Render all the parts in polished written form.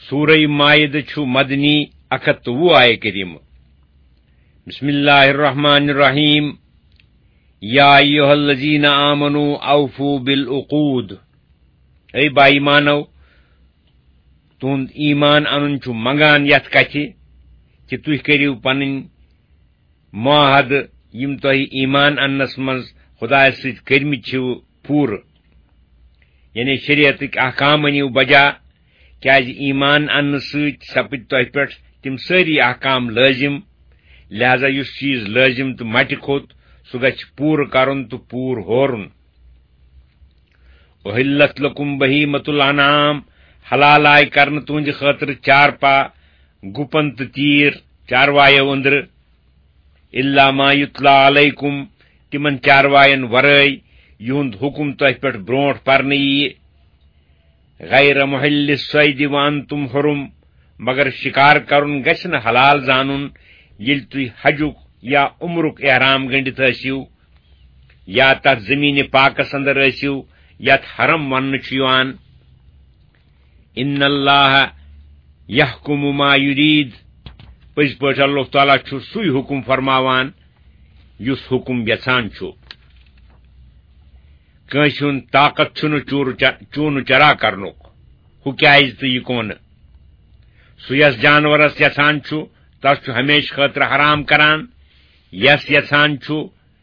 سورہ مائدہ چھُ مدنی 120 آیہ کریمہ. بسم اللہ الرحمن الرحیم. یا ایھا الذین آمنوا اوفوا بالعقود. اے با ایمانو تہند ایمان انن چھُ منگان یتھ کتھِ کہ تُہۍ کٔرِو پنٕنۍ معاہدٕ یِم تۄہہِ ایمان اننس منٛز خدایس سۭتۍ کٔرمٕتۍ چھِو پوٗرٕ، یعنی شریعتٕکۍ احکام أنِو بجا، کیازِ ایمان اننہٕ سۭتۍ سپٕدۍ تۄہہِ پٮ۪ٹھ تِم سٲری احکام لٲزم، لہذا یُس چیٖز لٲزم تہٕ مٹہِ کھوٚت سُہ گژھِ پوٗرٕ کرُن تہٕ پوٗرٕ ہورُن. اُحِلَّتْ لَكُمْ بَهِیمَةُ الْأَنْعَام. حلال آیہِ کرنہٕ تُہنٛدِ خٲطرٕ چارپا، گُپن تہٕ تیٖر چاروایو أنٛدرٕ، اِلَّا مَا یُتْلَىٰ عَلَيْكُمْ، تِمن چارواین ورٲے یِہُنٛد حُکم تۄہہِ پٮ۪ٹھ برونٛٹھ پرنہٕ یِیہِ. غیر مُحِلِّ الصَّیدِ وَأَنْتُمْ حُرُم. مگر شکار کرُن گژھِ نہٕ حلال زانُن ییٚلہِ تُہۍ حجُک یا عمرُک احرام گٔنڈِتھ ٲسِو، یا تتھ زمین پاکس اندر ٲسِو یتھ حرم وننہٕ چھُ یِوان. اِنَّ اللّٰهَ یحکُمُ ما یُریٖد. پٔزۍ پٲٹھۍ اللہ تعالیٰ چھُ سُے حُکم فرماوان یُس حُکم یژھان چھُ. کٲنٛسہِ ہُنٛد طاقت چھُنہٕ چوٗنہٕ چرا کرنُک، ہُہ کیازِ تہٕ یہِ کونہٕ. سُہ یس جانورس یژھان چھُ تس چھُ ہمیشہٕ خٲطرٕ حرام کران، یس یژھان چھُ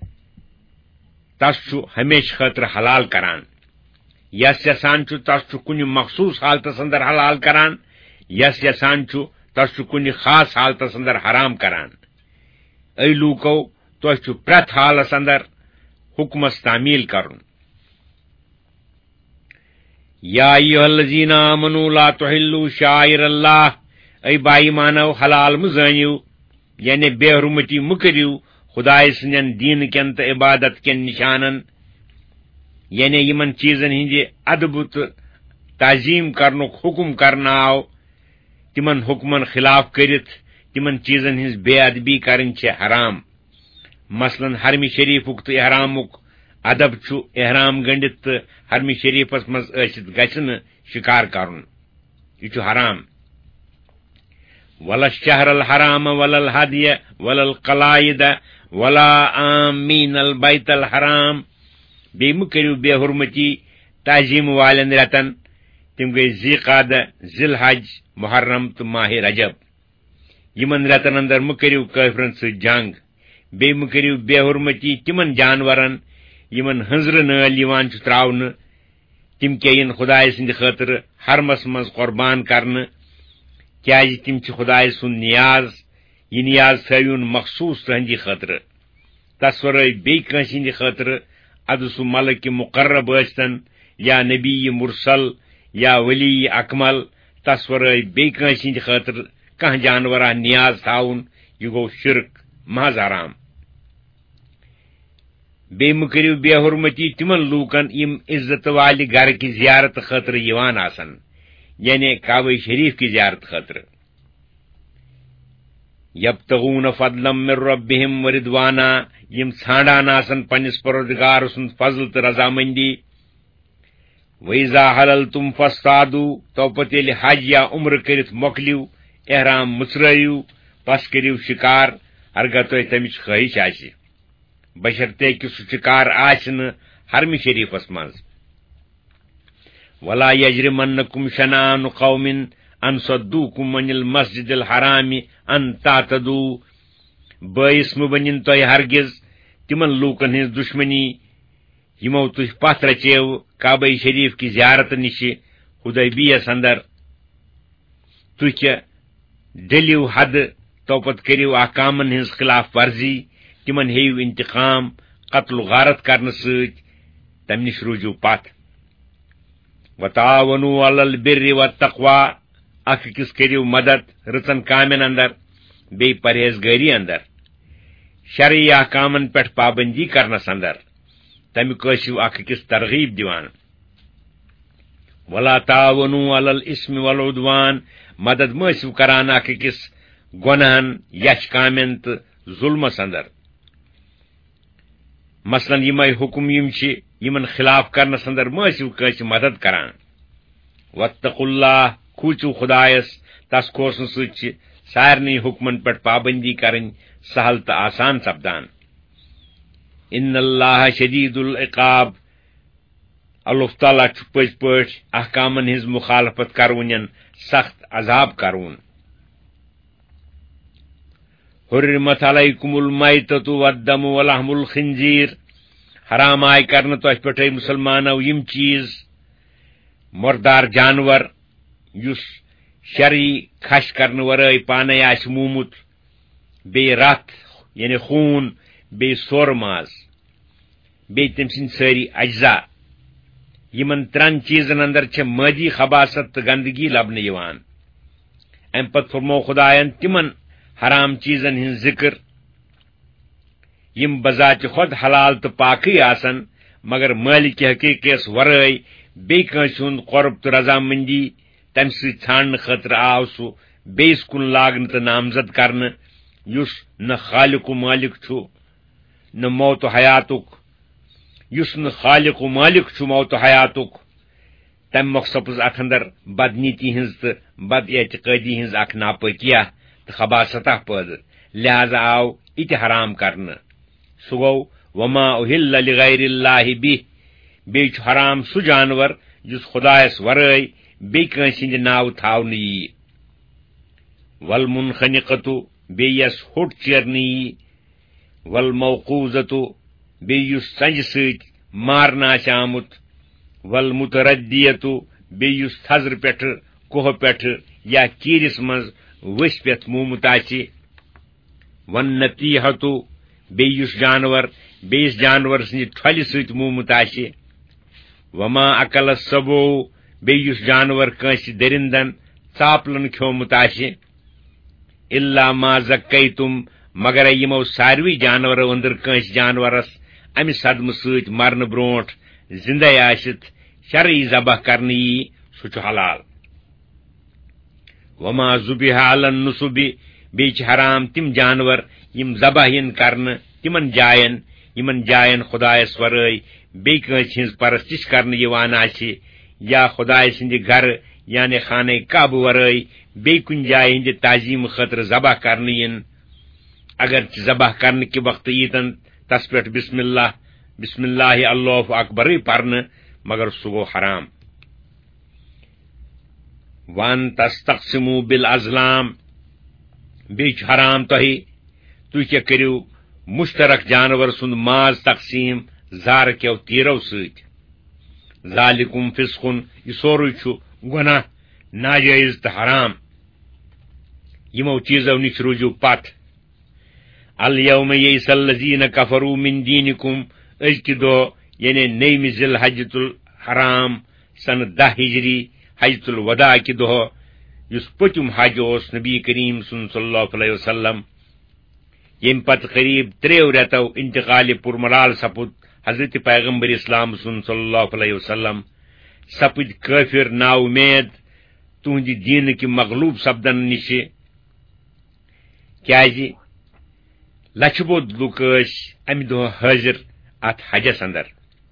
تس چھُ ہمیشہٕ خٲطرٕ حلال کران. یس یژھان چھُ تس چھُ کُنہِ مخصوٗص حالتس اندر حلال کران، یس یژھان چھُ تس چھُ کُنہِ خاص حالتس اندر حرام کران. اے لوٗکو، تۄہہِ چھُ پرٛٮ۪تھ حالس اندر حُکمس تعمیل کرُن. یا ایھا الذین آمنوا لا تحلوا شعائر اللہ. اے با ایمانو، حلال مہٕ زٲنِو، یعنی بے حرمتی مہٕ کٔرِو خدایہِ سٕنٛدٮ۪ن دیٖنہٕ کٮ۪ن تہٕ عبادت کٮ۪ن نشانن، یعنی یِمن چیٖزن ہٕنٛدِ ادبہٕ تہٕ تعظیٖم کرنُک حُکم کرنہٕ آو. تِمن حُکمن خلاف کٔرِتھ تِمن چیٖزن ہٕنٛز بے ادبی کرٕنۍ چھےٚ حرام. مثلاً حرمِ شریٖفُک تہٕ احرامُک ادب چھُ احرام گٔنڈِتھ تہٕ حرمِ شریٖفس منٛز ٲسِتھ گژھِ نہٕ شکار کرُن، یہِ چھُ حرام. وَلَا الشَّهْرَ الْحَرَامَ وَلَا الْهَدْيَ وَلَا الْقَلَائِدَ وَلَا آمِّينَ الْبَيْتَ الْحَرَام. بیٚیہِ مہٕ کٔرِو بے حُرمتی تعظیٖم والٮ۪ن رٮ۪تن، تِم گٔیہِ ذی قعدہ، ذی الحج، محرم تہٕ ماہِ رجب. یِمن رٮ۪تن اندر مہٕ کٔرِو کٲفرن سۭتۍ جنگ. بیٚیہِ مہٕ کٔرِو بے حُرمتی تِمن جانورن یِمن ہنٛزرٕ نٲلۍ یِوان چھُ تراونہٕ، تِم کیٛاہ یِن خۄدایہِ سٕنٛدِ خٲطرٕ حرمس منٛز قۄربان کرنہٕ، کیازِ تِم چھِ خۄدایہِ سُنٛد نیاز. یہِ نیاز تھٲوِن مخصوٗص تُہنٛدِ خٲطرٕ. تس ورٲے بیٚیہِ کٲنٛسہِ ہٕنٛدِ خٲطرٕ، ادٕ سُہ ملکہِ مقرب ٲسۍتن یا نبی مرسل یا ولی اکمل، تس ورٲے بیٚیہِ کٲنٛسہِ ہٕنٛدِ خٲطرٕ کانٛہہ جانورا نیاز تھاوُن، یہِ گوٚو شرک، محض حرام. بیٚیہِ مہٕ کٔرِو بے حُرمتی تِمن لوٗکن یِم عزت والہِ گرٕکہِ زیارت خٲطرٕ یِوان آسن، یعنی کعبہ شریٖف کہِ زیارت خٲطرٕ. یبتغون فضلا من ربہم ورضوانا. یِم ژھانڈان آسن پننِس پروردگار سُنٛد فضل تہٕ رضامندی. وَإِذَا حَلَلْتُمْ فاصطادوا. تو پتہٕ ییٚلہِ حج یا عمرٕ کٔرِتھ مۄکلیو، احرام مُژرٲیِو، پس کٔرِو شکار ہرگاہ تۄہہِ تمِچ خٲہِش آسہِ، بشرطے کہِ سُہ شکار آسہِ نہٕ حرمِ شریٖفس منٛز. وَلَا یجرمنکم شنآنُ قومٍ ان صدوٗکُم عن المسجد الحرام ان تعتدوا. بٲیِس مہٕ بٔنِن تۄہہِ ہرگز تِمن لوٗکن ہٕنٛز دُشمنی یِمو تُہۍ پتھ رچیو کعبہ شریٖف کہِ زیارت نِشہِ حُدیبیہس اندر. تُہۍ کیٛاہ ڈٔلِو حدٕ، تو پتہٕ کٔرِو احکامن ہٕنٛز خلاف ورزی، تِمن ہیٚیِو انتقام قتل و غارت کرنہٕ سۭتۍ، تمہِ نِش روٗزِو پتھ. وَتَعَاوَنُوا عَلَى الْبِرِّ وَالتَّقْوَىٰ. اکھ أکِس کٔرِو مدد رٕژن کامٮ۪ن اندر بیٚیہِ پرہیزگٲری اندر، شرعی احکامن پٮ۪ٹھ پابندی کرنس اندر. تمیُک ٲسِو اکھ أکِس ترغیب دِوان. وَلَا تَعَاوَنُوا عَلَى الْإِثْمِ وَالْعُدْوَانِ. مدد مہٕ ٲسِو کران اکھ أکِس گۄنہن، یچھ کامٮ۪ن تہٕ ظُلمس اندر. مثلاً یِمے حُکم یِم چھِ، یِمن خلاف کرنس اندر مہٕ ٲسِو کٲنٛسہِ مدد کران. وَاتَّقُوا اللّٰهَ. کھوٗژِو خۄدایس تس کھوژنہٕ سۭتۍ چھِ سارنٕے حُکمن پٮ۪ٹھ پابندی کرٕنۍ سہل تہٕ آسان سپدان ان اللہ شدید العقاب اللہ تعالیٰ چھُ پٔزۍ پٲٹھۍ احکامن ہٕنٛز مخالفت کرونٮ۪ن سخت عذاب کرون حرمت علیکم المیتۃ والدم ولحم الخنزیر حرام آیہِ کرنہٕ تۄہہِ پٮ۪ٹھٕے مُسلمانو یِم چیٖز مردار جانور یُس شرعی کھش کرنہٕ ورٲے پانے آسہِ موٗمُت بیٚیہِ رتھ یعنی خوٗن بیٚیہِ سورٕ ماز بیٚیہِ تٔمۍ سٕنٛدۍ سٲری اجزا یِمن ترٛن چیٖزن اندر چھےٚ مٲدی خباست تہٕ گندگی لبنہٕ یِوان امہِ پتہٕ فرمو خۄدایَن تِمن حرام چیٖزن ہٕنٛز ذکر یِم بذاتِ خۄد حلال تہٕ پاکٕے آسن مگر مٲلِکہِ حقیٖقیَس ورٲے بیٚیہِ کٲنٛسہِ ہُنٛد قۄرب تہٕ رضامندی تمہِ سۭتۍ ژھانڈنہٕ خٲطرٕ آو سُہ بیٚیِس کُن لاگنہٕ تہٕ نامزد کرنہٕ یُس نہ خالق و مالک چھُ نہ موت و حیاتُک یُس نہٕ خالق و مالک چھُ موت و حیاتُک تمہِ مۄکھ سپٕز اتھ اندر بدنیتی ہٕنٛز تہٕ بد اعتقٲدی ہٕنٛز اکھ ناپٲکیہ تہٕ خباستہ پٲدٕ لہذا آو اِتہِ حرام کرنہٕ سُہ گوٚو وما اُحِلَّ لِغَیرِ اللہِ بِہ بیٚیہِ چھُ حرام سُہ جانور یُس خۄدایس ورٲے بیٚیہِ کٲنٛسہِ ہٕنٛدِ ناوٕ تھاونہٕ ییہِ والمنخنقۃ بیٚیہِ یس ہوٚٹ چیرنہٕ ییہِ والموقوذۃ بیٚیہِ یُس ژنٛجہِ سۭتۍ مارنہٕ آسہِ آمُت والمتردیۃ بیٚیہِ یُس تھزرٕ پٮ۪ٹھٕ کوہ پٮ۪ٹھٕ یا کیٖرِس منٛز ؤسۍ پٮ۪تھ موٗمُت آسہِ والنطیحۃ بیٚیہِ یُس جانور بیٚیِس جانور سٕنٛدِ ٹھۄلہِ سۭتۍ موٗمُت آسہِ وما اکل السبوع بیٚیہِ یُس جانور کٲنٛسہِ دٔرِندن ژاپلن کھیومُت آسہِ الا ما زکیتم مگرے یِمو ساروٕے جانورو أنٛدر کٲنٛسہِ جانورس امہِ صدمہٕ سۭتۍ مرنہٕ برونٛٹھ زِندے آسِتھ شرعی ذبح کرنہٕ یی سُہ چھُ حلال وما ذُبِحَ علی النُصُبِ بیٚیہِ چھِ حرام تِم جانور یِم ذبح یِن کرنہٕ تِمن جاین خۄدایس ورٲے بیٚیہِ کٲنٛسہِ ہٕنٛز پرستش کرنہٕ یِوان آسہِ یا خۄداے سٕنٛدِ گرٕ یعنی خانہ کعبہٕ ورٲے بیٚیہِ کُنہِ جایہِ ہٕنٛدِ تعظیٖمہٕ خٲطرٕ ذبح کرنہٕ یِن اگر چہِ ذبح کرنہٕ کہِ وقتہٕ ییٖتن تس پٮ۪ٹھ بسم اللہ اللہ اکبرٕے پرنہٕ مگر سُہ گوٚو حرام وان تستقسموا بالازلام بیٚیہِ چھُ حرام تُہۍ کیٛاہ کٔرِو مشترک جانور سُنٛد ماز تقسیٖم زارٕ کیو تیٖرو سۭتۍ ذالکم فسقن یہِ سورُے چھُ گۄناہ ناجٲیز تہٕ حرام یِمو چیٖزو نِش روٗزِو پتھ الیوم یئس الذین کفروا من دینکم أزکہِ دۄہ یعنی نٔیمہِ ذی الحجۃ الحرام سنہٕ 10 ہجری حجۃ الوداع کہِ دۄہ یُس پٔتِم حج اوس نبی کریم صلی اللہ علیہ وسلم ییٚمہِ پتہٕ قریب 3 رٮ۪تو انتقالِ پُرملال سپُد حضرت پیغمبر اسلام صلی اللہ علیہ وسلم سپٕدۍ کٲفر نا اُمید تُہنٛدِ دیٖنٕکہِ مغلوٗب سپدن نِشہِ کیازِ لچھِ بوٚد لُکھ ٲسۍ امہِ دۄہ حٲضِر اتھ حجس اندر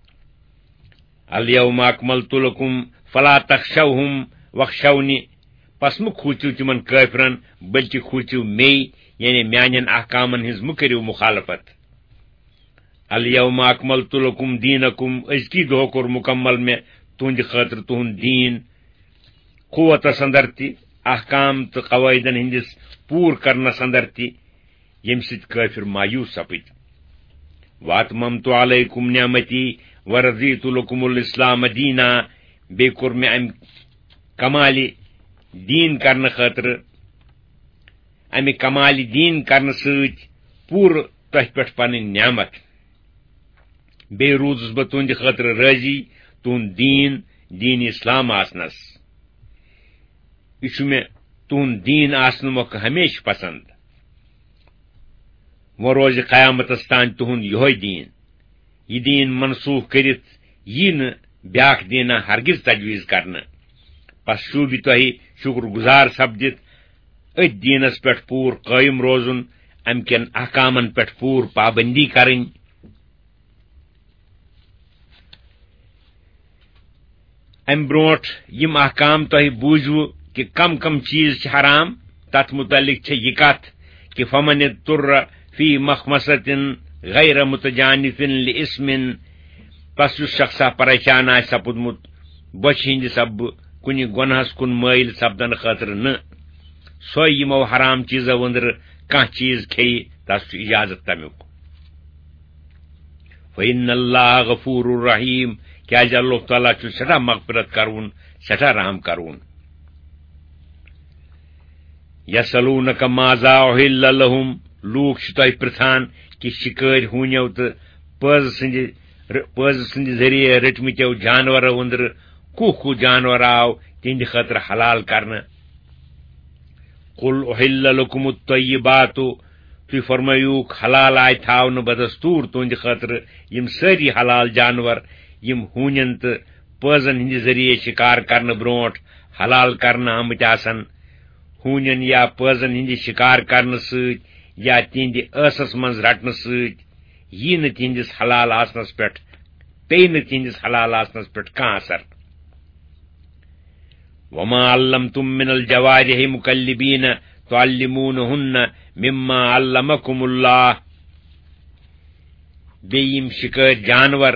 الیوم اکملتُ لکم فلا تخشوہم واخشونِ پس مہٕ کھوٗژِو تِمن کٲفرن بلکہِ کھوٗژِو میٚے یعنی میانٮ۪ن احکامن ہٕنٛز مہٕ کٔرِو مخالفت الیوم اکملتُ لکم دیٖنکم أزکی دۄہ کوٚر مکمل مےٚ تُہنٛدِ خٲطرٕ تُہنٛد دیٖن قوتس اندر تہِ احکام تہٕ قوٲیدن ہٕنٛدِس پوٗرٕ کرنس اندر تہِ ییٚمہِ سۭتۍ کٲفر مایوٗس سپٕدۍ واتممتُ علیکم نعمتی ورضیتُ لکم الاسلام دیٖنا بیٚیہِ کوٚر مےٚ امہِ کمالہِ دیٖن کرنہٕ خٲطرٕ امہِ کمالہِ دیٖن کرنہٕ سۭتۍ پوٗرٕ تۄہہِ پٮ۪ٹھ پنٕنۍ نعمت بیٚیہِ روٗزُس بہٕ تُہنٛدِ خٲطرٕ رٲضی تُہنٛد دیٖن اسلام آسنس یہِ چھُ مےٚ تُہنٛد دیٖن آسنہٕ مۄکھٕ ہمیشہٕ پسنٛد وۄنۍ روزِ قیامتس تانۍ تُہنٛد یِہوے دیٖن یہِ دیٖن منسوٗخ کٔرِتھ یی نہٕ بیاکھ دیٖنا ہرگز تجویٖز کرنہٕ پس شوٗبہِ تۄہہِ شُکر گُزار سپدِتھ أتھۍ دیٖنس پٮ۪ٹھ پوٗرٕ قٲیِم روزُن امہِ کٮ۪ن احکامن پٮ۪ٹھ پوٗرٕ پابندی کرٕنۍ امہِ برونٛٹھ یِم احکام تۄہہِ بوٗزوٕ کہ کم کم چیز حرام تت متعلق یہ کت کہ فمن اضطر فی مخمصۃ غیر متجانف لاسم پس اس شخصا پریشان آہ سپدمت بچ ہند سب کن گنہس کن مائل سپدن خاطر نہ سو یمو حرام چیزو اندر کان چیز کھیہ تس اجازت تمیک فإن اللہ غفور الرحیم کیاز اللہ تعالیٰ سٹھا مغفرت کرون سٹھا رحم کرون یسألونک ماذا احل لهم لوک تہ پرژھان کہ شکار ہونیو تو پز سند ذریعہ رٹمتو جانورو اندر کو جانور آو تہند خاطر حلال کرنا قل احل لکم الطیبات تھی فرمایوک حلال آئی تھاون بدستور تہند خاطر یم ساری حلال جانور یم ہونین تو پزن ہند ذریعہ شکار کرنے برونٹ حلال کرنا آمت آسن ہونین یا پزن ہند شکار کرنے ست یا تہند ٲسس منز رٹنے ست یہ نہ تہندس حلال آسنس پہ پی نہ تہندس حلال آسنس پہ کان اثر وما علمتم من الجوارح مکلبین تعلمونہن مما علمکم اللہ بیم شکار جانور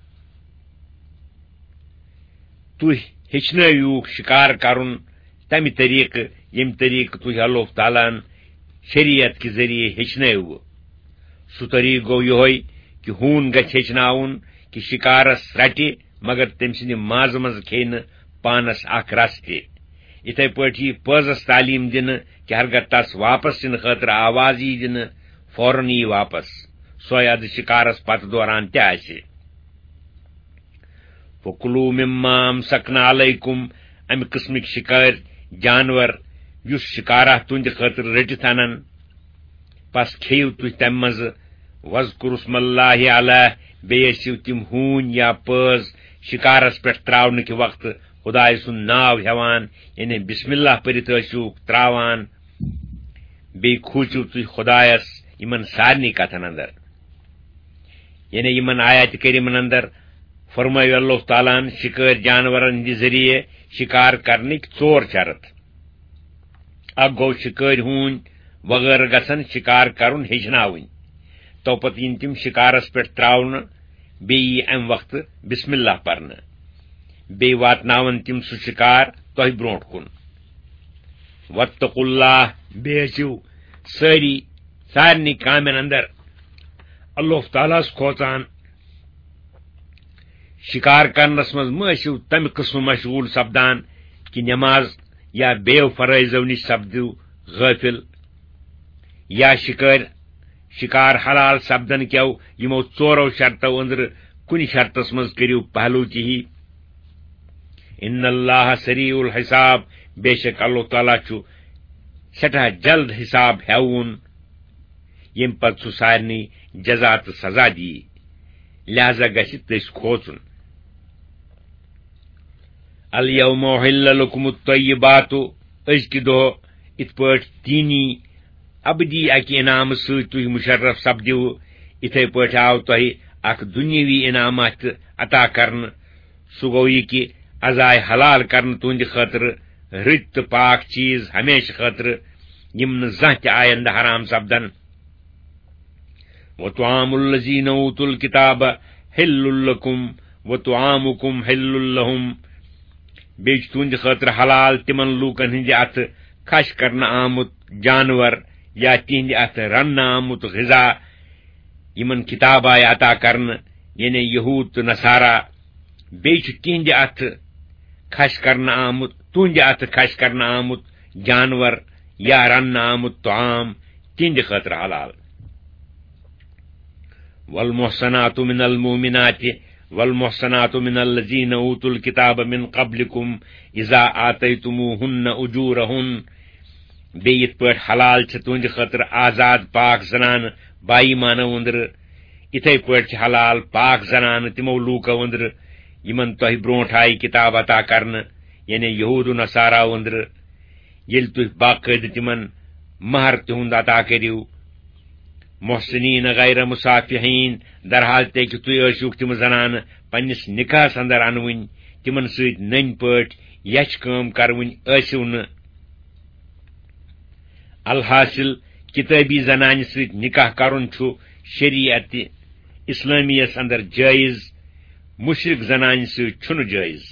تھی ہچنوک شکار کرن تمہ طریقہ یم طریقہ تھی اللہ تعالیٰ شریعت کے ذریعے ہچنو سہ طریقہ گو یہ کہ ہون گھ ہچن کہ شکارس رٹہ مگر تم سند ماز مز کھے پانس اخ رس تہ اتھے پی پزس تعلیم دن کہ ہرگہ تس واپس دن خاطر آواز ای دن فوراً ای واپس سوے اد شکارس پتہ دوران تہ آسہ فکلوا مما امسکنا علیکم امہ قسمک شکار جانور یس شکارہ تہند خاطر رٹت انن پس کھیو تھی تم مز وذکروا اسم اللہ علیہ بیسو تم ہون یا پز شکارس پہ تراؤن کہ وقت خدائے سن ناو ہیوان یعنی بسم اللہ پرت ٲسِوُکھ تراوان بی کھوٗژِو تُہۍ خدایس یمن سارنی کتھن اندر یعنی یمن آیات کریمن اندر فرمایو اللہ تعالیٰ شکار جانورن ہندِ ذریعے شکار کرنک ژور شرط اکھ گو شکار ہون وغیر گژھن شکار کرن ہیچھناوٕنۍ تو پتہٕ یِن تِم شکارس پٮ۪ٹھ تراونہٕ بیٚیہِ یی امہِ وقتہٕ بسم اللہ پرنہٕ بیٚیہِ واتناون تِم سُہ شکار تۄہہِ برونٛٹھ کُن واتقوا اللہ بیٚیہِ ٲسِو سارنٕے کامٮ۪ن اندر اللہ تعالیٰ ہس کھوژان شکار کرنس منٛز مہ ٲسِو تمہِ قٕسمہٕ مشغوٗل سپدان کہ نماز یا بیٚیو فرٲیضو نش سپدِو غٲفل یا شکار حلال سپدن کیو یمو ژورو شرطو اندر کُنہِ شرطس منٛز کٔرِو پہلوٗچی ان اللہ سریع الحساب بے شک اللہ تعالیٰ چھُ سٹھاہ جلد حساب ہیوُن یم پتہٕ سُہ سارنٕے جزا تہٕ سزا دی لہذا گژھِ تٔسۍ کھوژُن الیوم احل لکم الطیبات أزکہِ دۄہ یِتھ پٲٹھۍ دینی ابدی اکہ انعام سۭتۍ تُہۍ مشرف سپدیو یِتھے پٲٹھۍ آو تۄہہِ اکھ دُنیٲوی انعامات تہِ عطا کرنہٕ سُہ گوٚو یہِ کہِ از آیہِ حلال کرنہٕ تُہنٛدِ خٲطرٕ رٕتۍ تہٕ پاک چیٖز ہمیشہٕ خٲطرٕ یِم نہٕ زانٛہہ تہِ آیندٕ حرام سپدن وطعام الذین اوتوا الکتاب حل لکم وطعامکم حل لهم بیٚیہِ چھُ تُہنٛدِ خٲطرٕ حلال تِمن لوٗکن ہٕنٛدِ اتھٕ کھش کرنہٕ آمُت جانور یا تِہنٛدِ اتھٕ رننہٕ آمُت غذا یمن کتاب آیہِ عطا کرنہٕ یعنی یہوٗد تہٕ نصارا بیٚیہِ چھُ تِہنٛدِ اتھٕ کھش کرنہٕ آمُت تُہنٛدِ اتھٕ کھش کرنہٕ آمُت جانور یا رننہٕ آمُت طعام تِہنٛدِ خٲطرٕ حلال والمحصنات من المؤمنات والمحصنات من الذين اوتوا الكتاب من قبلكم اذا آتيتموهن اجورهن بیٚیہِ یِتھ پٲٹھۍ حلال چھِ تُہنٛدِ خٲطرٕ آزاد پاک زنانہٕ بایمانو أنٛدرٕ یِتھے پٲٹھۍ چھِ حلال پاک زنانہٕ تِمو لوٗکو أنٛدرٕ یمن تۄہہِ برونٛٹھ آیہِ کتاب عطا کرنہٕ یعنی یہوٗد و نصاراو أنٛدرٕ ییٚلہِ تُہۍ باقٲعدٕ تِمن مہر تِہُنٛد عطا کٔرِو محسنین غیر مصافحین در حال تے کہ تُہۍ ٲسِوُکھ تِم زنانہٕ پننس نکاحس اندر انوٕنۍ تِمن سۭتۍ نٔنۍ پٲٹھۍ یچھ کٲم کروٕنۍ ٲسِو نہٕ۔ الحاصل کتابی زنانہِ سۭتۍ نکاح کرُن چھُ شریعت اسلامیس اندر جٲیز، مشرق زنانہِ سۭتۍ چھُنہٕ جٲیز۔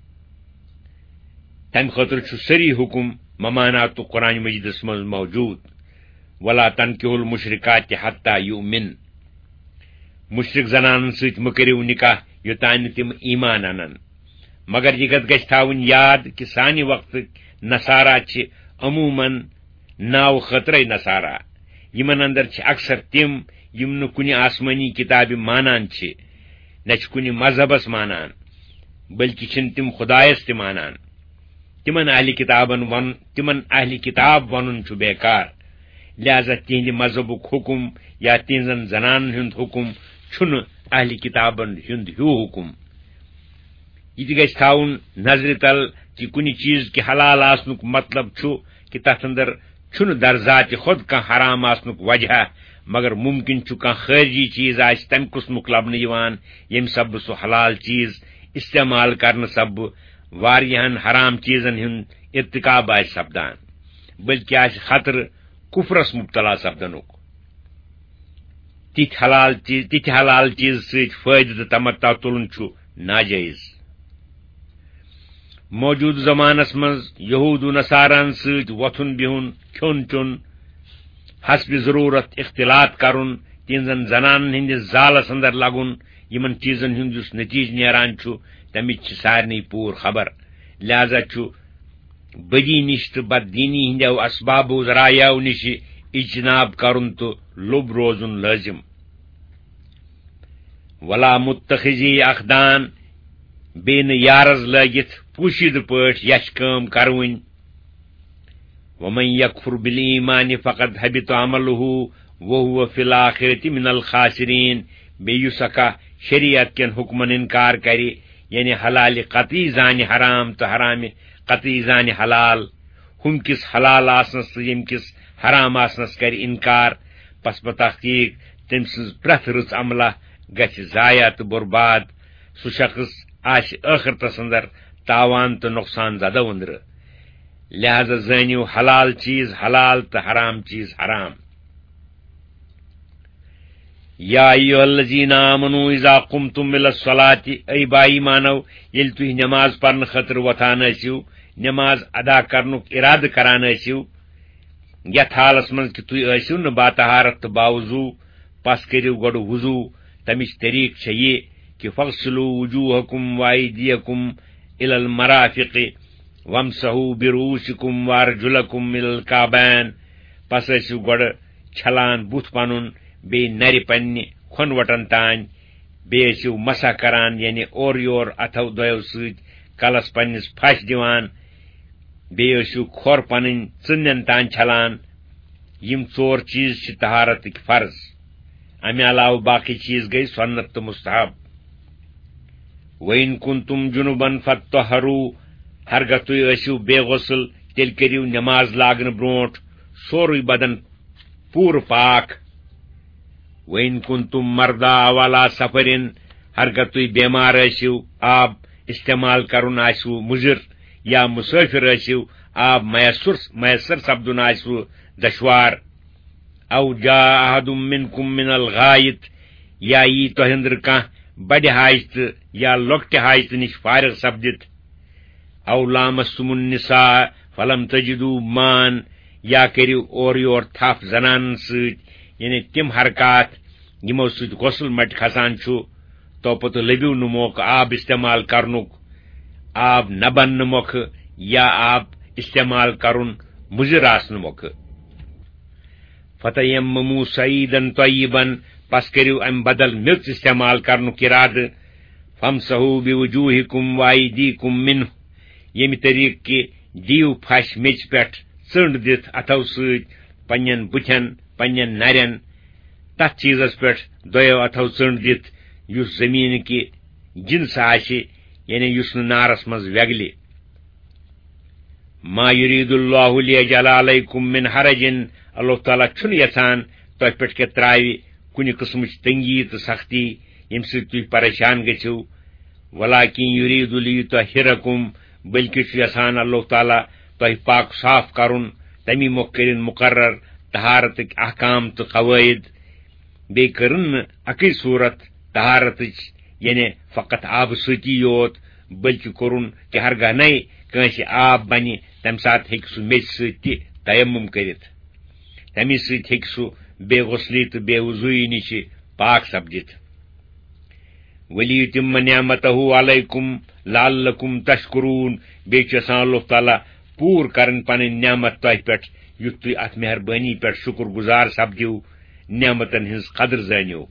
تمہِ خٲطرٕ چھُ سٲری حکم ممانات قرآن مجیدس منٛز موجود۔ ولا تنکحوا المشرکات حتی یؤمن، مشرق زنانن سۭتۍ مہ کٔرِو نکاح یوٚتانۍ نہٕ تِم ایمان انن۔ مگر یہ کتھ گژھِ تھاوٕنۍ یاد کہ سانہِ وقتٕکۍ نصارا چھِ عموٗماً ناو خٲطرے نصارا، یمن اندر چھِ اکثر تِم یم نہٕ کُنہِ آسمٲنی کتابہِ مانان چھِ، نہ چھِ کُنہِ مذہبس مانان، بلکہ چھِنہٕ تِم خدایس تہِ مانان۔ تمن اہل کتاب ونُن چھُ بیکار، لہذا تہنٛدِ مذہبُک حکم یا تہنٛزن زنانن ہُنٛد حکم چھُنہٕ اہل کتابن ہُنٛد ہیوٗ حکم۔ یہ تہِ گژھِ تھاوُن نظرِ تل کہ کُنہِ چیز کہ حلال آسنُک مطلب چھُ کہ تتھ اندر چھُنہٕ درذات خود کانٛہہ حرام آسنُک وجہ، مگر ممکن چھُ کانٛہہ خارجی چیز آسہِ تمہِ قٕسمُک لبنہٕ یِوان ییٚمہِ سببہٕ سُہ حلال چیز استعمال کرنہٕ سببہٕ واریاہن حرام چیزن ہُنٛد ارتکاب آسہِ سپدان، بلکہ آسہِ خطرٕ کفرس مبتلا سپدنُک۔ تِتھِ حلال چیز سۭتۍ فٲیدٕ تہٕ تمتع تُلُن چھُ ناجٲیز۔ موجودٕ زمانس منٛز یہوٗد و نصارن سۭتۍ وۄتھُن بِہُن، کھیوٚن چیوٚن، حسبِ ضروٗرت اختلاط کرُن، تہنٛزن زنانن ہٕنٛدِس زالس اندر لگُن، یمن چیزن ہُنٛد یُس نتیجہٕ نیران چھُ تمِچ چھِ سارنٕے پوٗرٕ خبر۔ لہذا چھُ بدی نش تہٕ بددینی ہٕنٛدیو اسبابو ذرایعو نِش اجتناب کرُن تہٕ لوٚب روزُن لٲزم۔ ولا متخذی اخدان، بیٚیہِ نہٕ یارس لٲگِتھ پوشیدٕ پٲٹھۍ یچھ کٲم کروٕنۍ۔ ومن یکفر بالایمان فقد حبط عمله وهو فی الآخرة من الخاسرین، بیٚیہِ یُس اکھا شریعت کٮ۪ن حکمن انکار کرِ، یعنی حلال قطعی زانہِ حرام تہٕ حرام قطعی زانہِ حلال، ہُم کس حلال آسنس تہٕ یم کس حرام آسنس کرِ انکار، پس بتحقیق تٔمۍ سٕنز پرٛٮ۪تھ رٕژ عملہ گژھِ ضایع تہٕ برباد۔ سُہ شخص آسہِ ٲخرتس اندر تاوان تہٕ نقصان زدہ أنٛدرٕ۔ لہذا زٲنِو حلال چیز حلال تہٕ حرام چیز حرام۔ یا ایھا الذین آمنوا اذا قمتم الی الصلاۃ، اے با ایمانو ییٚلہِ تُہۍ نماز پرنہٕ خٲطرٕ وۄتھان ٲسِو، نماز ادا کرنُک ارادٕ کران ٲسِو، یتھ حالس منٛز کہ تُہۍ ٲسِو نہٕ باطہارت تہٕ باوضوٗ، پس کٔرِو گۄڈٕ وضوٗ۔ تمِچ طریٖقہٕ چھےٚ یہِ کہ فاغسلوا وجوہکم وایدیکم الی المرافق وامسحوا برؤوسکم وارجلکم الی الکعبین، پس ٲسِو گۄڈٕ چھلان بُتھ پنُن بیٚیہِ نرِ پننہِ کھۄنہٕ تانۍ، بیٚیہِ ٲسِو مسح کران یعنی اورٕ یور اتھو دۄیو سۭتۍ کلس پننس پھش دِوان، بیٚیہِ ٲسِو کھۄر پنٕنۍ ژٕنٮ۪ن تانۍ چھلان۔ یم ژور چیز چھِ طہارتٕکۍ فرض۔ امہِ علاوٕ باقی چیز گٔیہِ سنت تہٕ مستحب۔ وَإِن كُنتُم جُنُبًا فَطَّهِّرُوا، ہرگاہ تُہۍ ٲسِو بے غسل تیٚلہِ کٔرِو نماز لاگنہٕ برونٛٹھ سورُے بدن پوٗرٕ پاک۔ وَإِن كُنتُم مَرْضَىٰ أَوْ عَلَىٰ سَفَرٍ، ہرگاہ تُہۍ بیمار ٲسِو، آب استعمال کرُن آسِوٕ مُضِر، یا مُسٲفِر ٲسِو، آب میسر سپدُن آسِوٕ دشوار۔ او جاء احد منكم من الغائط، یا یی تۄہہِ أنٛدرٕ کانٛہہ بڑِ حاجتہٕ یا لۄکٹہِ حاجتہٕ نِش فارغ سپدِتھ۔ او لامستم النساء فلم تجدوا ماءً، یا کٔرِو اورٕ یور تھپھ زنانن سۭتۍ، یعنی تِم حرکات یِمو سۭتۍ غسل مٹہِ کھسان چھُ، توپتہٕ لٔبِو نہٕ موقعہٕ آب استعمال کرنُک، آب نہ بننہٕ مۄکھٕ یا آب استعمال کرُن مُضِر آسنہٕ مۄکھٕ۔ فتیمموا صعیدا طیبا، پس کٔرِو امہِ بدل میٚژ استعمال کرنُک ارادٕ۔ فامسحوا بوجوہکم وایدیکم منہ، ییٚمہِ طریٖقہٕ کہِ دِیِو پھش میٚژِ پٮ۪ٹھ ژٔنٛڈ دِتھ اتھو سۭتۍ پننٮ۪ن بُتھٮ۪ن پننٮ۪ن نرٮ۪ن، تتھ چیزس پٮ۪ٹھ دۄیو اتھو ژٔنٛڈ دِتھ یُس زمینٕکہِ جنسہٕ آسہِ، یعنی یُس نہٕ نارس منٛز ویگلہِ۔ ما یُریٖدُ اللہِ لیجعل علیکم من حرج، اللہ تعالیٰ چھُنہٕ یژھان تۄہہِ پٮ۪ٹھ کہِ ترٛاوِ کُنہِ قٕسمٕچ تنگی تہٕ سختی ییٚمہِ سۭتۍ تُہۍ پریشان گٔژھِو۔ ولاکن یُریٖدُ لیطہرکم، بلکہ یژھان اللہ تعالیٰ تہ پاک صاف کرن تمی مۄکھ مقرر طہارتک احکام تو قواعد بی کرن اکی صورت طہارتچ یعنی فقط آب ستی یوت بلکہ کورن کہ ہرگاہ نئی کنس آب بنہ تمہ سات ہیکہ سہ میژ سی تیمم کرت تمہ سہ سہ بے غسلی تو بے وضوئی نش پاک سپدت ولیتم نعمتہ علیکم لعلکم تشکرون بیچ اللہ تعالیٰ پور کرن پن نعمت تہ پہ یت تھی ات مہربانی پہ شکر گزار سپدو نعمتن ہز قدر زانو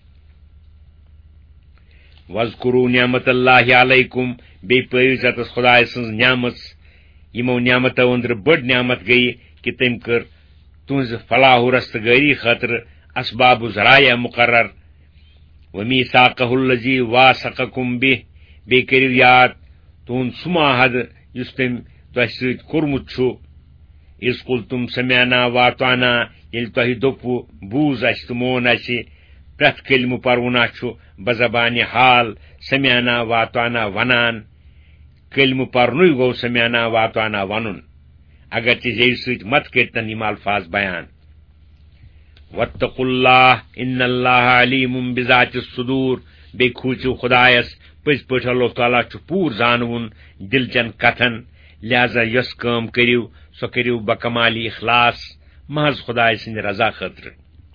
وذکروا نعمت اللہ علیکم بی پٲیو ذاتس خدائے سٕنٛز نعمت یمو نعمتو اندر بڑ نعمت گئی کہ تم کر تہذ فلاح و رستگاری خاطر اسباب و ذرائع مقرر ومیثاقہ الذی واثقکم بہ بی کریو یاد تہند سہ معاہد یس تم تہ سۭتۍ کوٚرمُت چھُ اذ قلتم سمعنا واطعنا ییٚلہِ تۄہہِ دوٚپوٕ بوٗز اسہِ تہٕ مون اسہِ پرٛٮ۪تھ کلمہٕ پرونہ چھُ بزبانہِ حال سمعنا واطعنا ونان کلمہٕ پرنُے گوٚو سمعنا واطعنا ونُن اگر تہِ زیٚوِ سۭتۍ مت کٔرتن یِم الفاظ بیان واتقوا اللہ ان اللہ علیم بذات الصدور بیٚیہِ کھوٗژِو خدایس پٔزۍ پٲٹھۍ اللہ تعالیٰ چھُ پوٗر زانوُن دل چن کتھن لہذا یۄس کٲم کٔرِو سۄ کٔرِو بکمالی اخلاص محض خدائے سٕنٛدِ رضا خٲطرٕ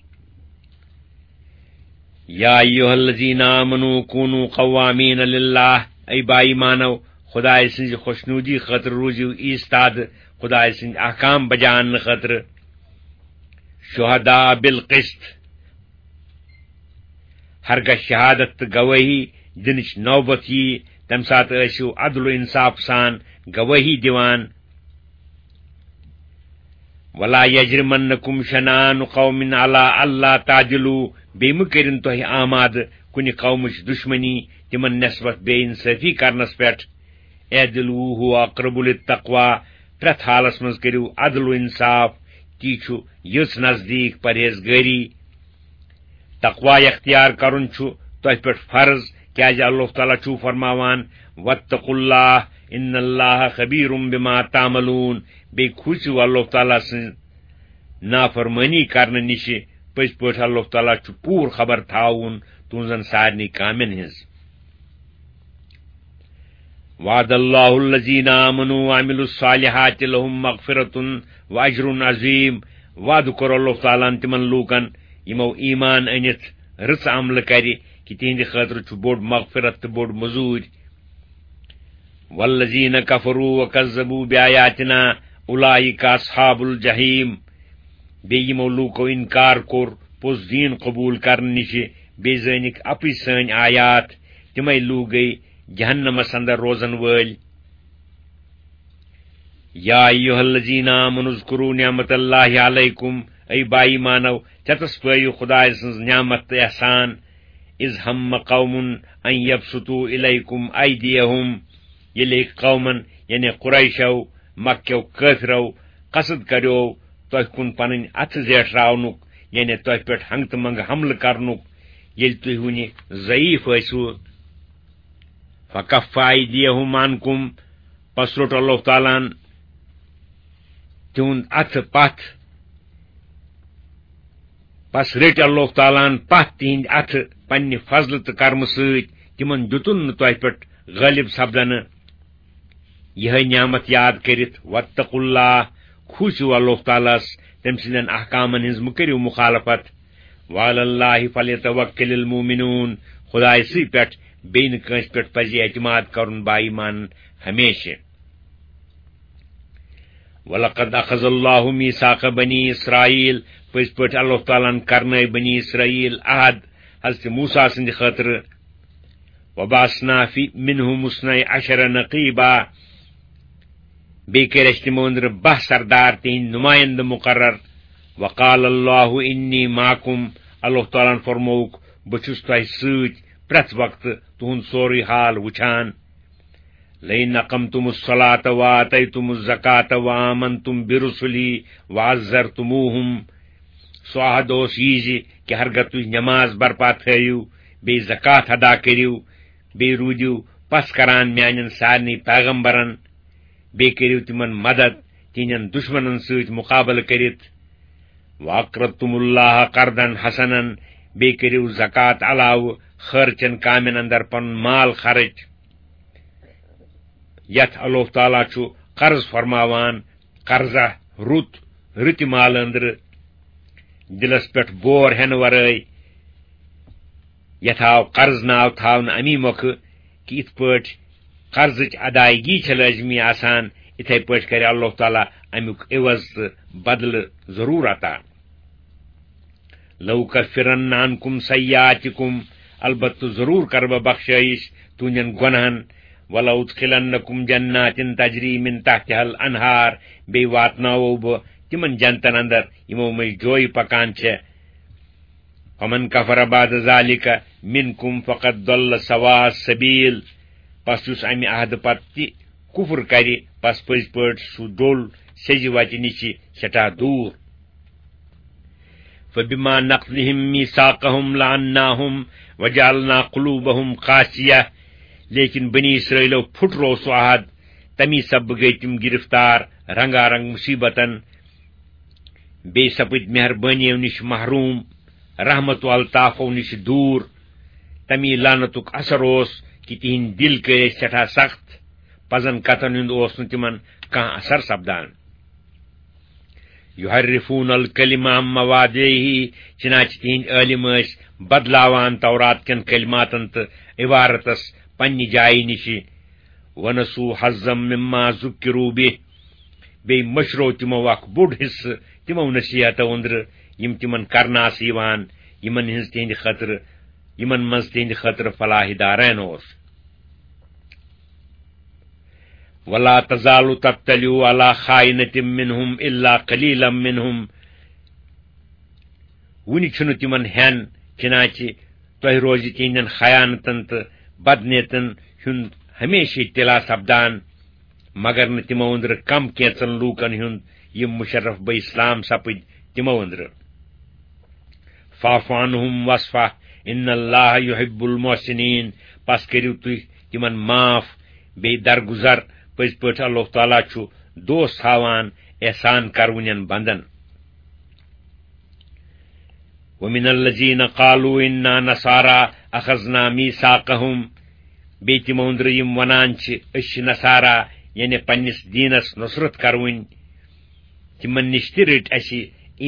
یا ایھا الذین آمنوا کونوا قوامین للہ اے بائی مانو خدائے سٕنٛزِ خوشنودی خٲطرٕ روٗزِو ایستاد خدائے سٕنٛدِ احکام بجاونہٕ خٲطرٕ شہداء بالقسط ہرگاہ شہادت تہٕ گوٲہی دنٕچ نوبت یی تمہ سات ٲسِو عدل و انصاف سان گوٲہی دِوان ولا یجرمنکم شنآن قوم علی اللہ تعدلوا بیٚیہِ مہٕ کٔرِن تۄہہِ آمادٕ کُنہِ قومٕچ دشمنی تمن نسبت بے انصٲفی کرنس پٮ۪ٹھ اعدلوا هو اقرب للتقوی پرٛٮ۪تھ حالس منٛز کٔرِو عدل و انصاف تی چھُ یٔژ نزدیٖک پرہیزگٲری تقوی اختیار کرُن چھُ تۄہہِ پٮ۪ٹھ فرض کیازِ اللہ تعالیٰ چھُ فرماوان واتقوا اللہ ان اللہ خبیر بما تعملون بیٚیہِ کھوٗژِو اللہ تعالیٰ سٕنٛز نافرمٲنی کرنہٕ نِش پٔزۍ پٲٹھۍ اللہ تعالیٰ چھُ پوٗرٕ خبر تھاوُن تُہنزن سارنٕے کامٮ۪ن ہٕنٛز وعد اللہ الذین آمنوا وعملوا الصالحات لهم مغفرۃ واجر عظیم وعدٕ کوٚر اللہ تعالیٰ ہن تمن لوٗکن یمو ایمان أنِتھ رٕژ عملہٕ کرِ کہ تہنٛدِ خٲطرٕ چھُ بوٚڑ مغفرت تہٕ بوٚڑ مزوٗرۍ والذین کفروا وکذبوا بآیاتنا اولئک اصحاب الجحیم بیٚیہِ یمو لوٗکو انکار کوٚر پوٚز دیٖن قبوٗل کرنہٕ نِش بیٚیہِ زٲنِکھ اپٕج سٲنۍ آیات تِمے لوٗکھ گٔیہِ جہنمس اندر روزن وٲلۍ یا ایھا الذین آمنوا اذکروا نعمت اللہ علیکم اے بائی مانو ژےٚ پٲیِو خدائے سٕنٛز نعمت تہٕ احسان اذ ہم قوم ان یبسطوا الیکم ایدیہم ییٚلہِ قومن یعنی قریشو مکیو کٲفرو قصد کریو تۄہہِ کُن پنٕنۍ اتھٕ زیٹھراونُک یعنی تۄہہِ پٮ۪ٹھ ہنگتہٕ منگہٕ حملہٕ کرنُک ییٚلہِ تُہۍ وُنہِ ضعیف ٲسِوٕ فکف ایدیہم عنکم پس روٚٹ اللہ تعالیٰ ہن تِہُنٛد اتھٕ پتھ پس رٔٹۍ اللہ تعالیٰ ہن پتھ تِہنٛدِ اتھٕ پننہِ فضلہٕ تہٕ کرمہٕ سۭتۍ تِمن دِتُن نہٕ تۄہہِ پٮ۪ٹھ غٲلب سپدنہٕ یِہے نعمت یاد کٔرِتھ واتقوا اللہ کھوٗژِو اللہ تعالیٰ ہس تٔمۍ سٕنٛدٮ۪ن احکامن ہٕنٛز مہٕ کٔرِو مخالفت وعلی اللہ فلیتوکل المؤمنون خدایسٕے پٮ۪ٹھ بیٚیہِ نہٕ کٲنٛسہِ پٮ۪ٹھ پزِ اعتماد کرُن بائی مانن ہمیشہ وَلَقَدْ أَخَذَ اللَّهُ مِيثَاقَ بَنِي إِسرائیل پٔزۍ پٲٹھۍ اللہ تعالیٰ ہن کرنٲے بنی اسرائیل عہد حضرت موسیٰ سٕنٛدِ خٲطرٕ وَبَعَثْنَا مِنْهُمُ اثْنَيْ عَشَرَ نَقِیبًا بیٚیہِ کٔرۍ اَسہِ تِمو أنٛدرٕ 12 سردار تِہنٛدۍ نُمایندٕ مُقرر وقال اللہ انی معکم اللہ تعالیٰ ہن فرمووُکھ بہٕ چھُس تۄہہِ سۭتۍ پرٛٮ۪تھ وقتہٕ تُہُنٛد سورُے حال وٕچھان لئن اقمتم الصلاة وآتيتم الزکاة وآمنتم برسلی وعزرتموہم سُہ عہد اوس یہِ زِ کہ ہرگاہ تُہۍ نماز برپا تھٲیِو بیٚیہِ زکات ادا کٔرِو بیٚیہِ روٗدِو پس کران میانٮ۪ن سارنٕے پیغمبرن بیٚیہِ کٔرِو تِمن مدد تِہنٛدٮ۪ن دُشمنن سۭتۍ مُقابلہٕ کٔرِتھ وَأَقْرَضْتُمُ اللَّهَ قَرْضًا حَسَنًا بیٚیہِ کٔرِو زکات علاوٕ خٲرچن کامٮ۪ن اندر پنُن مال خرچ یتھ اللہ تعالیٰ چھُ قرض فرماوان قرضہ رٕتہِ مالہٕ أنٛدرٕ دِلس پٮ۪ٹھ بور ہٮ۪نہٕ ورٲے یتھ آو قرض ناو تھاونہٕ امی مۄکھٕ کہِ یِتھ پٲٹھۍ قرضٕچ ادائیگی چھِ لٲزمی آسان یِتھے پٲٹھۍ کرِ اللہ تعالیٰ امیُک عوض تہٕ بدلہٕ ضروٗر عطا لَأُكَفِّرَنَّ عَنكُمْ سَيِّئَاتِكُمْ البتہ ضروٗر کرٕ بہٕ بخشٲیش تُہنٛدٮ۪ن گۄنہن وَلَأُدْخِلَنَّكُمْ جَنَّاتٍ تَجْرِی مِن تَحْتِہَا الْأَنْہَار بیٚیہِ واتناوو بہٕ تِمن جنتن اندر یِمو منٛز جویہِ پکان چھےٚ فَمَن كَفَرَ بَعْدَ ذَلِكَ مِنكُمْ فَقَدْ ضَلَّ سَوَاءَ السَّبِیلِ پس یُس امہِ عہدٕ پتہٕ تہِ کُفُر کرِ پس پٔزۍ پٲٹھۍ سُہ ڈوٚل سیٚزِ وتہِ نِش سٮ۪ٹھاہ دوٗر فَبِمَا نَقْضِهِم مِيثَاقَهُمْ لَعَنَّاهُمْ وَجَعَلْنَا قُلُوبَهُمْ قَاسِیَةً لیکن بنی اسرائیلو پھُٹرو سُہ عہد تمی سببہٕ گٔیہِ تِم گرفتار رنگا رنگ مصیبتن بیٚیہِ سپٕدۍ مہربٲنیو نِش محروٗم رحمت و الطافو نِش دوٗر تمی لعنتُک اثر اوس کہِ تِہنٛدۍ دل کٔرۍ سٮ۪ٹھاہ سخت پزن کتن ہُنٛد اوس نہٕ تِمن کانٛہہ اثر سپدان یُحرِفوٗن الکلِمَ عن مواضعہ چنانچہ تِہنٛدۍ عٲلم ٲسۍ بدلاوان تورات کٮ۪ن کلماتن تہٕ عبارتس پننہِ جایہِ نِش وَنَسُوا حَظًّا مِمَّا ذُکِّرُوا بِهِ بیٚیہِ مٔشرو تِمو اکھ بوٚڑ حصہٕ تِمو نصیحتو أنٛدرٕ یِم تِمن کرنہٕ آسہٕ یِوان یِمن منٛز تِہنٛدِ خٲطرٕ فلاح دارین اوس وَلَا تَزَالُ تَطَّلِعُ عَلَىٰ خَائِنَةٍ مِّنْهُمْ إِلَّا قَلِيلًا مِّنْهُمْ وُنہِ چھُنہٕ تِمن ہٮ۪ن چنانچہ تۄہہِ روزِ تِہنٛدٮ۪ن خیانتن تہٕ بدنیتن ہُنٛد ہمیشہٕ اطلاع سپدان مگر نہٕ تِمو أنٛدرٕ کم کینٛژن لوٗکن ہُنٛد یِم مُشرف بہ اسلام سپٕدۍ تِمو أنٛدرٕ فاعف عنہم واصفح ان اللہ یحب المحسنین پس کٔرِو تُہۍ تِمن معاف بیٚیہِ درگُزر پٔزۍ پٲٹھۍ اللہ تعالیٰ چھُ دوست تھاوان احسان کرونٮ۪ن بندن وَمِنَ الَّذِينَ قَالُوا إِنَّا نَصَارَىٰ أَخَذْنَا مِيثَاقَهُمْ بیٚیہِ تِمو أنٛدرٕ یِم ونان چھِ أسۍ چھِ نصارا یعنی پننِس دیٖنس نصرت کروٕنۍ تِمن نِش تہِ روٚٹ اَسہِ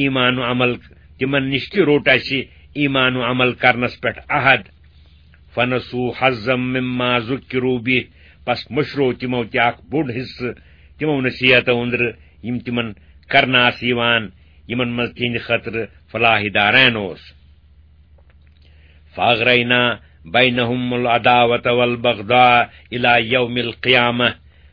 ایٖمان و عمل کرنس پٮ۪ٹھ عہد فَنَسُوا حَظًّا مِمَّا ذُکِّرُوا بِهِ پس مٔشرو تِمو تہِ اکھ بوٚڑ حصہٕ تِمو نصیحتو أنٛدرٕ یِم تِمن کرنہٕ آسہٕ یِوان یِمن منٛز تِہنٛدِ خٲطرٕ فلاح دارین اوس فَأَغْرَيْنَا بَيْنَهُمُ الْعَدَاوَةَ وَالْبَغْضَاءَ إِلَىٰ يَوْمِ الْقِیَامَةِ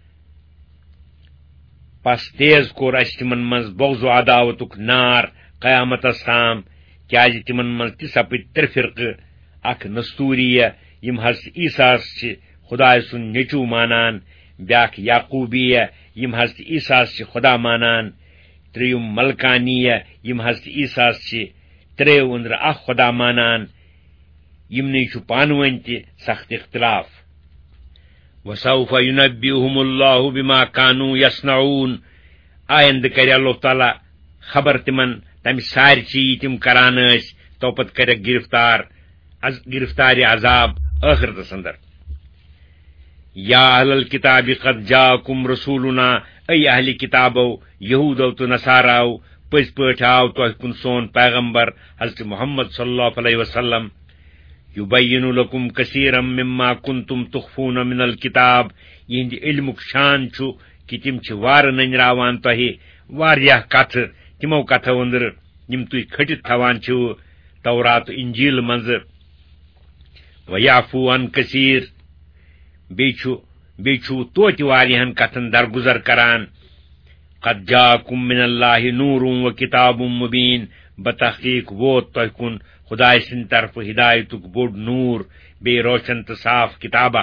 پس تیز کوٚر اَسہِ تِمن منٛز بغض و عداوتُک نار قیامتس تام کیازِ تِمن منٛز تہِ سپٕدۍ ترٛےٚ فرقہٕ اکھ نستوریہ یِم حضرت عیسیٰ چھِ خدایہِ سُنٛد نیٚچوٗ مانان بیاکھ یعقوبیہ یِم حضرت عیسیٰ چھِ خدا مانان ترٛیٚیِم ملکانیہ یِم حضرت عیسیٰ چھِ ترٛیو أنٛدرٕ اکھ خدا مانان یِمنٕے چھُ پانہٕ ؤنۍ تہِ سخت اختلاف وَسَوْفَ يُنَبِّئُهُمُ اللَّهُ بِمَا كَانُوا يَصْنَعُونَ آیندٕ کرِ اللہ تعالیٰ خبر تِمن تمہِ سارچی یہِ تِم کران ٲسۍ توپت کرکھ گرفتارِ عذاب ٲخرتس اندر یا اہل الکتاب قد جاءکم رسولنا اے اہلِ کتابو یہودو تہٕ نصاراو پٔزۍ پٲٹھۍ آو تۄہہِ کُن سون پیغمبر حضرت محمد صلی اللہ علیہ وسلم یُبَیِّنُ لَکُم کثیٖرًا مِمَّا کُنتُم تُخفوٗنَ مِنَ الکِتاب یِہنٛدِ علمُک شان چھُ کہِ تِم چھِ وارٕ نٔنراوان تۄہہِ واریاہ کتھٕ تِمو کتھو أنٛدرٕ یِم تُہۍ کھٔٹِتھ تھاوان چھِو تورات انجیل منٛزٕ وَیعفوٗ عن کثیٖر بیٚیہِ چھُ توتہِ واریاہن کتھن درگُزر کران قد جاءکم من اللہ نور و کتاب مبین بتحقیق ووت تۄہہِ کُن خدایہِ سٕنٛدِ طرفہٕ ہدایتُک بوٚڑ نور بیٚیہِ روشن تہٕ صاف کتابہ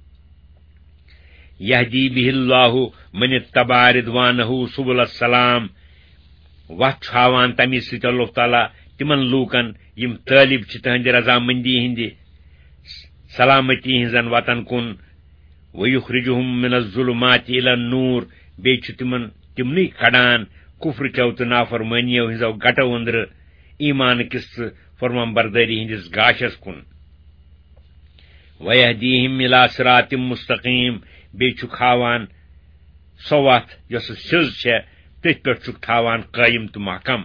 یہدی بِہ اللہ من اتبع رضوانہ سبل السلام وتھ چھُ ہاوان تمی سۭتۍ اللہ تعالیٰ تِمن لوٗکن یِم طٲلب چھِ تٕہنٛدِ رضامندی ہٕنٛدِ سلامتی ہٕنٛزن وتن کُن وَيُخْرِجُهُم مِّنَ الظُّلُمَاتِ إِلَى النُّورِ بیٚیہِ چھُ تِمن تِمنٕے کھڑان کُفرٕچو تہٕ نافرمٲنیو ہٕنٛزو گٹو أنٛدرٕ ایمان کِس تہٕ فرمانبردٲری ہٕنٛدِس گاشس کُن وَيَهْدِيهِمْ إِلَى صِرَاطٍ مُسْتَقِيمٍ بیٚیہِ چھُکھ ہاوان سۄ وَتھ یۄسہٕ سیٚز چھےٚ تٔتھۍ پٮ۪ٹھ چھُکھ تھاوان قٲیِم تہٕ محکم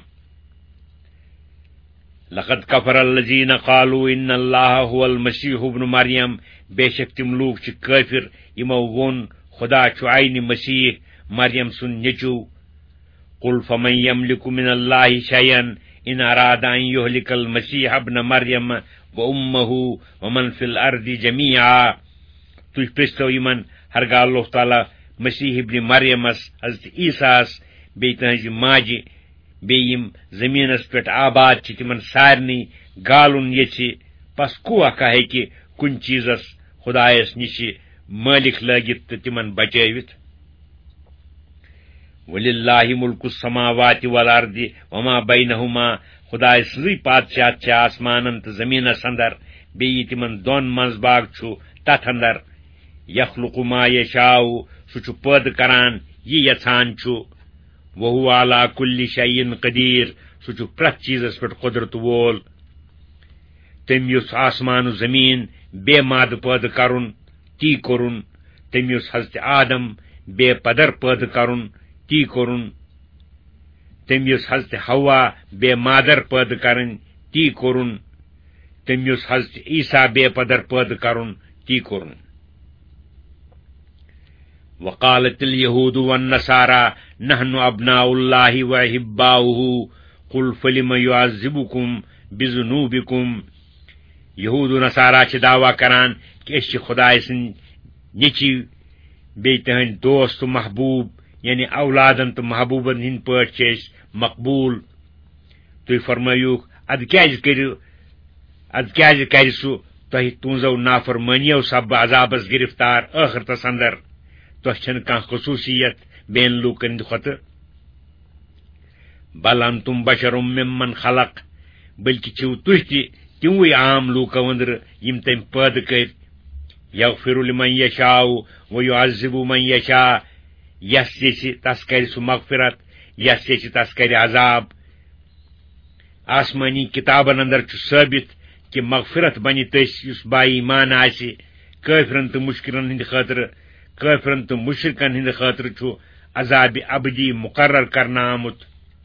لقد كفر الذين قالوا ان الله هو المسيح ابن مريم بے شک تم لوگ چھ کافر یمو وون خدا چھُ عین مسیح مریم سُنٛد نیٚچوٗ قل فمن يملك من الله شيئا ان اراد ان يهلك المسيح ابن مريم وامه ومن في الارض جميعا تُہۍ پرٛژھتو یمن ہرگاہ اللہ تعالیٰ مسیح ابن مریمس حضرت عیسیٰ بیٚیہِ تہنٛزِ ماجہِ بیٚیہِ یِم زٔمیٖنس پٮ۪ٹھ آباد چھِ تِمن سارنٕے گالُن یژھِ پس کُوٚ اکھا ہیٚکہِ کُنہِ چیٖزس خۄدایس نِشہِ مٲلِک لٲگِتھ تہٕ تِمن بچٲوِتھ وَلِلَّهِ مُلْكُ السَّمَاوَاتِ وَالْأَرْضِ وَمَا بَيْنَهُمَا خۄداے سٕنٛزٕے پادشاہت چھِ آسمانن تہٕ زٔمیٖنس اندر بیٚیہِ تِمن دۄن منٛز باگ چھُ تتھ اندر یخلُقُ ما یشاء سُہ چھُ پٲدٕ کران یہِ یژھان چھُ وَهُوَ عَلَى كُلِّ شَيْءٍ قَدِيرٌ سُہ چھُ پرٛٮ۪تھ چیٖزس پٮ۪ٹھ قۄدرت وول تٔمۍ یُس آسمان و زمیٖن بے مادٕ پٲدٕ کرُن تی کوٚرُن تٔمۍ یُس حضرت آدم بے پدر پٲدٕ کرُن تی کوٚرُن تٔمۍ یُس حضرت حوا بے مادر پٲدٕ کرٕنۍ تی کوٚرُن تٔمۍ یُس حضرت عیسیٰ بے پدر پٲدٕ کرُن تی کوٚرُن وقالت اليهود والنصارى نحن أبناء الله وأحباؤه قل فلم يعذبكم بذنوبكم یہود و نصارا چھِ دعویٰ کران کہ أسۍ چھِ خدایہِ سٕنٛدۍ نیٚچِو بیٚیہِ تٕہٕنٛدۍ دوست تہٕ محبوب یعنی اولادن تہٕ محبوبن ہٕنٛدۍ پٲٹھۍ چھِ أسۍ مقبوٗل تُہۍ فرمٲیوُکھ ادٕ کیٛازِ کرِ سُہ تۄہہِ تُہنٛزو نافرمٲنیو سببہٕ عذابس گرفتار ٲخرتس اندر تۄہہِ چھنہٕ کانٛہہ خصوٗصیت بیٚین لوٗکن ہٕنٛدِ کھۄتہٕ بل انتم بشر ممن خلق بلکہِ چھِو تُہۍ تہِ تِموٕے عام لوٗکو أنٛدرٕ یِم تٔمۍ پٲدٕ کٔرۍ یغفر لمن یشاء ویعذب من یشاء یس یژھِ تس کرِ سُہ مغفرت یس یژھِ تس کرِ عذاب آسمانی کتابن اندر چھُ ثٲبت کہ مغفرت بنہِ تٔسۍ یُس با ایمان آسہِ کٲفرن تہٕ مُشرکن ہٕنٛدِ خٲطرٕ چھُ عذابِ ابدی مقرر کرنہٕ آمُت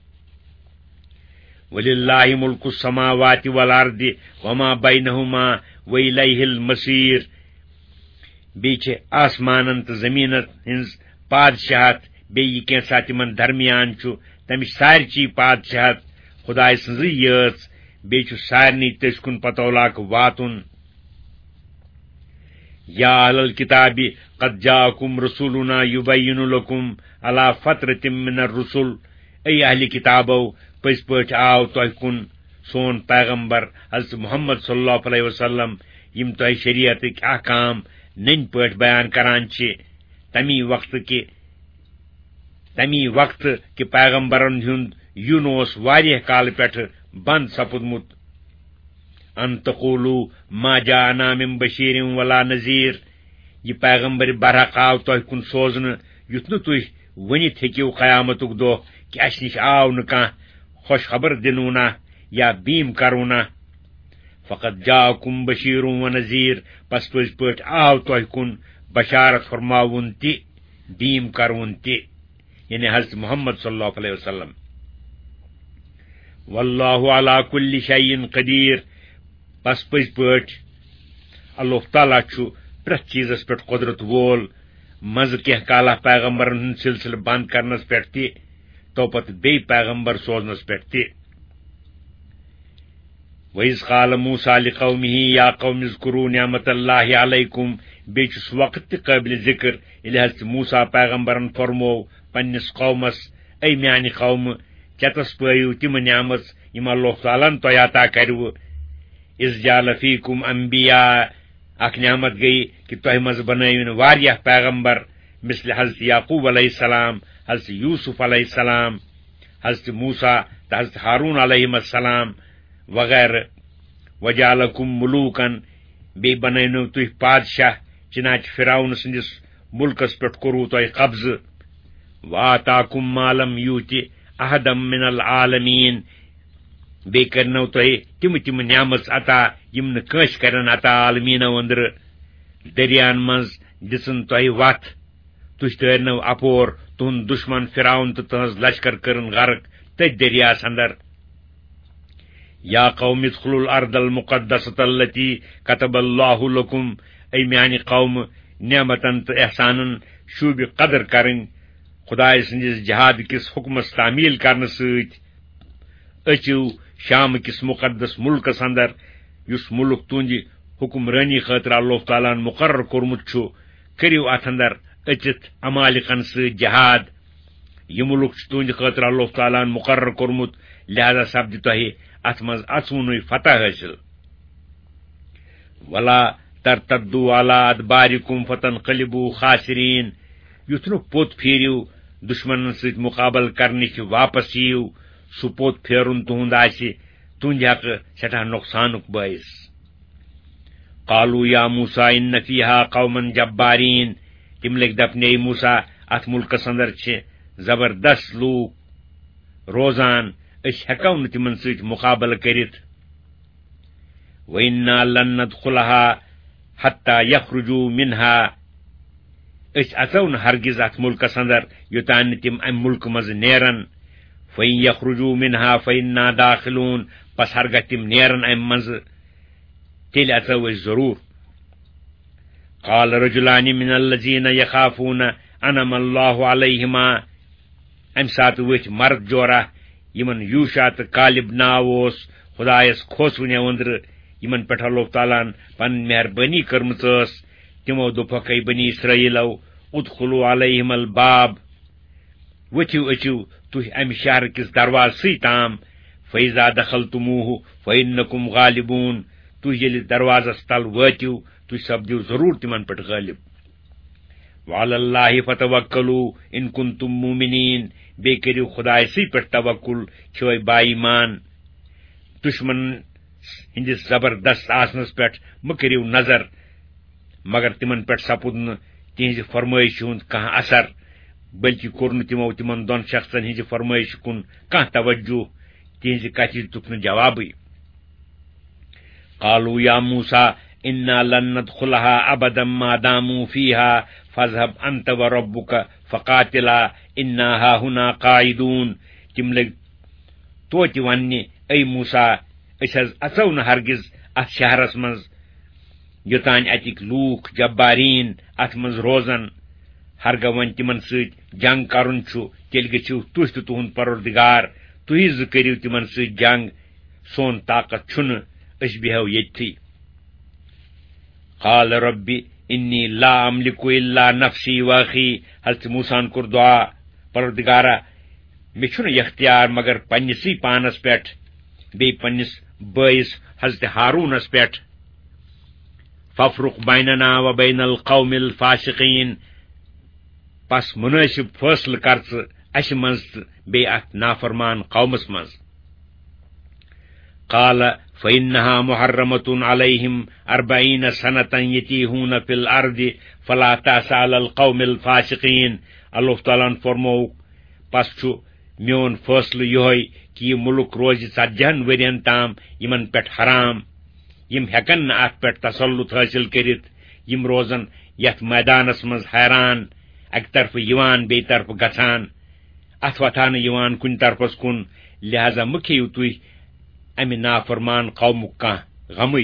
وَلِلَّهِ مُلْكُ السَّمَاوَاتِ وَالْأَرْضِ وَمَا بَيْنَهُمَا وَإِلَيْهِ الْمَصِيرُ بیٚیہِ چھِ آسمانن تہٕ زٔمیٖنن ہٕنٛز پادشاہت بیٚیہِ یہِ کینٛژھا تِمن درمیان چھُ تمِچ سارچی پادشاہت خۄداے سٕنٛزٕے یٲژ بیٚیہِ چھُ سارنٕے تٔسۍ کُن پتولاک واتُن یا اہل الکتاب قد جاءکم رسولنا یبین لکم علی فترۃ من الرسل اے اہل کتابو پٔزۍ پٲٹھۍ آو تۄہہِ کُن سون پیغمبر حضرت محمد صلی اللہ علیہ وسلم یِم تۄہہِ شریعتٕکۍ احکام نٔنۍ پٲٹھۍ بیان کران چھِ تمی وقتہٕ کہ پیغمبرن ہُنٛد یُن اوس واریاہ کالہٕ پٮ۪ٹھٕ بنٛد سپُدمُت ان تقولوا ما جاءنا من بشیر ولا نذیر یہ پیغمبر برحق آو تۄہہِ کُن سوزنہٕ یُتھ نہٕ تُہۍ ؤنِتھ ہیٚکِو قیامتُک دۄہ کہ اسہِ نِش آو نہٕ کانٛہہ خوش خبر دِنونا یا بیٖم کرونا فقط جاءکم بشیر و نذیر پس پٔزۍ پٲٹھۍ آو تۄہہِ کُن بشارت فرماوُن تہِ بیٖم کرون تہِ یعنی حضرت محمد صلی اللہ علیہ وسلم واللہ علی کل شیء قدیر بس پٔزۍ پٲٹھۍ اللہ تعالیٰ چھُ پرٛٮ۪تھ چیٖزس پٮ۪ٹھ قۄدرت وول منٛزٕ کینٛہہ کالہ پیغمبرن ہُنٛد سلسلہٕ بنٛد کرنس پٮ۪ٹھ تہِ توپتہٕ بیٚیہِ پیغمبر سوزنس پٮ۪ٹھ تہِ وَإِذْ قَالَ مُوسَىٰ لِقَوْمِهِ يَا قَوْمِ اذْكُرُوا نِعْمَتَ اللَّهِ عَلَيْكُمْ بیٚیہِ چھُ سُہ وقت تہِ قٲبلِ ذِکر ییٚلہِ حضرت موسیٰ پیغمبرن فرموو پننِس قومس اے میانہِ قومہٕ چٮ۪تس پٲیِو تِمہٕ نعمژ یِم اللہ تعالیٰ ہن تۄہہِ عطا کروٕ اِذ جعل فیکم انبیاء اکھ نعمت گٔیہِ کہ تۄہہِ منٛز بنٲوِن واریاہ پیغمبر مثل حضرت یعقوب علیہ السلام حضرت یوسف علیہ السلام حضرت موسیٰ تہٕ حضرت ہارون علیہم السلام وغیرہ وجعلکم ملوکن بیٚیہِ بنٲونو تُہۍ پادشاہ چنانچہ فرعون سٕنٛدِس ملکس پٮ۪ٹھ کوٚروٕ تۄہہِ قبضہٕ وآتاکُم ما لم یوٗتِ احدم من العالمیٖن بیٚیہِ کرنو تۄہہِ تِم نعمژ عطا یِم نہٕ کٲنٛسہِ کرن عطا عالمیٖنو أنٛدرٕ دٔریاہن منٛز دِژن تۄہہِ وتھ تُہۍ تٲرنو اپور تُہُنٛد دُشمن فرعون تہٕ تٕہنٛز لشکر کٔرٕن غرق تٔتھۍ دٔریاہس اندر یا قوم ادخلوا الارض المقدسة التي كتب الله لكم اے میانہِ قومہٕ نعمتن تہٕ احسانن شوٗبہِ قدر کرٕنۍ خدایہِ سٕنٛدِس جہاد کِس حکمس تعمیل کرنہٕ سۭتۍ أژِو شام کِس مقدس مُلکس اندر یُس مُلک تُہنٛدِ حکمرٲنی خٲطرٕ اللہ تعالیٰ ہن مقرر کوٚرمُت چھُ کٔرِو اتھ اندر أژِتھ امالکن سۭتۍ جہاد یہِ مُلک چھُ تُہنٛدِ خٲطرٕ اللہ تعالیٰ ہن مقرر کوٚرمُت لہذا سپدِ تۄہہِ اتھ منٛز اژوُنُے فتح حٲصِل ولا ترتدوا على ادباركم فتنقلبوا خاسرین یُتھ نہٕ پوٚت پھیرِو دُشمنن سۭتۍ مقابل کرنٕچ واپس یِیو سُہ پوٚت پھیرُن تُہُنٛد آسہِ تُہنٛدِ حقہٕ سٮ۪ٹھاہ نۄقصانُک باعث قالوا یا موسیٰ ان فیہا قوما جبارین تِم لٔگۍ دپنہِ اے موسیٰ اتھ مُلکس اندر چھِ زبردست لوٗکھ روزان أسۍ ہٮ۪کو نہٕ تِمن سۭتۍ مقابلہٕ کٔرِتھ وَإِنَّا لَن نَدْخُلَهَا حَتَّى يَخْرُجُوا مِنْهَا أسۍ اژو نہٕ ہرگز اتھ مُلکس اندر یوٚتانۍ نہٕ تِم امہِ مُلکہٕ منٛزٕ نیرن فَإِن يَخْرُجُوا مِنْهَا فَإِنَّا دَاخِلُونَ پس ہرگاہ تِم نیرن امہِ منٛزٕ تیٚلہِ اژو أسۍ ضروٗر قال رجلان من الذين يخافون انعم الله عليهما امہِ ساتہٕ ؤتھۍ مرد جورا یمن یوشا تہٕ کالب ناو اوس خدایس کھوژوٕنیو أنٛدرٕ یمن پٮ۪ٹھ اللہ تعالیٰ ہن پنٕنۍ مہربٲنی کٔرمٕژ ٲس تِمو دوٚپکھ اے بنی اسرائیلو ادخلوا علیہم الباب ؤتھِو أژِو تُہۍ امہِ شہر کِس دروازسٕے تام فیضا دخلتموہ فإنکم غالبون تُہۍ ییٚلہِ دروازس تل وٲتِو تُہۍ سپدِو ضروٗر تِمن پٮ۪ٹھ غٲلب وعلی اللہ فتوکلوا ان کنتم مومنین بیٚیہِ کٔرِو خدایسٕے پٮ۪ٹھ توکل چھٲے با ایمان دُشمن ہٕنٛدِس زبردست آسنس پٮ۪ٹھ مہٕ کٔرِو نظر مگر تِمن پٮ۪ٹھ سپُد نہٕ تِہنزِ فرمٲیشہِ ہُنٛد کانٛہہ اثر بلکہِ کوٚر نہٕ تِمو تِمن دۄن شخصن ہٕنزِ فرمٲیشہِ کُن کانٛہہ توجہ تِہنزِ کتھِ دِتُکھ نہٕ جوابٕے قالوا یا موسیٰ انا لن ندخلها ابدا ما داموا فيها فاذهب انت وربك فقاتلا انا هاهنا قاعدون تِم لٔگۍ توتہِ وننہِ اے موسیٰ أسۍ حظ اژو نہٕ ہرگز اتھ شہرس منٛز یوٚتانۍ اتِکۍ لوٗکھ جبارین اتھ منٛز روزن ہرگاہ وۄنۍ تِمن سۭتۍ جنگ کرُن چھُ تیٚلہِ گٔژھِو تُہۍ تہٕ تُہُنٛد پروردگار تُہی زٕ کٔرِو تِمن سۭتۍ جنگ سون طاقت چھُنہٕ أسۍ بیہو ییٚتھٕے قال ربی انی لا املک الا نفسی واخی حضرت موسیٰ ہن کوٚر دعا پروردگارا مےٚ چھُنہٕ اختیار مگر پننسٕے پانس پٮ۪ٹھ بیٚیہِ پننس بٲیِس حضرت ہارونس پٮ۪ٹھ فافرق بیننا و بین القوم الفاسقین پس منٲسب فٲصلہٕ کر ژٕ اسہِ منٛز تہٕ بیٚیہِ اتھ نافرمان قومس منٛز قال فإنها محرمة عليهم 40 سنة يتيهون في الأرض فلا تأس على القوم الفاسقين اللہ تعالیٰ ہن فرمووُکھ پس چھُ میون فٲصلہٕ یِہوے کہِ یہِ مُلک روزِ 40 ؤرین تام یِمن پٮ۪ٹھ حرام یِم ہٮ۪کن نہٕ اتھ پٮ۪ٹھ تسلط حٲصِل کٔرِتھ یِم روزن یتھ میدانس منٛز حیران اکہِ طرفہٕ یِوان بیٚیہِ طرفہٕ گژھان اتھ وتھا نہٕ یِوان کُنہِ طرفس کُن لہذا مہٕ کھیٚیِو تُہۍ امہِ نافرمان قومُک کانٛہہ غمٕے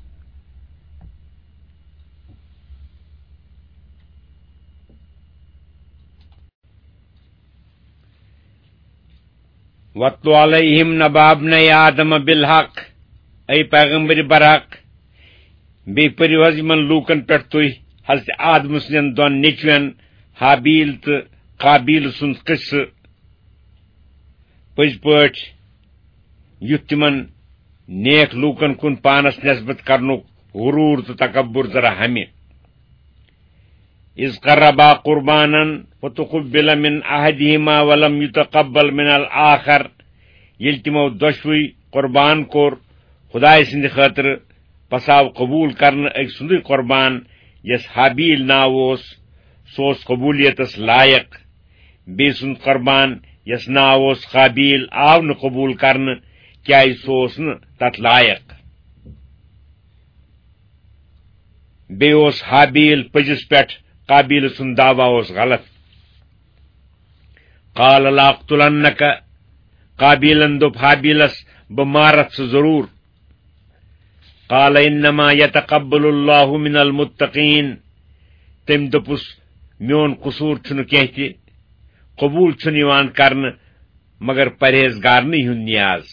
وَاتْلُ عَلَيْهِمْ نَبَأَ ابْنَيْ آدَمَ بِالْحَقِّ اے پیغمبر برحق بیٚیہِ پٔرِو حظ یِمن لوٗکن پٮ۪ٹھ تُہۍ حضرت آدم سٕنٛدٮ۪ن دۄن نیچوٮ۪ن حابیل تہٕ قابیل سُنٛد قصہٕ پٔزۍ پٲٹھۍ یُتھ تِمن نیک لوٗکن کُن پانس نسبت کرنُک غروٗر تہٕ تکبر ذرا ہمہِ اِذ قربا قربانن فتقبل من احدہما ولم یتقبل من الآخر ییٚلہِ تِمو دۄشوٕے قربان کوٚر خدایہِ سٕنٛدِ خٲطرٕ پس آو قبوٗل کرنہٕ أکۍ سُنٛدُے قربان یس حابیل ناو اوس سوس قبولیتس لائق بی سند قربان یس ناو اوس قابیل آو نہ قبول کرنہ کیازِ سُہ اوس نہٕ تتھ لائق بیٚیہِ اوس حابیل پٔزِس پٮ۪ٹھ قابیل سُنٛد دعوا اوس غلط قال لاقتلنک قابیلن دوٚپ حابیلس بہٕ مارتھ ژٕ ضروٗر قال انما يتقبل الله من المتقین تٔمۍ دوٚپُس میون قصوٗر چھُنہٕ کینٛہہ تہِ قبوٗل چھُنہٕ یِوان کرنہٕ مگر پرہیزگارنٕے ہُنٛد نیاز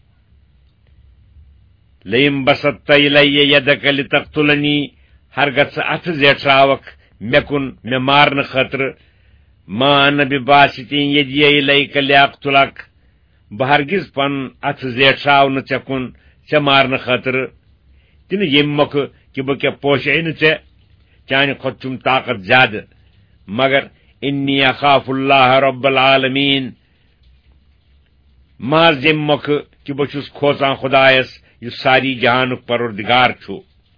لئن بسطت الیہ یدک لتقتلنی ہرگہ ژٕ اتھٕ زیٹھراوکھ مےٚ کُن مےٚ مارنہٕ خٲطرٕ ما انا بباسطin یدی الیک لیقتلک بہٕ ہرگز پنُن اتھٕ زیٹھراو نہٕ ژےٚ کُن ژےٚ مارنہٕ خٲطرٕ تِنہٕ ییٚمہِ مۄکھٕ کہِ بہٕ کیٛاہ پوشے نہٕ ژےٚ چانہِ کھۄتہٕ چھُم طاقت زیادٕ مگر انی اخاف اللہ رب العالمین محض ییٚمہِ مۄکھٕ کہِ بہٕ چھُس کھوژان خۄدایس یُس ساری جہانُک پروردگار چھُ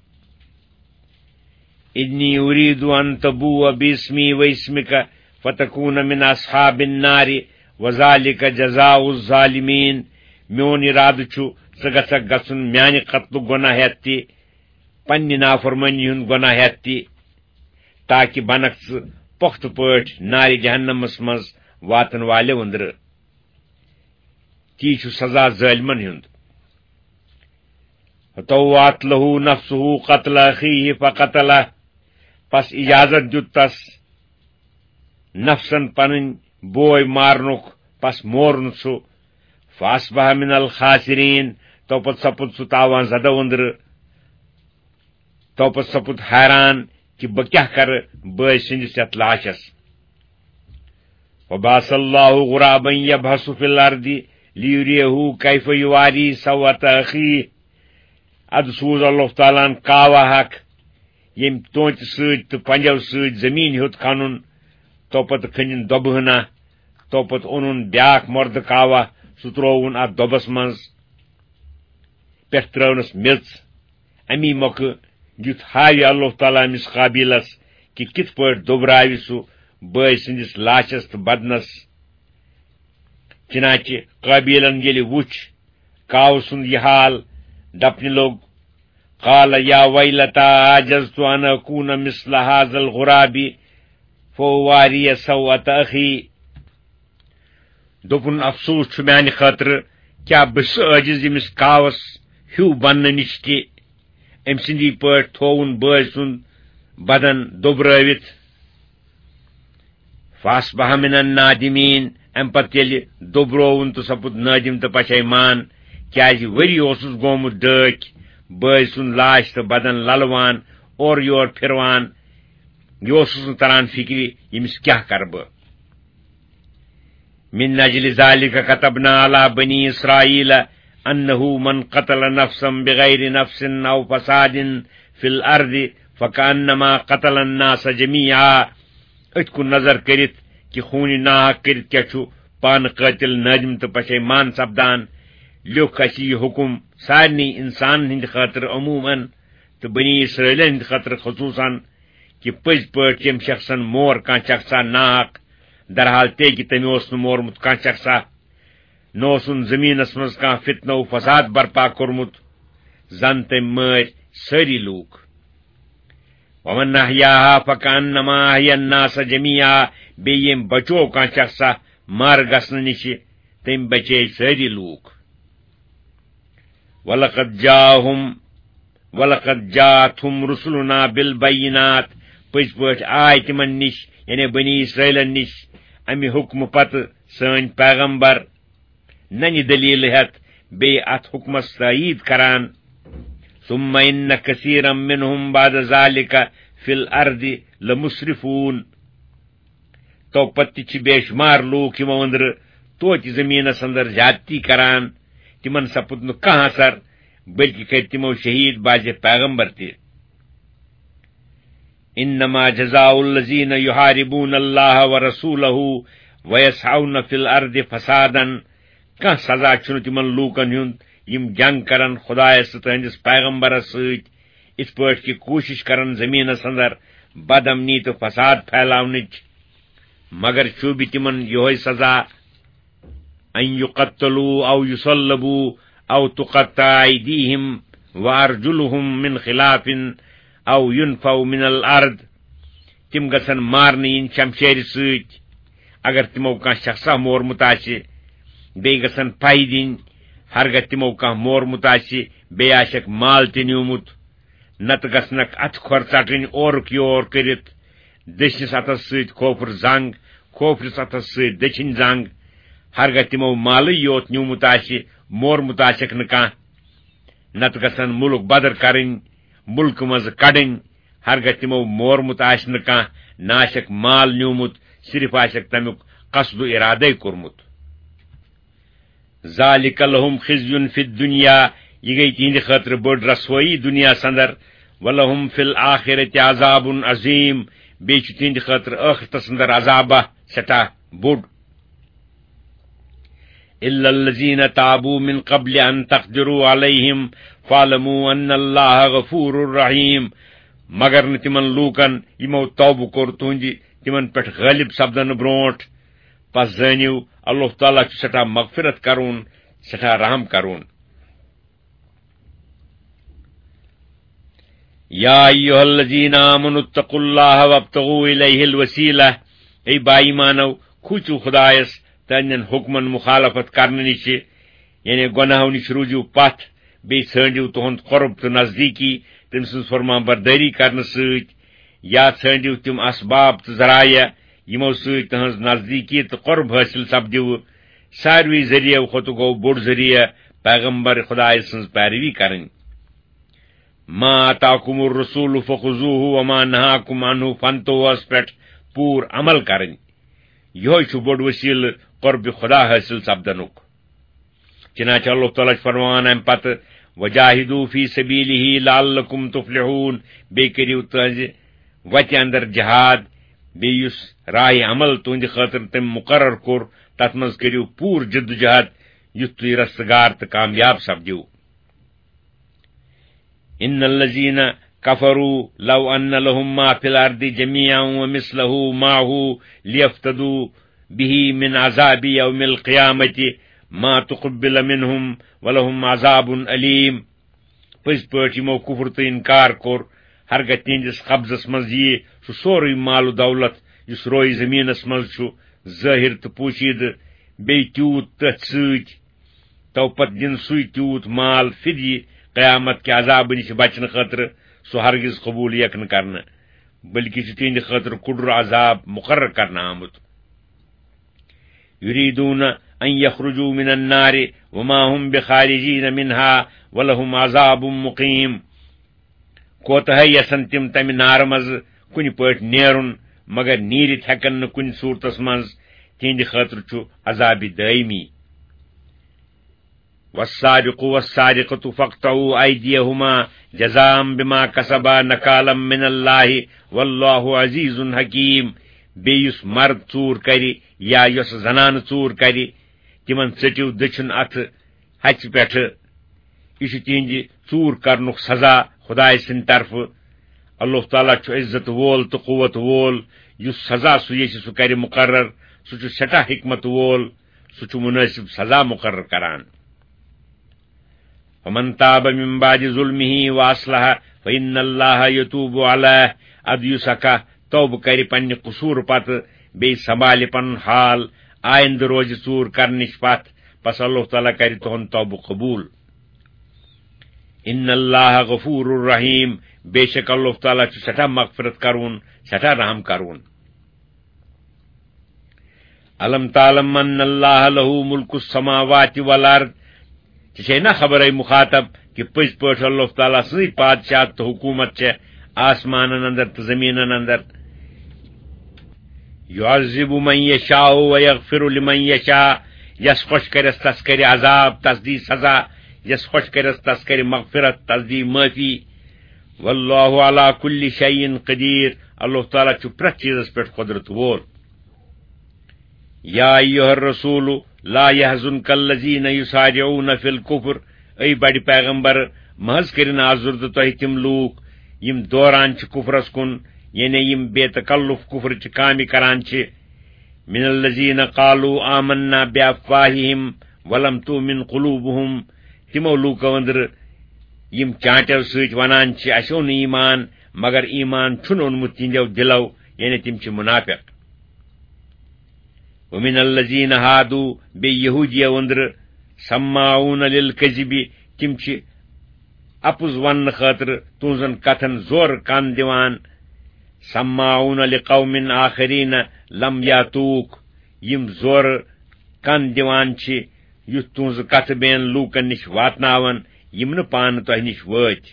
انی اریٖد ان تبوء باسمی واسمک فتکون من اصحاب النار وذلک جزاء الظالمین میون ارادٕ چھُ ژٕ گژھکھ گژھُن میانہِ قتلُک گۄناہ ہٮ۪تھ تہِ پننہِ نافرمٲنی ہُنٛد گۄناہ ہٮ۪تھ تہِ تاکہِ بنکھ ژٕ پۄختہٕ پٲٹھۍ نارِ جہنمس منٛز واتن والٮ۪و أنٛدرٕ تی چھُ سزا ظٲلمن ہُنٛد فطوعت لہُ نفسہ قتل اخیہ فقتلہ پس اجازت دیُت تس نفسن پنٕنۍ بوے مارنُک پس مورن سُہ فاصبح من الخاسرین توپت سپُد سُہ تاوان زدو أنٛدرٕ توپت سپُد حیران کہ بہٕ کیٛاہ کرٕ بٲے سٕنٛدِس یتھ لاشس وبعث اللہ غرابا یبحث فی الارض لیریہ کیف یواری سوءة اخیہ ادٕ سوٗز اللہ تعالیٰ ہن کاوا ہکھ ییٚمۍ توتہِ سۭتۍ تہٕ پنجو سۭتۍ زمیٖن ہیوٚت کھنُن توپت کھٔنِن دۄبہٕ ہنا توپت اوٚنُن بیاکھ مردٕ کاوا سُہ ترووُن اتھ دۄبس منٛز پٮ۪ٹھ ترٲونس میژ امی مۄکھٕ یُتھ ہاوِ اللہ تعالیٰ أمِس قابیلس کہ کِتھ پٲٹھۍ دۄبراوِ سُہ بٲے سٕنٛدِس لاشس تہٕ بدنس چنانچہ قابیلن ییٚلہِ وُچھ کاوٕ سُنٛد یہِ حال دپنہِ لوٚگ قال یا ویلتا عجزت ان اکون مثل هذا الغراب فواری سوءة اخی دوٚپُن افسوٗس چھُ میانہِ خٲطرٕ کیٛاہ بہٕ چھُس عٲجز ییٚمِس کاوس ہیوٗ بننہٕ نِش تہِ أمۍ سٕنٛدی پٲٹھۍ تھووُن بٲے سُنٛد بدن دۄبرٲوِتھ فاصبح من النادمین امہِ پتہٕ ییٚلہِ دۄبرووُن تہٕ سپُد نٲدِم تہٕ پشیمان کیٛازِ ؤری اوسُس گومُت ڈٲکۍ بٲے سُنٛد لاش تہٕ بدن للوان اورٕ یور پھِروان یہِ اوسُس نہٕ تران فِکرِ ییٚمِس کیٛاہ کرٕ بہٕ من اجل ذلك كتبنا على بني اسرائيل انه من قتل نفسا بغير نفس او فساد في الارض فكانما قتل الناس جميعا اتھ کُن نظر کٔرِتھ کہ خوٗنہِ ناحق کٔرِتھ کیٛاہ چھُ پانہٕ قٲتِل نٲدِم تہٕ پشیمان سپدان لیوٚکھ اَسہِ یہِ حُکم سارنٕے انسانن ہٕنٛدِ خٲطرٕ عموٗمن تہٕ بنی اسرائیلن ہٕنٛدِ خٲطرٕ خصوٗصن کہ پٔزۍ پٲٹھۍ ییٚمہِ شخصن مور کانٛہہ شخصا ناحق درحال تے کہ تٔمۍ اوس نہٕ مورمُت کانٛہہ شخصا نہ اوسُن زمیٖنس منٛز کانٛہہ فتنہٕ و فساد برپا کوٚرمُت زن تٔمۍ مٲرۍ سٲری لوٗکھ ومن احیاها فکانما احیا الناس جميعا بیٚیہِ ییٚمۍ بچوو کانٛہہ شخصا مارٕ گژھنہٕ نِشہِ تٔمۍ بچے سٲری لوٗکھ ولقد جاءتهم رسلنا بالبینات پٔزۍ پٲٹھۍ آے تِمن نِش یعنی بنی اسرائیلن نِش امہِ حُکمہٕ پتہٕ سٲنۍ پیغمبر ننہِ دلیٖلہٕ ہٮ۪تھ بیٚیہِ اتھ حُکمس تایید کران ثم ان كثيرا منهم بعد ذلك في الارض لمسرفون توپت تہِ چھِ بے شمار لوٗکھ یِمو أنٛدرٕ توتہِ زمیٖنس انٛدر زیادتی کران تِمن سپُد نہٕ کانٛہہ اثر بلکہِ کٔرۍ تِمو شہیٖد بعضِ پیغمبر تہِ انما جزاء الذين يحاربون الله ورسوله ويسعون في الارض فسادا کانٛہہ سزا چھُنہٕ تِمن لوٗکن ہُنٛد یِم جنگ کرن خۄدایس تہٕ تٕہنٛدِس پیغمبرس سۭتۍ یِتھ پٲٹھۍ کہِ کوٗشش کرن زمیٖنس انٛدر بدامنی تو فساد پھیلاونچ مگر شوبہِ تمن یہوے سزا ان یقتلوا او یصلبوا او تقطع ایدیہم وارجلہم من خلاف او ينفوا من الارض تم گژھن مارنہٕ یِن شمشیرِ سۭتۍ اگر تمو کانٛہہ شخصا مورمُت آسہِ بیٚیہِ گژھن پھیہِ دِنۍ ہرگاہ تمو کانٛہہ مورمُت آسہِ بیٚیہِ آسٮ۪کھ مال تہِ نیوٗمُت نتہٕ گژھنکھ اتھٕ کھۄر ژٹٕنۍ اورُک یور کٔرِتھ دٔچھنِس اتھس سۭتۍ کھوفر زنگ کھوفرِس اتھس سۭتۍ دٔچھِنۍ زنگ ہرگاہ تمو مالٕے یوت نیوٗمُت آسہِ مورمُت آسٮ۪کھ نہٕ کانٛہہ نتہٕ گژھن مُلک بدر کرٕنۍ مُلکہٕ منٛزٕ کڑٕنۍ ہرگاہ تمو مورمُت آسہِ نہٕ کانٛہہ نہ آسٮ۪کھ مال نیوٗمُت صرف آسٮ۪کھ تمیُک قصد و ارادے کوٚرمُت ذالک لہم خزی فی الدنیا یہ گئی تہندِ خٲطرٕ بٔڑ رسوٲیی دنیاہس اندر ولہم فی الآخرۃ عذاب عظیم بیٚیہِ چھُ تہندِ خٲطرٕ ٲخرتس اندر عذابہ سٮ۪ٹھاہ بوٚڑ الا الذین تابوا من قبل ان تقدروا علیہم فاعلموا ان اللہ غفور رحیم مگر نہ تمن لوٗکن یمو توبہٕ کوٚر تُہنٛدِ تمن پٮ۪ٹھ غٲلب سپدنہٕ برونٹھ پس زٲنِو اللہ تعالیٰ چھُ سٮ۪ٹھاہ مغفرت کرون سٮ۪ٹھاہ رحم کرون یا ایھا الذین آمنوا اتقوا اللہ وابتغوا الیہ الوسیلہ اے با ایمانو کھوٗژِو خدایس تہنٛدٮ۪ن حکمن مخالفت کرنہٕ نِش یعنی گۄناہو نِش روٗزِو پتھ بیٚیہِ ژھٲنٛڈِو تُہُنٛد قرب تہٕ نزدیٖکی تٔمۍ سٕنٛز فرمان بردٲری کرنہٕ سۭتۍ یا ژھٲنٛڈِو تِم اسباب تہٕ ذرایع یمو سۭتۍ تہنٛز نزدیٖکی تہٕ قرب حٲصِل سپدِوٕ ساروٕے ذٔریعو کھۄتہٕ گوٚو بوٚڑ ذٔریعہ پیغمبر خدایہِ سٕنٛز پیروی کرٕنۍ ما آتاکُم الرسوٗل فخذوٗہ وما نہاکُم عنہ فانتہوٗہس پٮ۪ٹھ پوٗرٕ عمل کرٕنۍ یہوے چھُ بوٚڑ وسیٖلہٕ قربِ خدا حٲصِل سپدنُک چنانچہ اللہ تعالیٰ چھُ فرمان امہِ پتہٕ وجاہدوا فی سبیلہ لعلکم تفلحون بیٚیہِ کٔرِو تہنٛزِ وتہِ اندر جہاد بیٚیہِ یُس راہِ عمل تُہنٛدِ خٲطرٕ تٔمۍ مقرر کوٚر تتھ منٛز کٔرِو پوٗرٕ جدوجہد یُتھ تُہۍ رستگار تہٕ کامیاب سپدِو ان الذین کفروا لو ان لهم ما فی الارض جميعا ومثله معه لیفتدوا به من عذاب یوم القیامة ما تقبل منهم ولهم عذاب علیم پٔزۍ پٲٹھۍ یمو کفر تہٕ انکار کوٚر ہرگاہ تہنٛدِس قبضس منٛز ییہِ سُہ سورُے مال و دولت یُس رویہِ زٔمیٖنس منٛز چھُ ظٲہر تہٕ پوشیدٕ بیٚیہِ تیوٗت تٔتھۍ سۭتۍ تو پتہٕ دِن سُے تیوٗت مال فدیہِ قیامت کہِ عذابہٕ نِش بچنہٕ خٲطرٕ سُہ ہرگز قبوٗل یِیَکھ نہٕ کرنہٕ بلکہ چھُ تہنٛدِ خٲطرٕ کُڈُر عذاب مقرر کرنہٕ آمُت یریٖدوٗن ان یخرجوا من النار وما هم بخارجین منها ولهم عذاب مقیم کوتاہ یژھن تم تمہِ نارٕ منٛزٕ کُنہِ پٲٹھۍ نیرُن مگر نیٖرِتھ ہٮ۪کن نہٕ کُنہِ صوٗرتس منٛز تہنٛدِ خٲطرٕ چھُ عذابِ دٲیمی والسارق والسارقة فاقطعوا أيديهما جزاء بما كسبا نكالا من الله والله عزيز حكيم بیٚیہِ یُس مرد ژوٗر کرِ یا یۄس زنانہٕ ژوٗر کرِ تِمن ژٔٹِو دٔچھُن اتھٕ ہَژِ پٮ۪ٹھٕ یہِ چھُ تِہنٛدِ ژوٗر کرنُک سزا خدایہِ سٕنٛدِ طرفہٕ اللہ تعالیٰ چھُ عزت وول تہٕ قوت وول یُس سزا سُہ یژھِ سُہ کرِ مقرر سُہ چھُ سٮ۪ٹھاہ حکمت وول سُہ چھُ منٲسب سزا مقرر کران فمن تاب من بعد ظلمه واصلح فإن الله يتوب عليه اد یُس اکھا توبہٕ کرِ پننہِ قصوٗر پتہٕ بیٚیہِ سنبھالہِ پنُن حال آیندٕ روزِ ژوٗر کرنٕچ پتھ پس اللہ تعالیٰ کرِ تُہُنٛد توبہٕ قبوٗل ان اللہ غفور الرحیم بے شک اللہ تعالیٰ چھُ سٮ۪ٹھاہ مغفرت کرون سٮ۪ٹھاہ رحم کرون الم تعلم ان اللہ لہو ملک السماوات والارض ژےٚ چھے نا خبرے مخاطب کہ پٔزۍ پٲٹھۍ اللہ تعالیٰ سٕنٛزٕے بادشاہت تہٕ حکوٗمت چھےٚ آسمانن اندر تہٕ زٔمیٖنن اندر یعذب من یشاء ویغفر لمن یشاء یس خۄش کرٮ۪س تس کرِ عذاب تس دی سزا یس خۄش کرٮ۪س تس کرِ مغفرت تس دی معٲفی واللہ علی کل شیء قدیر اللہ تعالیٰ چھُ پرٛٮ۪تھ چیٖزس پٮ۪ٹھ قدرت وول یا ایھا الرسول لا یحزنک الذین یسارعون فی الکفر اے بڑِ پیغمبر مہ حظ کٔرِنۍ آزُردٕ تۄہہِ تِم لوٗکھ یِم دوران چھِ کُفرس کُن یعنی یم بے تکلف کفر چ کامہ کران چھ من الذین قالوا آمنا بافواہہم ولم تؤمن قلوبہم تمو لوکو اندر یم چانٹو سۭتۍ ونان چھ اسہ اوٚن ایمان مگر ایمان چھُنہٕ اوٚنمُت تہنٛدیو دلو یعنی تم چھ منافق ومن الذین ہادوا بیٚیہِ یہوٗدیو اندر سماعون للکذب تم چھ اپُز وننہٕ خٲطرٕ تہنٛزن کتھن زورٕ کن دِوان سماعون لقوم آخرین لم یاتوک یم زورٕ کن دِوان چھ یُتھ تہنٛزٕ کتھٕ بیٚین لوٗکن نش واتناون یم نہٕ پانہٕ تۄہہِ نش وٲتۍ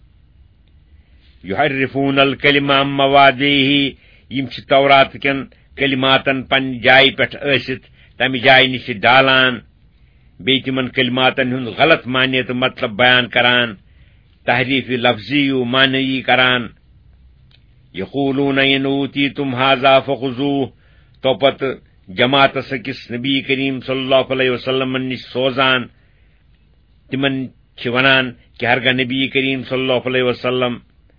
یحرفون الکلم عن مواضعہ یم چھ تورات کٮ۪ن کلماتن پننہِ جایہِ پٮ۪ٹھ ٲسِتھ تمہِ جایہِ نش ڈالان بیٚیہِ تمن کلماتن ہُنٛد غلط معنی تہٕ مطلب بیان کران تحریف لفظی و معنوی کران یقولون ان اوتیتم ھذا فخذوہ تو پتہٕ جماعتس أکِس نبی کریم صلی اللہ علیہ وسلم نش سوزان تمن چھ ونان کہ ہرگاہ نبی کریم صلی اللہ علیہ وسلم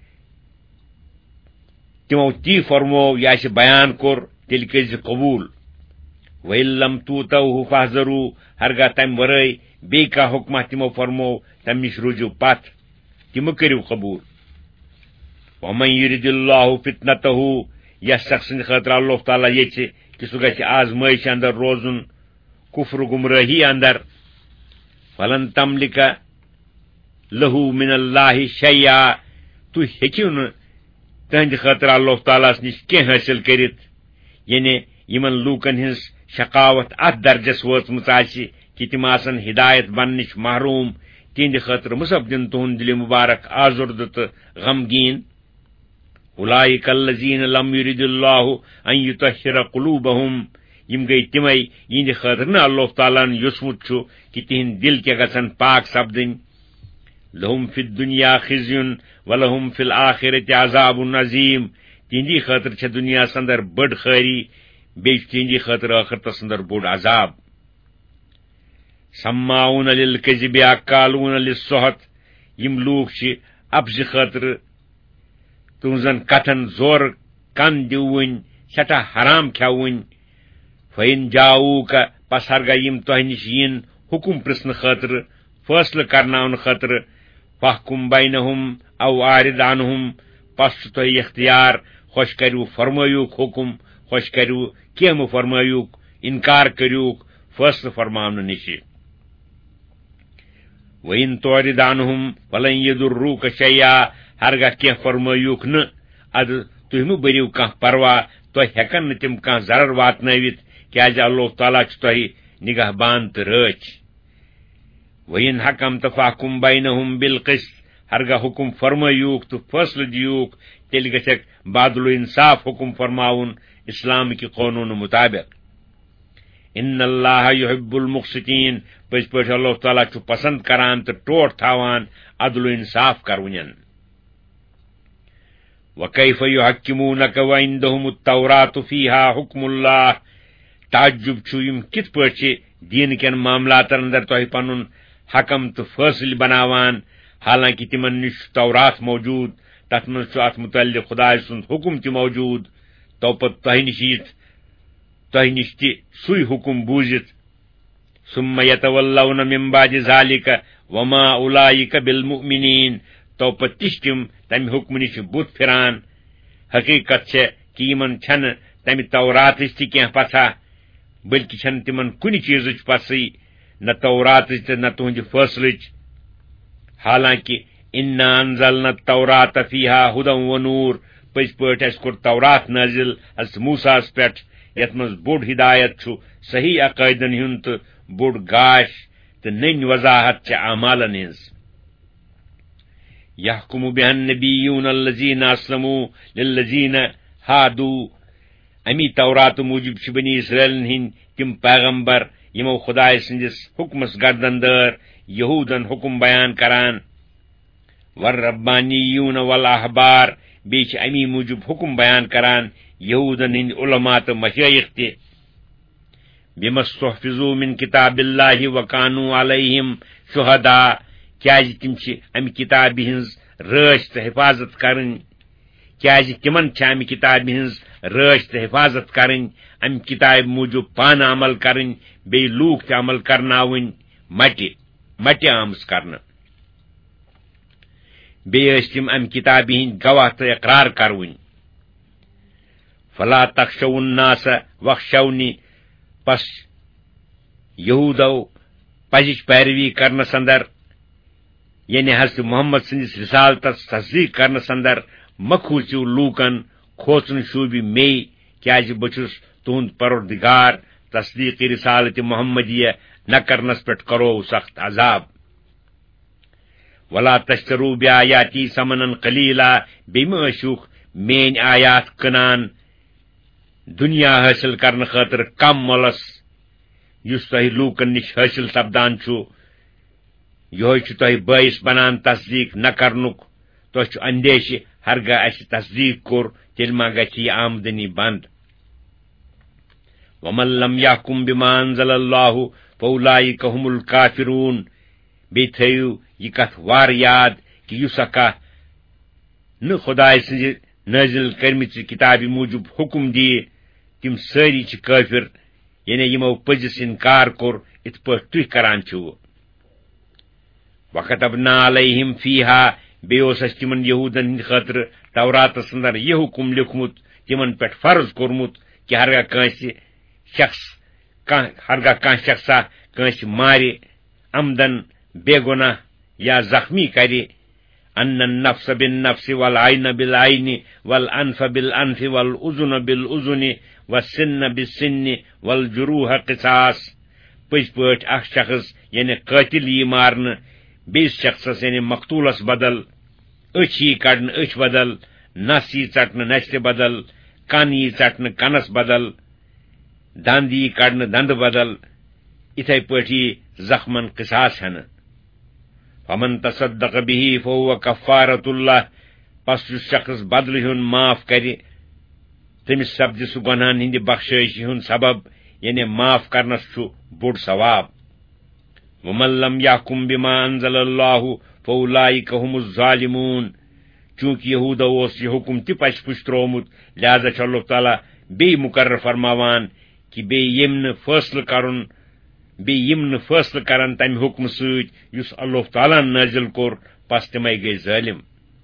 تمو تی فرمو یا اسہ بیان کور تیل کٔرزِ قبول وَإِن لَّمْ تُؤْتَوْهُ فَاحْذَرُوا ہرگاہ تمہ ورٲے بیٚیہِ کانٛہہ حکمہ تمو فرمو تمہِ نش روٗزِو پتھ تِم کٔرِو قبول وَمَن يُرِدِ اللّٰهُ فِتْنَتَهُ یس شخص سٕنٛدِ خٲطرٕ اللہ تعالیٰ یژھِ کہ سُہ گژھِ آزمٲیش اندر روزُن کفر گمرٲہی اندر فلن تملک لہُ من اللہ شیئا تُہۍ ہیٚکِو نہٕ تہنٛدِ خٲطرٕ اللہ تعالیٰ نش کینٛہہ حٲصِل کٔرِتھ یعنی یمن لوٗکن ہٕنٛز شقاوت اتھ درجس وٲژمٕژ آسہِ کہ تم آسن ہدایت بننٕچ محروم تہنٛدِ خٲطرٕ مُسبدِن تُہُنٛد دِلہِ مبارک آزُردٕ تہٕ غمگیٖن اولئک الذین لم یرد اللہ ان یطہر قلوبہم یم گئی تمے یہندِ خٲطرٕ نہٕ اللہ تعالیٰ ہن یوژمُت چھُ کہ تہنٛدۍ دل کیٛاہ گژھن پاک سپدٕنۍ لہم فی الدنیا خزی ولہم فی الآخرۃ عذاب عظیم تہندی خٲطرٕ چھےٚ دنیاہس اندر بٔڑ خٲری بیٚیہِ چھُ تہندی خٲطرٕ ٲخرتس اندر بوٚڑ عذاب سماعون للکذب اکالون للسحت یم لوٗکھ چھِ اپزِ خٲطرٕ تہنٛزن کتھن زورٕ کن دِوٕنۍ سٮ۪ٹھاہ حرام کھٮ۪وٕنۍ فإن جاؤوکَ پس ہرگاہ یم تۄہہِ نش یِن حکم پرژھنہٕ خٲطرٕ فٲصلہٕ کرناونہٕ خٲطرٕ فاحکم بینہم او اعرض عنہم پس چھُ تۄہہِ اختیار خۄش کٔرِو فرمٲیوُکھ حکم خۄش کٔرِو کینٛہہ مہٕ فرمٲیوُکھ انکار کٔرِوُکھ فٲصلہٕ فرماونہٕ نِش وَإِن تُعْرِض عَنْهُمْ فَلَن يَضُرُّوكَ شَيْئًا ہرگاہ کینٛہہ فرمٲیوُکھ نہٕ ادٕ تُہۍ مہٕ بٔرِو کانٛہہ پرواہ تۄہہِ ہٮ۪کن نہٕ تِم کانٛہہ ضرر واتنٲوِتھ کیٛازِ اللہ تعالیٰ چھُ تۄہہِ نگاہ بان تہٕ رٲچھ وَإِن حَكَمْتَ فَاحْكُم بَيْنَهُم بِالْقِسْطِ ہرگاہ حکم فرمٲیوُکھ تہٕ فٲصلہٕ دِیوٗکھ تیٚلہِ گژھٮ۪کھ بادل و انصاف حکم فرماوُن اسلام کہِ قونوٗنہٕ مُطابق ان اللہ یحب المقسطین پٔزۍ پٲٹھۍ اللہ تعالیٰ چھُ پسند کران تہٕ ٹوٹھ تھاوان عدل و انصاف کرونٮ۪ن وَكَيْفَ يُحَكِّمُونَكَ وَعِندَهُمُ التَّوْرَاةُ فِيهَا حُكْمُ اللّٰهِ تعجب چھُ یم کِتھ پٲٹھۍ چھِ دیٖن کٮ۪ن معاملاتن اندر تۄہہِ پنُن حکم تہٕ فٲصلہٕ بناوان حالانکہ تمن نش تورات موجود تتھ منٛز چھُ اتھ متعلق خدایہِ سُنٛد حکم تہِ موجود تو پتہٕ تۄہہِ نش یِتھ تۄہہِ نش تہِ سُے حکم بوٗزِتھ ثم یتولون من بعد ذلك وما اولئک بالمؤمنین تو پتہٕ تہِ چھِ تِم تمہِ حکمہٕ نش بُتھ پھران حقیقت چھےٚ کہ یمن چھنہٕ تمہِ توراتٕچ تہِ کینٛہہ پژھا بلکہ چھنہٕ تمن کُنہِ چیٖزٕچ پژھٕے نہ توراتٕچ تہٕ نہ تُہنٛدِ فٲصلٕچ حالانکہ انا انزلنا التوراۃ فیہا ھدی ونور پٔزۍ پٲٹھۍ اسہِ کوٚر تورات نٲزِل حضرت موسیٰ ہس پٮ۪ٹھ یتھ منٛز بوٚڑ ہدایت چھُ صحیح عقٲیدن ہُنٛد تہٕ بوٚڑ گاش تہٕ نٔنۍ وضاحت چھِ اعمالن ہٕنٛز یحکم بها النبیون الذین اسلموا للذین ہادوا امی تورات موجب چھِ بنی اسرائیلن ہٕنٛدۍ تِم پیغمبر یمو خدایہِ سٕنٛدِس حکمس گردن دٲر یہوٗدن حکم بیان کران والربانیون والاحبار بیٚیہِ چھِ امی موجب حکم بیان کران یہوٗدن ہٕنٛدۍ علما تہٕ مشایخ تہِ بما استحفظوا من کتاب اللہ وکانوا علیہم شہداء کیٛازِ تِم چھِ امہِ کتابہِ ہٕنٛز رٲچھ تہٕ حفاظت کرٕنۍ کیازِ تمن چھ امہِ کتابہِ ہٕنٛز رٲچھ تہٕ حفاظت کرٕنۍ، امہِ کتابہِ موٗجوٗب پانہٕ عمل کرٕنۍ، بیٚیہِ لوٗکھ تہِ عمل کرناوٕنۍ مٹہِ آمٕژ کرنہٕ۔ بیٚیہِ ٲسۍ تِم امہِ کتابہِ ہٕنٛدۍ گواہ تہٕ اقرار کروٕنۍ۔ فلا تخشوا الناس واخشونی، پس یہودو پزِچ پیروی کرنس اندر، یعنی حضرت محمد سندس رسالتس تصدیق کرنس اندر مہ کھوژِو لوٗکن، کھوژُن شوٗبہِ مے، کیازِ بہٕ چھُس تُہُنٛد پروردگار، تصدیق رسالت محمدیہ نہ کرنس پٮ۪ٹھ کرو سخت عذاب۔ ولا تشتروا بآیاتی ثمنا قلیلا، بیٚیہِ مہ ٲسِوکھ میٲنۍ آیات کٕنان دنیا حٲصل کرنہٕ خٲطرٕ کم مۄلس، یُس تۄہہِ لوٗکن نِش حٲصل سپدان چھُ، یہوے چھُ تۄہہِ بٲعث بنان تصدیق نہ کرنُک۔ تۄہہِ چھُ اندیشہِ ہرگاہ اسہِ تصدیق کوٚر تیٚلہِ ما گژھِ یہِ آمدنی بند۔ ومن لم يحكم بما انزل الله فاولئك هم الكافرون، بیٚیہِ تھٲیِو یہِ کتھ وارٕ یاد کہِ یُس کانٛہہ نہٕ خۄداے سٕنزِ نٲزِل کٔرمٕژِ کتابہِ موٗجوٗب حُکم دِیہِ، تِم سٲری چھِ کٲفر، یعنی یِمو پٔزِس انکار کوٚر یِتھ پٲٹھۍ تُہۍ کران چھِو۔ وكتبنا علیہم فیہا، بیٚیہِ اوس اسہِ تِمن یہوٗدن ہٕنٛدِ خٲطرٕ توراتس اندر یہِ حُکم لیوٗکھمُت، تِمن پٮ۪ٹھ فرض کوٚرمُت کہِ ہرگاہ کانٛہہ شخصا کٲنٛسہِ مارِ عمدن بے گۄناہ یا زخمی کرِ، ان النفس بالنفس والعین بالعین والانف بالانف والاذن بالاذن والسن بالسن والجروح قصاص، پٔزۍ پٲٹھۍ اکھ شخص یعنی قٲتل یی مارنہٕ بیٚیِس شخصس یعنی مقتولس بدل، أچھ یی کڑنہٕ أچھ بدل، نس یی ژٹنہٕ نسہِ بدل، کن یی ژٹنہٕ کنس بدل، دند یی کڑنہٕ دندٕ بدل، اِتھے پٲٹھۍ یی زخمن قصاص ہٮ۪نہٕ۔ فمن تصدق به فهو كفارة الله، پس یُس شخص بدلہٕ ہُند معاف کرِ تٔمِس سپدِ سُہ گۄنہن ہٕنٛدِ بخشٲیشہِ ہُند سبب، یعنی معاف کرنس چھُ بوٚڑ ثواب۔ ومن لم يحكم بما انزل الله فاولئك هم الظالمون، چونکہ یہودو اوس یہ حکم تہِ پچ پُش تروومُت، لہذا چھُ اللہ تعالیٰ بیٚیہِ مقرر فرماوان کہ بیٚیہِ یِم نہٕ فٲصلہٕ کرن تمہِ حکمہٕ سۭتۍ یُس اللہ تعالیٰ نٲزِل کوٚر، پس تِمے گٔیہِ ظٲلم۔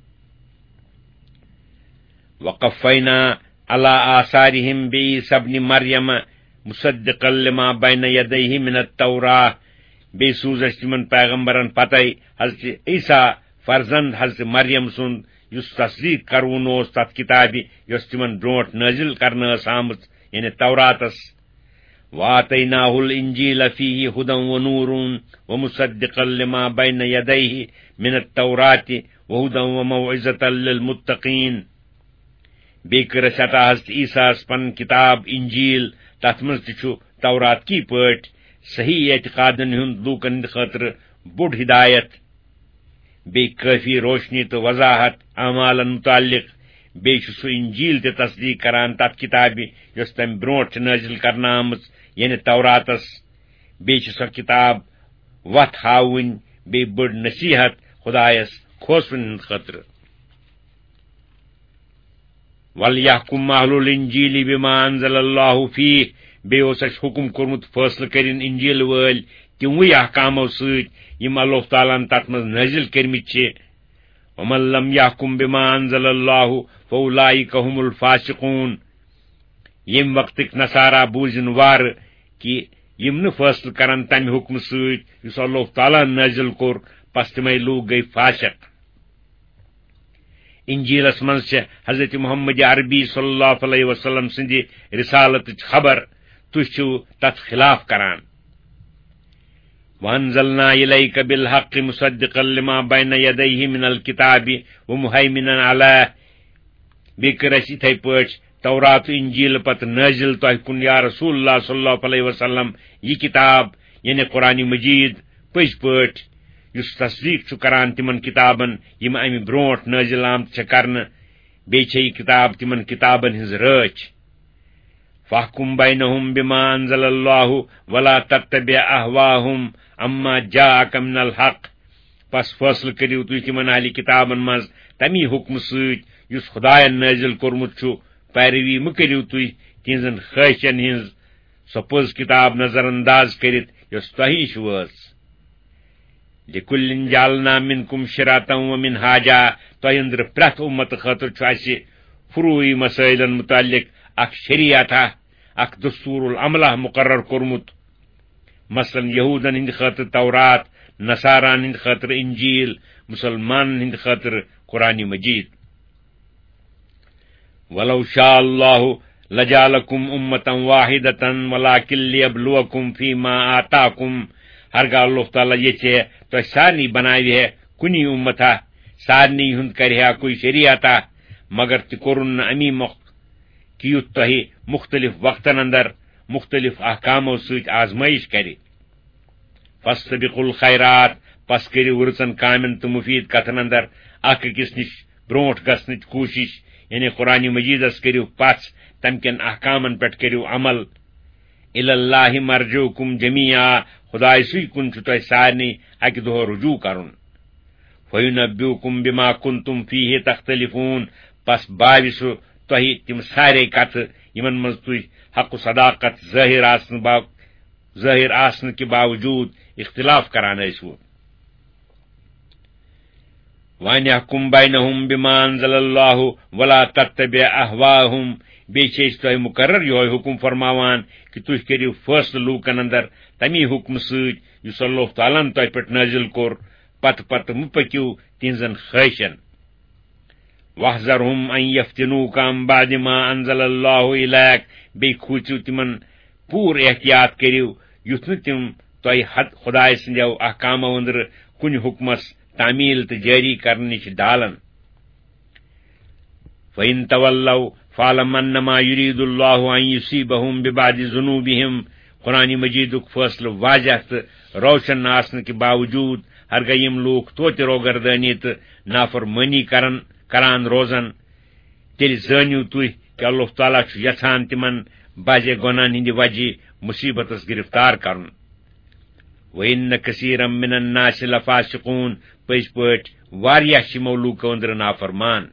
وقفینا علی آثارہم بعیسی ابن مریم مصدقا لما بین یدیہ من التوراہ، بیٚیہِ سوٗز اسہِ تِمن پیغمبرن پتے حضرت عیسیٰ فرزند حضرت مریم سُنٛد، یُس تصدیق کروُن اوس تتھ کتابہِ یۄس تِمن برونٛٹھ نٲزِل کرنہٕ ٲس آمٕژ، یعنی توراتس۔ وآتیناہ الانجیل فیہ ہدی ونور ومصدقا لما بین یدیہ من التوراۃ وہدی وموعظۃ للمتقین، بیٚیہِ کٔر اسہِ عطا حضرت عیسیٰ پنٕنۍ کتاب انجیل، تتھ منٛز تہِ چھُ تورات کی پٲٹھۍ صحیح اعتقادن ہُنٛد لوٗکن ہٕنٛدِ خٲطرٕ بوٚڑ ہدایت، بیٚیہِ کٲفی روشنی تہٕ وضاحت اعمالن متعلق۔ بیٚیہِ چھُ سُہ انجیل تہِ تصدیق کران تتھ کتابہِ یۄس تمہِ برونٛٹھ چھِ نٲزِل کرنہٕ آمٕژ، یعنی توراتس۔ بیٚیہِ چھِ سۄ کتاب وتھ ہاوٕنۍ، بیٚیہِ بٔڑ نصیحت خدایس کھوژوٕنۍ ہٕنٛدِ خٲطرٕ۔ وَلْيَحْكُمْ أَهْلُ الْإِنجِيلِ بِمَا أَنزَلَ اللَّهُ فِيهِ، بیٚیہِ اوس اسہِ حُکم کوٚرمُت فٲصلہٕ کٔرِنۍ انجیل وٲلۍ تِموٕے احکامو سۭتۍ یِم اللہ تعالیٰ ہن تتھ منٛز نٲزِل کٔرمٕتۍ چھِ۔ وَمَن لَمْ يَحْكُمْ بِمَا أَنزَلَ اللَّهُ فَأُولَئِكَ هُمُ الْفَاسِقُونَ، ییٚمہِ وقتٕکۍ نصارا بوٗزِن وارٕ کہِ یِم نہٕ فٲصلہٕ کرن تمہِ حُکمہٕ سۭتۍ یُس اللہ تعالیٰ نٲزِل کوٚر، پس تِمے لوٗکھ گٔیہِ فاسق۔ انجیلس منٛز چھِ حضرت محمد عربی صلی اللہ علیہ وسلم سٕنٛدِ رسالتٕچ خبر، تُہۍ چھِو تتھ خلاف کران۔ وَأَنزَلْنَا إِلَيْكَ بِالْحَقِّ مُصَدِّقًا لِمَا بَيْنَ يَدَيْهِ مِنَ الْكِتَابِ وَمُهَيْمِنًا عَلَيْهِ، بیٚیہِ کٔر اسہِ یِتھے پٲٹھۍ تورات انجیل پتہٕ نٲزِل تۄہہِ کُن یا رسول اللہ صلی اللہ علیہ وسلم یہِ کتاب، یعنی قرآن مجید، پٔزۍ پٲٹھۍ یُس تصدیق چھُ کران تِمن کتابن یِم امہِ برونٛٹھ نٲزِل آمژٕ چھےٚ کرنہٕ، بیٚیہِ چھےٚ یہِ کتاب تِمن کتابن ہٕنٛز رٲچھ۔ فاحكم بينهم بما أنزل الله ولا تتبع أهواهم عما جاءك من الحق، پس فٲصلہٕ کٔرِو تُہۍ تِمن اہلِ کتابن منٛز تمی حُکمہٕ سۭتۍ یُس خدایَن نٲزِل کوٚرمُت چھُ پیروی مہٕ کٔرِو تُہۍ تِہنٛزن خٲہشن ہٕنٛز سۄ پوٚز کِتاب نظر انداز کٔرِتھ یۄس تۄہہِ نِش وٲژ لِکُلِّن جعلنا منکم شِرعةً ومنہاجا تۄہہِ أنٛدرٕ پرٛٮ۪تھ اُمتہٕ خٲطرٕ چھُ اَسہِ فروعی مسٲیلن متعلق اکھ شریعتہ اکھ دستور العملہ مقرر کوٚرمُت مثلاً یہوٗدن ہٕنٛدِ خٲطرٕ تورات نصاران ہٕنٛدِ خٲطرٕ انجیل مسلمانن ہٕنٛدِ خٲطرٕ قرآنِ مجید ولو شاء اللہ لجعلکم امة واحدة ولکن لیبلوکم فیما آتاکم ہرگاہ اللہ تعالیٰ یژھِ تۄہہِ سارنٕے بناوِ ہے کُنی اُمتھا سارنٕے ہُنٛد کرِ ہا کُنہِ شریعتہ مگر تہِ کوٚرُن نہٕ امی مۄکھ کہ یُتھ تۄہہِ مختلف وقتن اندر مختلف احکامو سۭتۍ آزمٲیش کرِ فاستبقوا الخیرات پس کٔرِو رٕژن کامٮ۪ن تہٕ مفیٖد کتھن اندر اکھ أکِس نِش برونٛٹھ گژھنٕچ کوٗشش یعنی قرآنِ مجیدس کٔرِو پژھ تمہِ کٮ۪ن احکامن پٮ۪ٹھ کٔرِو عمل اِلى اللہِ مرجعکم جمیعا خداے سٕے کُن چھُ تۄہہِ سارنٕے اکہِ دۄہ رجوع کرُن فینبئکم بما کنتم فیہ تختلفون پس باوِ سُہ تۄہہِ تِم سارے کتھٕ یِمن منٛز تُہۍ حق و صداقت ظٲہر آسنہٕ کہِ باوجوٗد اختلاف کران ٲسوٕ وَأَنْ بَيْنَهُمْ بِمَا أَنزَلَ اللَّهُ وَلَا تَتَّبِعْ أَهْوَاءَهُمْ بیٚیہِ چھِ أسۍ تۄہہِ مُقرر یِہوے حُکم فرماوان کہِ تُہۍ کٔرِو فٲصلہٕ لوٗکن اندر تمی حُکمہٕ سۭتۍ یُس اللہ تعالیٰ ہن تۄہہِ پٮ۪ٹھ نٲزِل کوٚر پتہٕ مہٕ پٔکِو تِہنٛزن خٲہشن وَاحْذَرْهُمْ أَنْ يَفْتِنُوكَ عَنْ بَعْدِ مَا أَنزَلَ اللَّهُ إِلَيْكَ بیٚیہِ کھوٗژِو تِمن پوٗرٕ احتیاط کٔرِو یُتھ نہٕ تِم تۄہہِ خداے سٕنٛدیو احکامو أنٛدرٕ کُنہِ حُکمس تعمیل تہٕ جٲری کرنہٕ نِش ڈالن فَإِن تَوَلَّوْا فَاعْلَمْ أَنَّمَا يُرِيدُ اللَّهُ أَن يُصِيبَهُم بِبَعْضِ ذُنُوبِهِمْ قرآنِ مجیدُک فٲصلہٕ واضح تہٕ روشن آسنہٕ کہِ باوجوٗد ہرگاہ یِم لوٗکھ توتہِ روگردٲنی تہٕ نافرمٲنی کران روزن تیٚلہِ زٲنِو تُہۍ کہِ اللہ تعالیٰ چھُ یژھان تِمن بعضے گۄناہن ہٕنٛدِ وجہ مُصیبتس گرفتار کرُن وَإِنَّ كَثِيرًا مِنَ النَّاسِ لَفَاسِقُونَ پٔزۍ پٲٹھۍ واریاہ چھِ یِمو لوٗکو أنٛدرٕ نافرمان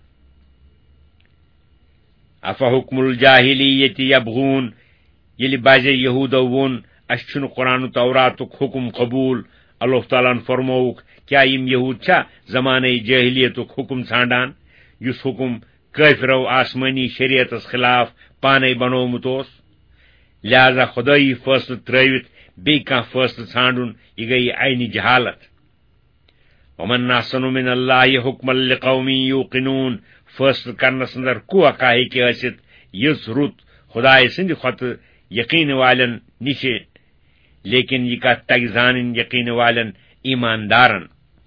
اَفَحُکْمُ الْجَاہِلِیَّةِ یَبْغُون ییٚلہِ بعضے یہوٗدو ووٚن اَسہِ چھُنہٕ قرآن و توراتُک حُکم قبوٗل اللہ تعالیٰ ہن فرمووُکھ کیٛاہ یِم یہوٗد چھا زمانے جٲہِلیتُک حُکم ژھانڈان یُس حُکم کٲفرو آسمٲنی شریعتس خلاف پانے بنوومُت اوس لہذا خدٲیی فٲصلہٕ ترٲوِتھ بیٚیہِ کانٛہہ فٲصلہٕ ژھانڈُن یہِ گٔیہِ عینہِ جہالت وَمَن أَحْسَنُ مِنَ اللہِ حُکْمًا لِقَوْمٍ یوٗقِنوٗن فٲصلہٕ کرنس اندر کُوا کانٛہہ ہیٚکہِ ٲسِتھ یٔژ رُت خداے سٕنٛدِ کھۄتہٕ یقیٖن والٮ۪ن نِشہِ لیکن یہِ کتھ تگہِ زانٕنۍ یقیٖن والٮ۪ن ایٖماندارن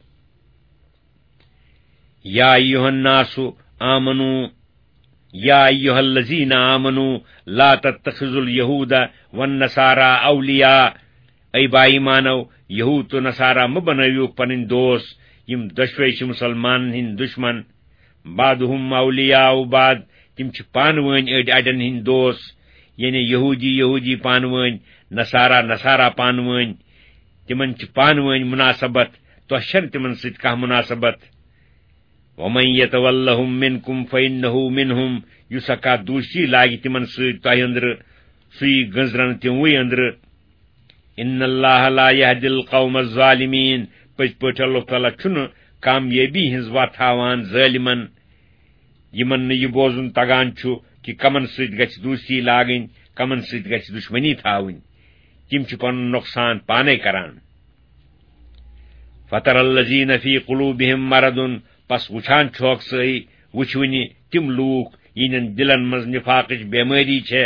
یا ایُّہَا النَّاسُ آمَنوٗ یا ایُّہَا الَّذِیٖنَ آمَنوٗ لا تَتَّخِذُوا الْیَہوٗدَ وَالنَّصَارَىٰ أَوْلِیاء اے با ایمانو یہوٗد تہٕ نصارا مہٕ بنٲوِوکھ پنٕنۍ دوس یِم دۄشوے چھِ مُسلمانن ہٕنٛدۍ دُشمن بعضُہُم أولیاء بعض تِم چھِ پانہٕ ؤنۍ أڑۍ اڑٮ۪ن ہٕنٛدۍ دوس یعنی یہوٗدی پانہٕ ؤنۍ نصارا پانہٕ ؤنۍ تِمن چھِ پانہٕ ؤنۍ مُناسبت تۄہہِ چھنہٕ تِمن سۭتۍ کانٛہہ مُناسبت وَمَن یَتَوَلَّهُم مِنکُم فَإِنَّهُ مِنہُم یُس کانٛہہ دوستی لاگہِ تِمن سۭتۍ تۄہہِ أنٛدرٕ سُے گٔنٛزرن تِموٕے أنٛدرٕ اِنَّ اللَّهَ لَا يَهْدِي الْقَوْمَ الظَّالِمِينَ پٔزۍ پٲٹھۍ اللہ تعالیٰ چھُنہٕ کامیٲبی ہٕنٛز وَتھ ہاوان ظٲلِمن یِمن نہٕ یہِ بوزُن تگان چھُ کہِ کمن سۭتۍ گژھِ دوستی لاگٕنۍ کمن سۭتۍ گژھِ دُشمنی تھاوٕنۍ تِم چھِ پنُن نۄقصان پانے کران فَتَرَى الَّذِينَ فِي قُلُوبِهِم مَرَضٌ پس وٕچھان چھوکھ سٲری وٕچھوٕنہِ تِم لوٗکھ یِہنٛدٮ۪ن دِلن منٛز نِفاقٕچ بٮ۪مٲری چھےٚ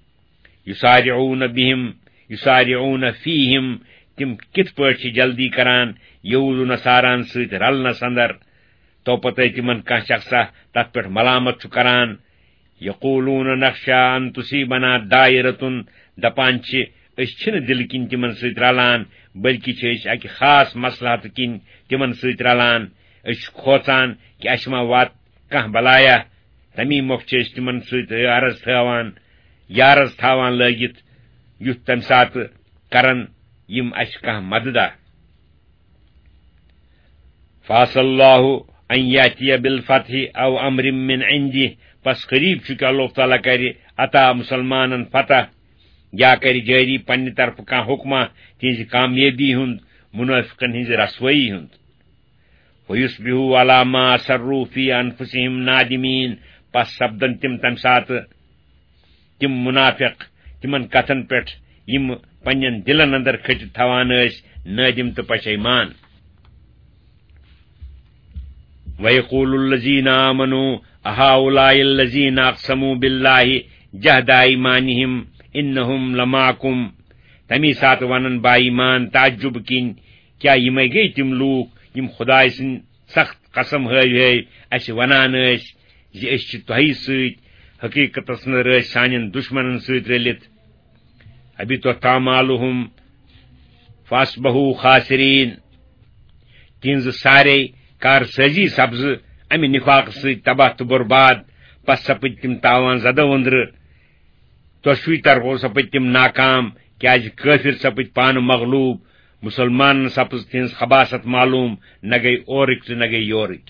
یُسارعوٗنَ فیٖہِم تِم کِتھ پٲٹھۍ چھِ جلدی کران یہوٗد و نصاران سۭتۍ رلنس اندر توپتے تِمن کانٛہہ شخصا تتھ پٮ۪ٹھ ملامت چھُ کران یقوٗلوٗنَ نخشا ان تصیٖبنا دائرتن دپان چھِ أسۍ چھِنہٕ دِلہٕ کِنۍ تِمن سۭتۍ رلان بلکہِ چھِ أسۍ اکہِ خاص مصلحتہٕ کِنۍ تِمن سۭتۍ رلان أسۍ چھِ کھوژان کہِ اَسہِ ما وات کانٛہہ بلایا تمی مۄکھ چھِ أسۍ تِمن سۭتۍ یارز تھاوان لٲگِتھ یُتھ تمہِ ساتہٕ کرن یِم اَسہِ کانٛہہ مددا فَعَسَى اللَّهُ ان یاتی بالفتح او امر من عندہ، پس قریب چھ کہ اللہ تعالیٰ کرِ عطا مسلمانن فتح یا کرِ جاری پنہ طرف کانٛہہ حکمہ تہنٛزِ کامیٲبی ہُنٛد، منافقن ہنٛزِ رسوٲیی ہُنٛد۔ وَيُصْبِحُوا عَلَى مَا أَسَرُّوا فِي أَنفُسِهِمْ نَادِمِينَ، پس سپدن تم تمہ ساتہٕ تم منافق تمن کتھن پٮ۪ٹھ یم پنن دلن اندر کھٹِتھ تھوان ٲسۍ، نٲدم تہٕ پشیمان۔ وَيَقُولُ الَّذِينَ آمَنُوا أَهَؤُلَاءِ الَّذِينَ أَقْسَمُوا بِاللَّهِ جَهْدَ أَيْمَانِهِمْ إِنَّهُمْ لَمَعَكُمْ، تمی سات ونن با ایمان تعجب کن، کیا یمے گئی تم لوگ یم خدائے سن سخت قسم ہٲوۍ اس ونان ٲسۍ زِ أسۍ چھِ تۄہی سۭتۍ، حقیقتس منٛز ٲسۍ سانٮ۪ن دشمنن سۭتۍ رٔلِتھ۔ حبطت أعمالهم فأصبحوا خاسرین، تہنٛز سارے کارسٲزی سپز امہِ نفاق سۭتۍ تباہ تہٕ برباد، پس سپٕدۍ تم تاوان زدہ وندرٕ، دۄشوٕے طرفو سپٕدۍ تم ناکام، کیازِ کٲفر سپٕدۍ پانہٕ مغلوب، مسلمانن سپز تہنٛز خباست معلوم، نہ گئی اورٕکۍ تہٕ نہ گئی یورٕکۍ۔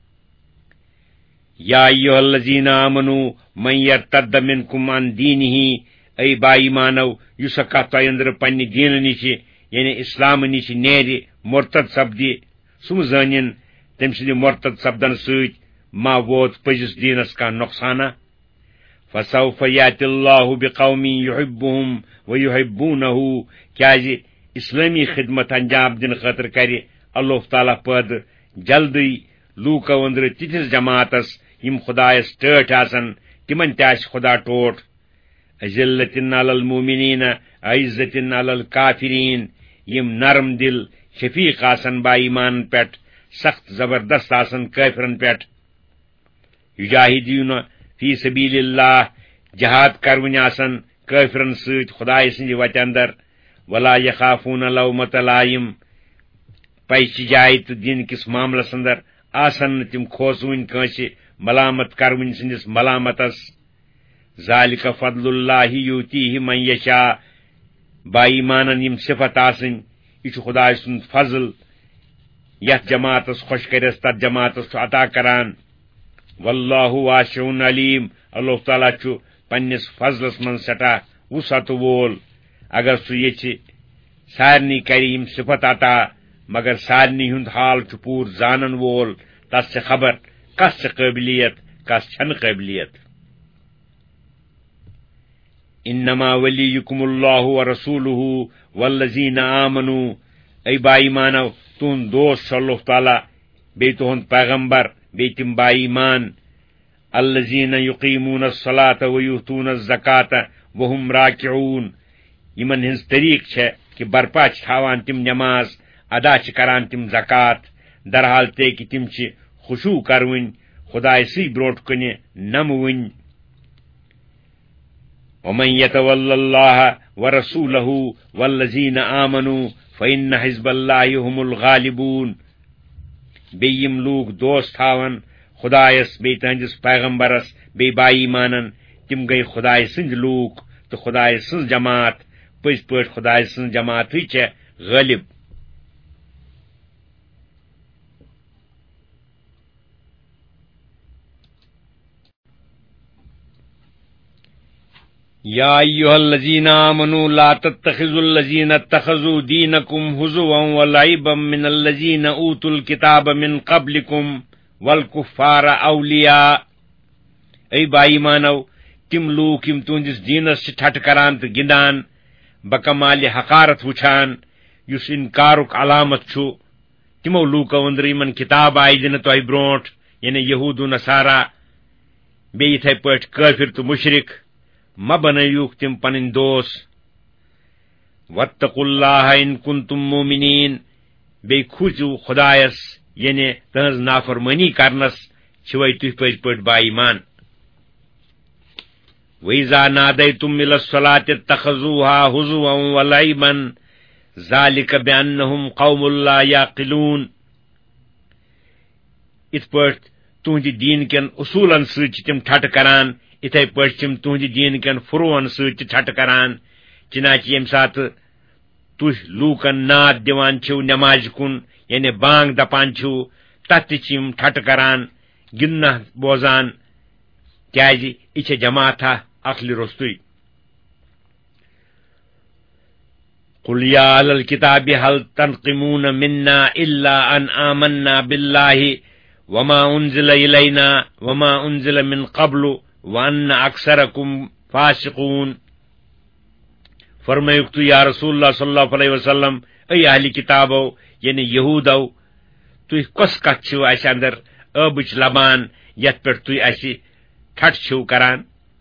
یا ایھا الذین آمنوا من یرتد منکم عن دینہ، اے با ایمانو یُس کتھ تۄہہِ اندر پننہِ دیٖنہٕ نِش یعنی اسلامہٕ نِش نیرِ مرتد سپدِ، سُہ زٲنِن تٔمۍ سٕنٛدِ مرتد سپدن سۭتۍ ما ووت پٔزِس دیٖنس کانٛہہ نۄقصانہ۔ فسوف یأتِ اللہ بقوم یحبهم ویحبونہ، کیازِ اسلامی خدمت انجام دنہٕ خٲطرٕ کرِ اللہ تعالیٰ پٲدٕ جلدی لوٗکو أنٛدرٕ تِتھِس جماعتس یم خدایس ٹٲٹھۍ آسن، تمن تہِ آسہِ خدا ٹوٹھ۔ أذلة علی المؤمنین عزة علی الکافرین، یم نرم دل شفیق آسن با ایمان پٮ۪ٹھ، سخت زبردست آسن کٲفرن پٮ۪ٹھ۔ یجاہدون فی سبیل اللہ، جہاد کرونی آسن کٲفرن سۭتۍ خدایہِ سٕنٛدِ وتہِ اندر۔ ولا یخافون لومۃ لائم، پزچہِ جایہِ تہٕ دین کس معاملس اندر آسن نہٕ تم کھوژوٕنۍ کٲنٛسہِ ملامت کرونی سٕنٛدِس ملامتس۔ ذالک فضل اللہ یؤتیہ من یشاء، با ایمانن یم صفت آسن، یہ چھُ خدائے سُنٛد فضل، یتھ جماعتس خۄش کرٮ۪س تتھ جماعتس چھُ عطا کران۔ واللہ واسع علیم، اللہ تعالیٰ چھُ پننس فضلس منٛز سٹھاہ وسعت وول۔ اگر سُہ یژھِ سارنٕے کرِ یم صفت عطا، مگر سارنٕے ہُنٛد حال چھُ پوٗرٕ زانن وول، تس چھِ خبر کس چھِ قٲبلیت کس چھنہٕ قٲبلیت۔ انما ولیکم اللہ ورسولہ والذین آمنوا، اے با ایمانو تہنٛد دوست چھُ اللہ تعالیٰ بیٚیہِ تُہنٛد پیغمبر بیٚیہِ تِم با ایمان۔ الذین یقیمون الصلاۃ ویؤتون الزکاۃ وہم راکعون، یمن ہنٛز طریق چھےٚ کہ برپا چھِ تھاوان تم نماز، ادا چھِ کران تم زکات، درحال تے کہ تم چھِ خشوع کروٕنۍ، خدایہِ سٕے برونٛٹھ کنہِ نموٕنۍ۔ ومن یتول اللہ ورسولہ والذین آمنوا فإن حزب اللہ هم الغالبون، بیٚیہِ یم لوٗکھ دوست تھاون خدایس بیٚیہِ تہنٛدِس پیغمبرس بیٚیہِ با ایمانن، تم گٔیہِ خدایہِ سٕنٛدۍ لوٗکھ تہٕ خدایہِ سٕنٛز جماعت، پٔزۍ پٲٹھۍ خدایہِ سٕنٛز جماعتٕے چھےٚ غٲلب۔ یا ایھا الذین آمنوا لا تتخذوا الذین اتخذوا دینکم ہزوا ولعبا من الذین اوتوا الکتاب من قبلکم والکفار اولیاء، اے با ایمانو تم لوٗکھ یم تہنٛدِس دیٖنس چھِ ٹھٹھٕ کران تہٕ گِنٛدان، بکمالہِ حقارت وٕچھان، یُس انکارُک علامت چھُ، تمو لوٗکو أنٛدرٕ یمن کتاب آیہِ دِنہٕ تۄہہِ برونٛٹھ، یعنی یہوٗد و نصارا، بیٚیہِ یِتھے پٲٹھۍ کٲفر تہٕ مشرک، مہ بنٲیوٗکھ تم پنٕنۍ دوس۔ واتقوا اللہ ان کنتم مومنین، بیٚیہِ کھوٗژِو خدایس، یعنی تہنٛز نافرمٲنی کرنس چھِوے تُہۍ پٔزۍ پٲٹھۍ با ایمان۔ وَإِذَا نَادَيْتُمْ إِلَى الصَّلَاةِ اتَّخَذُوهَا هُزُوًا وَلَعِبًا ذَلِكَ بِأَنَّهُمْ قَوْمٌ لَا يَعْقِلُونَ، اِتھ پٲٹھۍ تُہنٛدِ دیٖن کٮ۪ن اصوٗلن سۭتۍ چھِ تِم ٹھٹھٕ کران، اِتھے پٲٹھۍ تِم تُہنٛدِ دیٖن کٮ۪ن فروعن سۭتۍ تہِ ٹھٹھٕ کران، چنانچہ ییٚمہِ ساتہٕ تُہۍ لوٗکن ناد دِوان چھِو نمازِ کُن، یعنی بانگ دپان چھِو، تتھ تہِ چھِ یِم ٹھٹہٕ کران گِنٛدنہ بوزان کیازِ یہِ چھےٚ جماعتھا عقلہِ روٚستُے. قل يا أهل الكتاب هل تنقمون منا إلا أن آمنا بالله وما أنزل إلينا وما أنزل من قبل وأن أكثركم فاسقون. فرمائیوک تو یا رسول اللہ صلی اللہ علیہ وسلم اے اہل کتابو یعنی یہودو تُہۍ کۄس کتھ چھِو اسہِ اندر ٲبٕچ لبان یتھ پٮ۪ٹھ تُہۍ اسہِ ٹھٹھ چھِو کران؟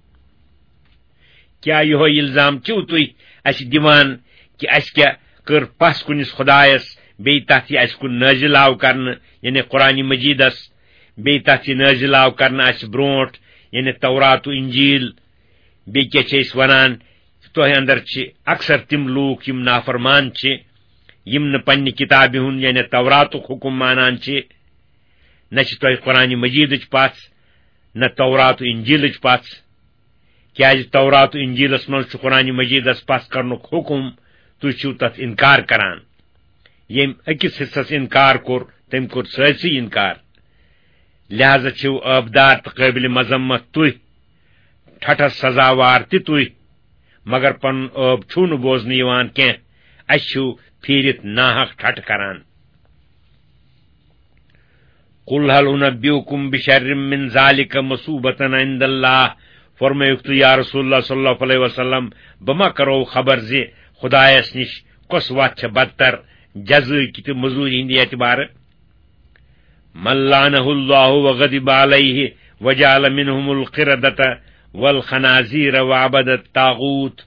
کیا یہوے الزام چھِو تُہۍ اسہِ دِوان کہ اسہِ کیا کٔر پس کُنس خدایس بیٚیہِ تتھ یہِ اسہِ کُن نٲزِل آو کرنہٕ یعنی قرآن مجیدس بیٚیہِ تتھ یہِ نٲزِل آو کرنہٕ اسہِ برونٹھ یعنی تورات و انجیل. بیٚیہِ کیاہ چھِ أسۍ ونان تۄہہِ اندر چھِ اکثر تِم لوٗکھ یِم نافرمان چھِ یِم نہٕ پننہِ کتابہِ ہُنٛد یعنی توراتُک حکم مانان چھِ نہ چھِ تۄہہِ قرآن مجیدٕچ پژھ نہ تورات و انجیلٕچ پژھ. کیازِ تورات و انجیلس منٛز چھُ قرآن مجیدس پژھ کرنُک حکم تُہۍ چھِو تتھ انکار کران. ییٚمۍ أکِس حصس انکار کوٚر تٔمۍ کوٚر سٲرسٕے انکار. لہذا چھِو ٲبدار تہٕ قٲبلِ مذمت تُہۍ ٹھٹھس سزاوار تہِ تُہۍ مگر پنُن ٲب چھُو نہٕ بوزنہٕ یِوان کینٛہہ. اسہِ چھِو پھیٖرِتھ ناحق ٹھٹھٕ کران. قل هل انبئكم بشر من ذلك مصوبة عند الله. فرمائیوک تو یا رسول اللہ صلی اللہ علیہ وسلم بہٕ ما کرو خبر زِ خدایس نش کۄس وتھ چھےٚ بدتر جزاکہِ تہٕ مزوٗرِ ہٕنٛدِ اعتبارٕ؟ من لعنه الله وغضب عليه وجعل منهم القردة والخنازير وعبد الطاغوت.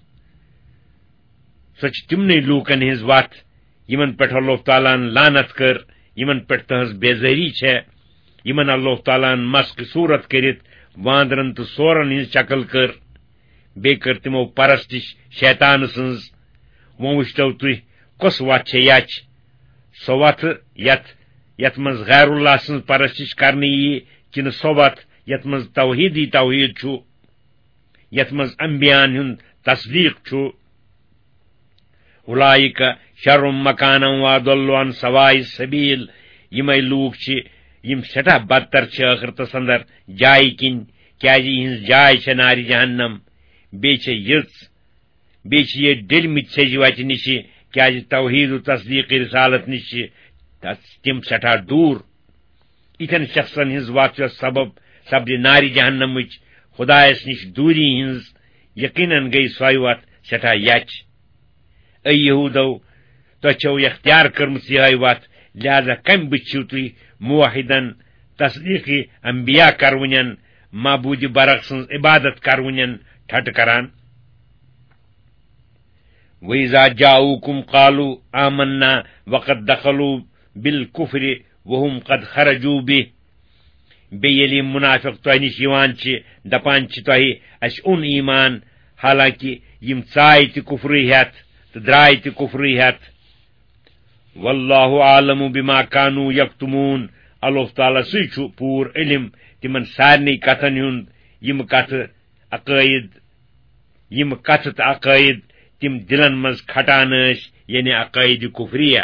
سۄ چھِ تِمنٕے لوٗکن ہٕنٛز وتھ یِمن پٮ۪ٹھ اللہ تعالیٰ ہن لعنت کٔر یِمن پٮ۪ٹھ تہنٛز بیزٲری چھےٚ یِمن اللہ تعالیٰ ہن مسخ صوٗرت کٔرِتھ واندرن تہٕ سورن ہٕنٛز شکل کٔر بیٚیہِ کٔر تِمو پرستش شیطان سٕنٛز. وۄنۍ وٕچھتو تُہۍ کۄس وتھ چھےٚ یچ سۄ وتھ یتھ منٛز غیر اللہ سٕنٛز پرستش کرنہٕ ییہِ کِنہٕ سۄ وتھ یتھ منٛز توحیدی توحید چھُ یتھ منٛز انبیاءن ہُنٛد تصدیق چھُ؟ اولئک شر مکانا واضل عن سواء السبیل. یِمے لوٗکھ چھِ یِم سٮ۪ٹھاہ بدتر چھِ ٲخرتس اندر جایہِ کِنۍ کیازِ یِہنٛز جاے چھےٚ نارِ جہنم. بیٚیہِ چھےٚ یٔژ بیٚیہِ چھِ ییٚتہِ ڈٔلمٕتۍ سیٚجہِ وتہِ نِشہِ کیازِ توحید و تصدیق رسالت نِش چھِ تِم سٮ۪ٹھاہ دوٗر. یِتھٮ۪ن شخصن ہٕنٛز وتھ یۄس سبدِ نارِ جہنمٕچ خدایس نِش دوٗری ہٕنٛز یقیناً گٔیہِ سۄے وتھ سٮ۪ٹھاہ یچ. اے یہوٗدو تۄہہِ چھو اختیار کٔرمٕژ یِہے وتھ لہذا کمہِ بُتھِ چھِو تُہۍ موحدن تصدیقی انبیاء کرونین معبوٗدِ برق سٕنٛز عبادت کرونین ٹھٹہٕ کران؟ وَإِذَا جاءوكم قالوا آمنا وقد دخلوا بالكفر وهم قد خرجوا به. بیٚیہِ ییٚلہِ یِم مُنافِق تۄہہِ نِش یِوان چھِ دپان چھِ تۄہہِ اَسہِ اوٚن ایٖمان حالانکہِ یِم ژاے تہِ کُفرٕے ہٮ۪تھ تہٕ درٛاے تہِ کُفرٕے ہٮ۪تھ. واللہ عالم بما كانوا یکتمون. اللہ تعالیٰ سُے چھُ پوٗرٕ علم تِمن سارنٕے کتھن ہُنٛد یِم کتھٕ تہٕ عقٲید تِم دلن منٛز کھٹان ٲسۍ یعنی عقٲید کفریہ.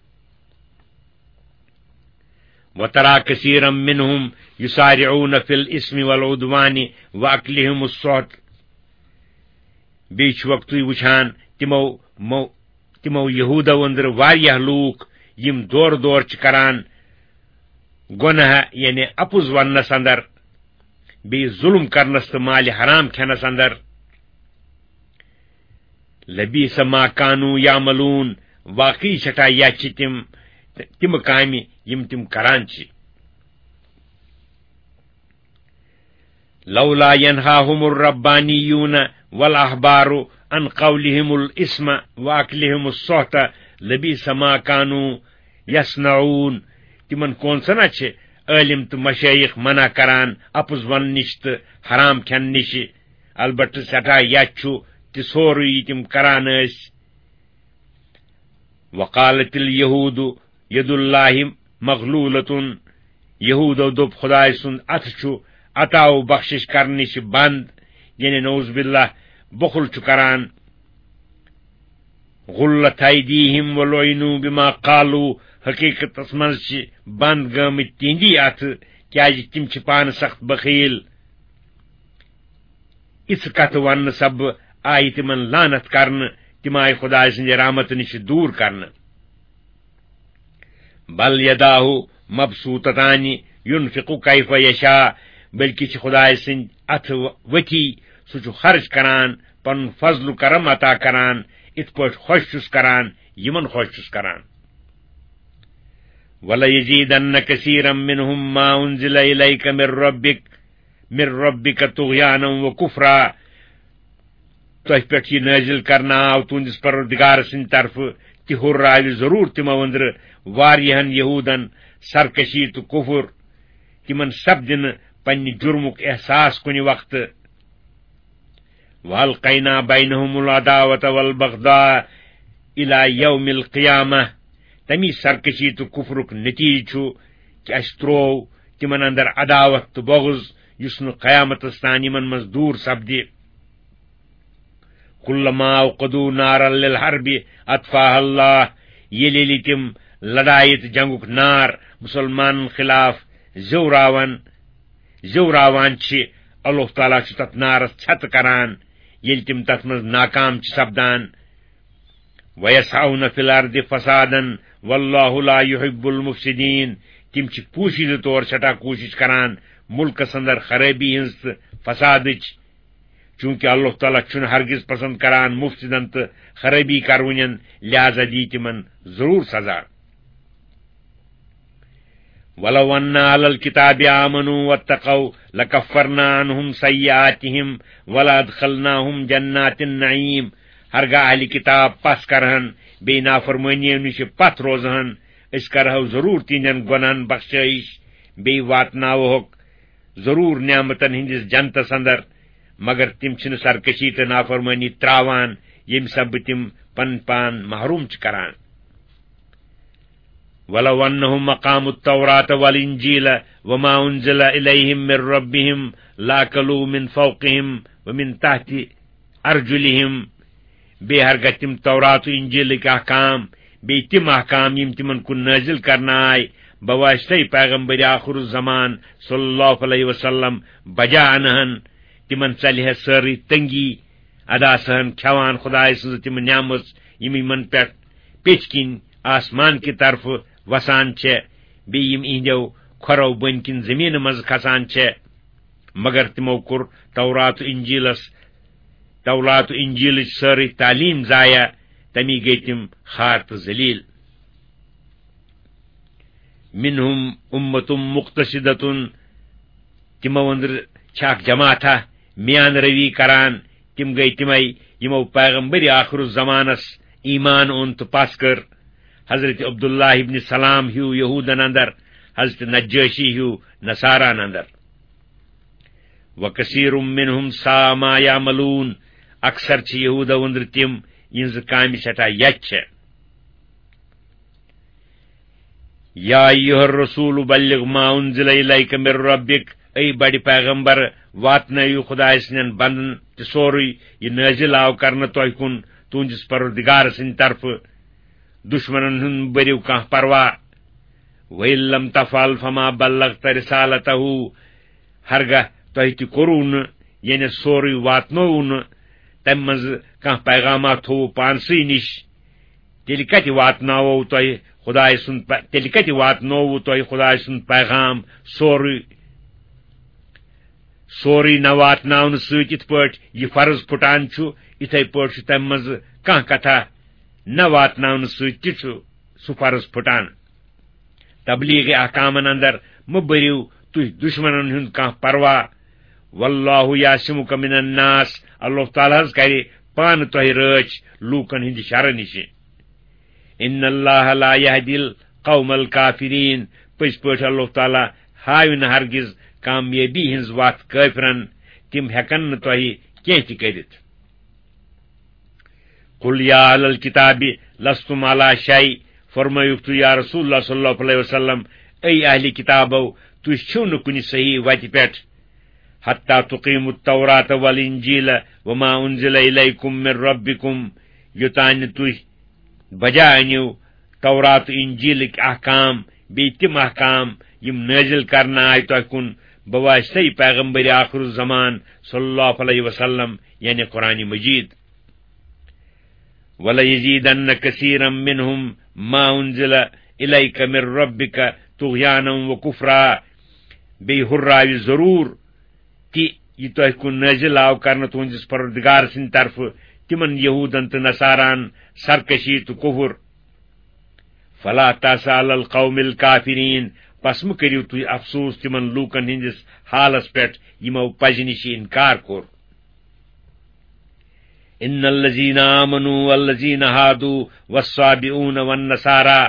وترى كثيرا منهم يسارعون في الاسم والعدوان واكلهم السحت. بیٚیہِ چھُوکھ تُہۍ وٕچھان تِمو یہوٗدو أنٛدرٕ واریاہ لوٗکھ یِم دورٕ چھِ کران گۄناہ یعنی اپُز وننس اندر بیٚیہِ ظُلم کرنس تہٕ مالہِ حرام کھٮ۪نس اندر. لبیٖس ما کانوٗ یعملوٗن. واقعی سٮ۪ٹھاہ یچ چھِ تِم کامہِ یِم تِم کران چھِ. لولا ينهاهم الربانيون والاحبار عن قولهم الاسم واكلهم السحت لبئس ما كانوا يصنعون. تِمن کونسنا چھِ عٲلم تہٕ مشایخ منع کران اپُز ون نِش تہٕ حرام کھٮ۪ن نِش البتہ سٮ۪ٹھاہ یچ چھُ تہِ سورُے یہِ تِم کران ٲسۍ. وقالت اليهود يد الله مغلولة. یہوٗدو دوٚپ خداے سُنٛد اتھٕ چھُ عطاو بخشش کرنہٕ نِش بنٛد یعنی نعوذ باللہ بخل چھُ کران. غلت ایدیہم ولعنوا بما قالوا حقیقتس منز چھ بند گمت تہندی اتھ کیاز تم چھ پان سخت بخیل اس کت ون سب آئی تمن لانت کرن تم آئی خدا سند رحمت نش دور کرن بل یداہ مبسوطتان ينفق کیف یشاء بلکہ چھ خدا سند اتھ وتی سہ چھ خرچ کران پن فضل و کرم عطا کران ات پٹ خوش چھس کران یمن خوش چھس کران وَلَيَزِيدَنَّ كَثِيرًا مِّنْهُمْ مَا أُنزِلَ إِلَيْكَ مِن رَبِّكَ طُغْيَانًا وَكُفْرًا تۄہہِ پٮ۪ٹھ یہ نازل کرناو تُہنٛدِس پروردگار سٕنٛدِ طرفہٕ تہِ ہُرراوِ ضروٗر تِمو أنٛدرٕ واریاہن یہوٗدن سرکشی تہٕ کُفُر تِمن سپدِ نہٕ پننہِ جُرمُک احساس کُنہِ وقتہٕ وَأَلْقَيْنَا بَيْنَهُمُ الْعَدَاوَةَ وَالْبَغْضَاءَ إِلَى يَوْمِ الْقِيَامَةِ تمی سرکشی تو کفرک نتیج چھُ کہ اس ترو تمن اندر عداوت تو بغض یس نہ قیامتس تان یمن مز دور سپدِ کلما اوقدوا نارا للحرب اطفاها اللہ یلی تم لڑائی جنگک نار مسلمان خلاف زوراوان چھ اللہ تعالیٰ چھ تت نارس چھت کران یل تم تت مز ناکام چھ سپدان وَيَسْعَوْنَ فِي الْأَرْضِ فَسَادًا وَاللَّهُ لَا يُحِبُّ الْمُفْسِدِينَ تم چھ پوشیدہ طور سٹھا کوشش کران ملکس اندر خرابی ہنز تو فسادچ چونکہ اللہ تعالیٰ چھن ہرگز پسند کران مفسدن تو خرابی کرونین لہذا دی تمن ضرور سزا وَلَوْ أَنَّ أَهْلَ الْكِتَابِ آمَنُوا وَاتَّقَوْا لَكَفَّرْنَا عَنْهُمْ سَيِّئَاتِهِمْ وَلَأَدْخَلْنَاهُمْ جَنَّاتِ النَّعِيمِ ہرگاہ اہل کتاب پس کرہن بے نافرمانیوں نش پت روزہن اس کرہو ضرور تہندین گناہن بخشائش بے واتناوہک ضرور نعمتن ہندس جنتس اندر مگر تم چھن سرکشی تو نافرمانی تراوان یم سب تم پن پان محروم چھ کران وَلَوْ أَنَّهُمْ أَقَامُوا التَّوْرَاةَ وَالْإِنْجِيلَ وَمَا أُنزِلَ إِلَيْهِمْ مِنْ رَبِّهِمْ لَأَكَلُوا مِنْ فَوْقِهِمْ وَمِنْ تَحْتِ أَرْجُلِهِمْ بے ہرگاہ تم تورات و انجیلک احکام بے تم احکام یم تمن کن نازل کرنا آئی بواسطہ پیغمبر آخر الزمان صلی اللہ علیہ وسلم بجا انہن تمن چلہ ساری تنگی ادا سہن کھوان خدا سز تم نعمت یم یمن پہ پیچ کن آسمان کی طرف وسان چھ بی یم اہندو کھرو بن کن زمین مز کھسان چھ مگر تمو کور تورات و انجیل ساری تعلیم ضائع تمی گئی تم خار تو ذلیل منہم امتم مقتصدتن تمو اندر چھاک جماعتہ میان روی کران تم گئی تمئی یمو پیغمبر آخر الزمانس ایمان اون تو پاس کر حضرت عبداللہ ابن سلام ہیو یہودن اندر حضرت نجاشی ہیو نصاران اندر وکثیر منہم ساء ما یعملون اکثر چھ یہود اندر تم ینز کام سٹھا یچ یا ایھا الرسول بلغ ما انزل الیک من ربک ای بڑی پیغمبر واتنائیو خدای سندین بندن تہ سوری یہ نازل آو کرنا تہ کن تہندس پروردگار سند طرف دشمنن ہند بریو کان پروا وَإِن لَّمْ تَفْعَلْ فَمَا بَلَّغْتَ رِسَالَتَهُ ہرگاہ تہ تہ کرو یعنی سوری واتنو تم مز کان پیغامات تھو پانسی نش تیل کت واتنو تہ خدای سند پیغام سوری نہ واتناون ست ات پٹ یہ فرض پھٹان چھ اتھے پٹ تم مز کان کتھا نہ واتناون ست سہ فرض پھٹان تبلیغ احکامن اندر مبریو تھی دشمنن ہند کان پروا واللہ یعصمک من الناس اللہ تعالیٰ کر پان تہ رچ لوکن ہند شر نش ان اللہ لا یہدی القوم الکافرین پز پٹ اللہ تعالیٰ ہاو نہ ہرگز کامیابی ہنز وت کافرن تم ہیکن نہ تہ کی تہ کرت قل یا اہل الکتاب لستم علی شیء فرمایوک تو یا رسول اللہ صلی اللہ علیہ وسلم ای اہل کتابو تھی چھو نہ کن صحیح وتہ پہ حتی تقیموا التوراة والانجیل وما انزل الیکم من ربکم یوتان تھی بجا انیو تورات انجیلک احکام بی تم احکام یم نازل کرنا آئی تہ کن بواسطہ پیغمبر آخر الزمان صلی اللہ علیہ وسلم یعنی قرآن مجید وَلَيَزِيدَنَّ كَثِيرًا مِّنْهُمْ مَا أُنزِلَ إِلَيْكَ مِن رَّبِّكَ طُغْيَانًا وَكُفْرًا بی ہراوِ ضرور کہ یہ تہ کن نازل آو کرنا تہندس پروردگار سند طرف تمن یہودن تو نصاران سرکشی تو کفر فلا تأس علی القوم الکافرین پس مہ کریو تھی افسوس تمن لوکن ہندس حالس پہ یمو پزِ نش انکار کور ان الذين آمنوا والذين هادوا والصابئون والنصارى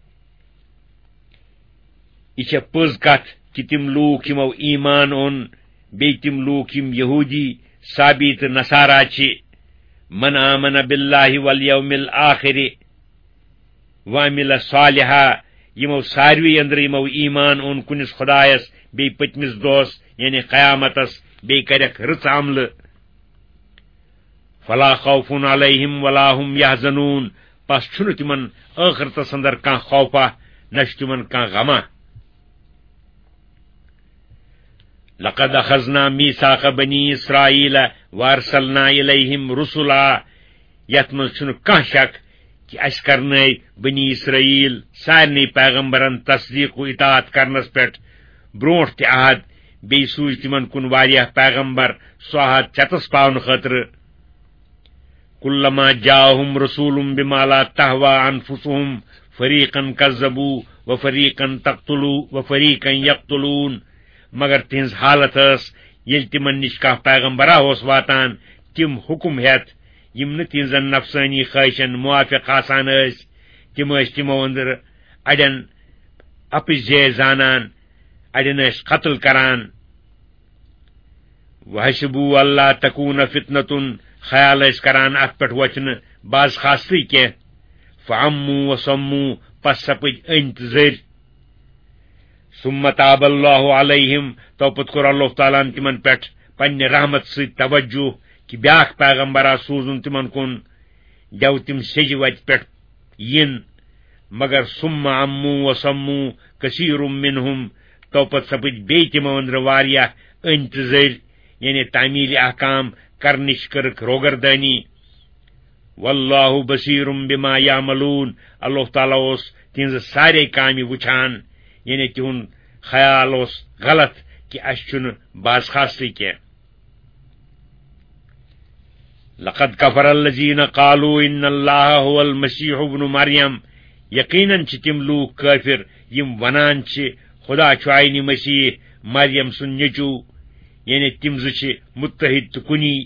یہ پز کت کہ تم لوک یمو ایمان اون بی تم لوک یم یہودی صابی تو نصارا چھ من آمن باللہ والیوم الآخر وعمل صالحا یمو ساروی اندر یمو ایمان اون کنس خدایس بی پتمس دوس یعنی قیامتس بی کرک رچ عمل فلا خوف علیہم ولا هم یحزنون پس چھن تمن آخرتس اندر کان خوفا نش تمن کان غما لقد اخذنا میثاق بنی اسرائیل وارسلنا الیہم رسلا یت من چھن کان شک کہ اس کرنے بنی اسرائیل سارنی پیغمبرن تصدیق و اطاعت کرنس پٹ برونٹ تہ عہد بی سوز تمن کن واریاہ پیغمبر سو عہد چتس پاون خاطر كلما جاءهم رسول بما لا تهوى انفسهم فريقا كذبوا وفريقا تقتلوا وفريقا يقتلون مگر تہذ حالت یل تمن نش کھانا پیغمبرا واتان تم حکم ہیت یم ن تہذن نفسانی خواہشن موافق آسان تم تمو اندر اڑین اپز جے زانان اڑین قتل کران وحسبوا اللہ تکون فتنۃ خیال کران ات پہ وچن باز خاصی کی فعموا وصموا پس سپد انت زر ثم تاب اللہ علیہم تو پت کور اللہ تعالیٰ تمن پہ پنہ رحمت ست توجہ کہ بیاکھ پیغمبرا سوزن تمن کن جو تم سج وت پہ ین مگر ثم عموا وصموا کثیر منہم تو پت سپد بی تمو اندر واریاہ انت زر یعنی تعمیل احکام کرنش کرک روگردانی واللہ بصیر بما یعملون اللہ تعالیٰ اس تہذ سارے کامہ وچھان یعنی تہن خیال اس غلط کہ اس چھ باز خاصی کی لقد کفر الذین قالوا ان اللہ هو المسیح ابن مریم یقیناً چھ تم لوگ کافر یم ونان چھ خدا چھ مسیح مریم سن نیچو یعنی تم زچ متحد تو کنی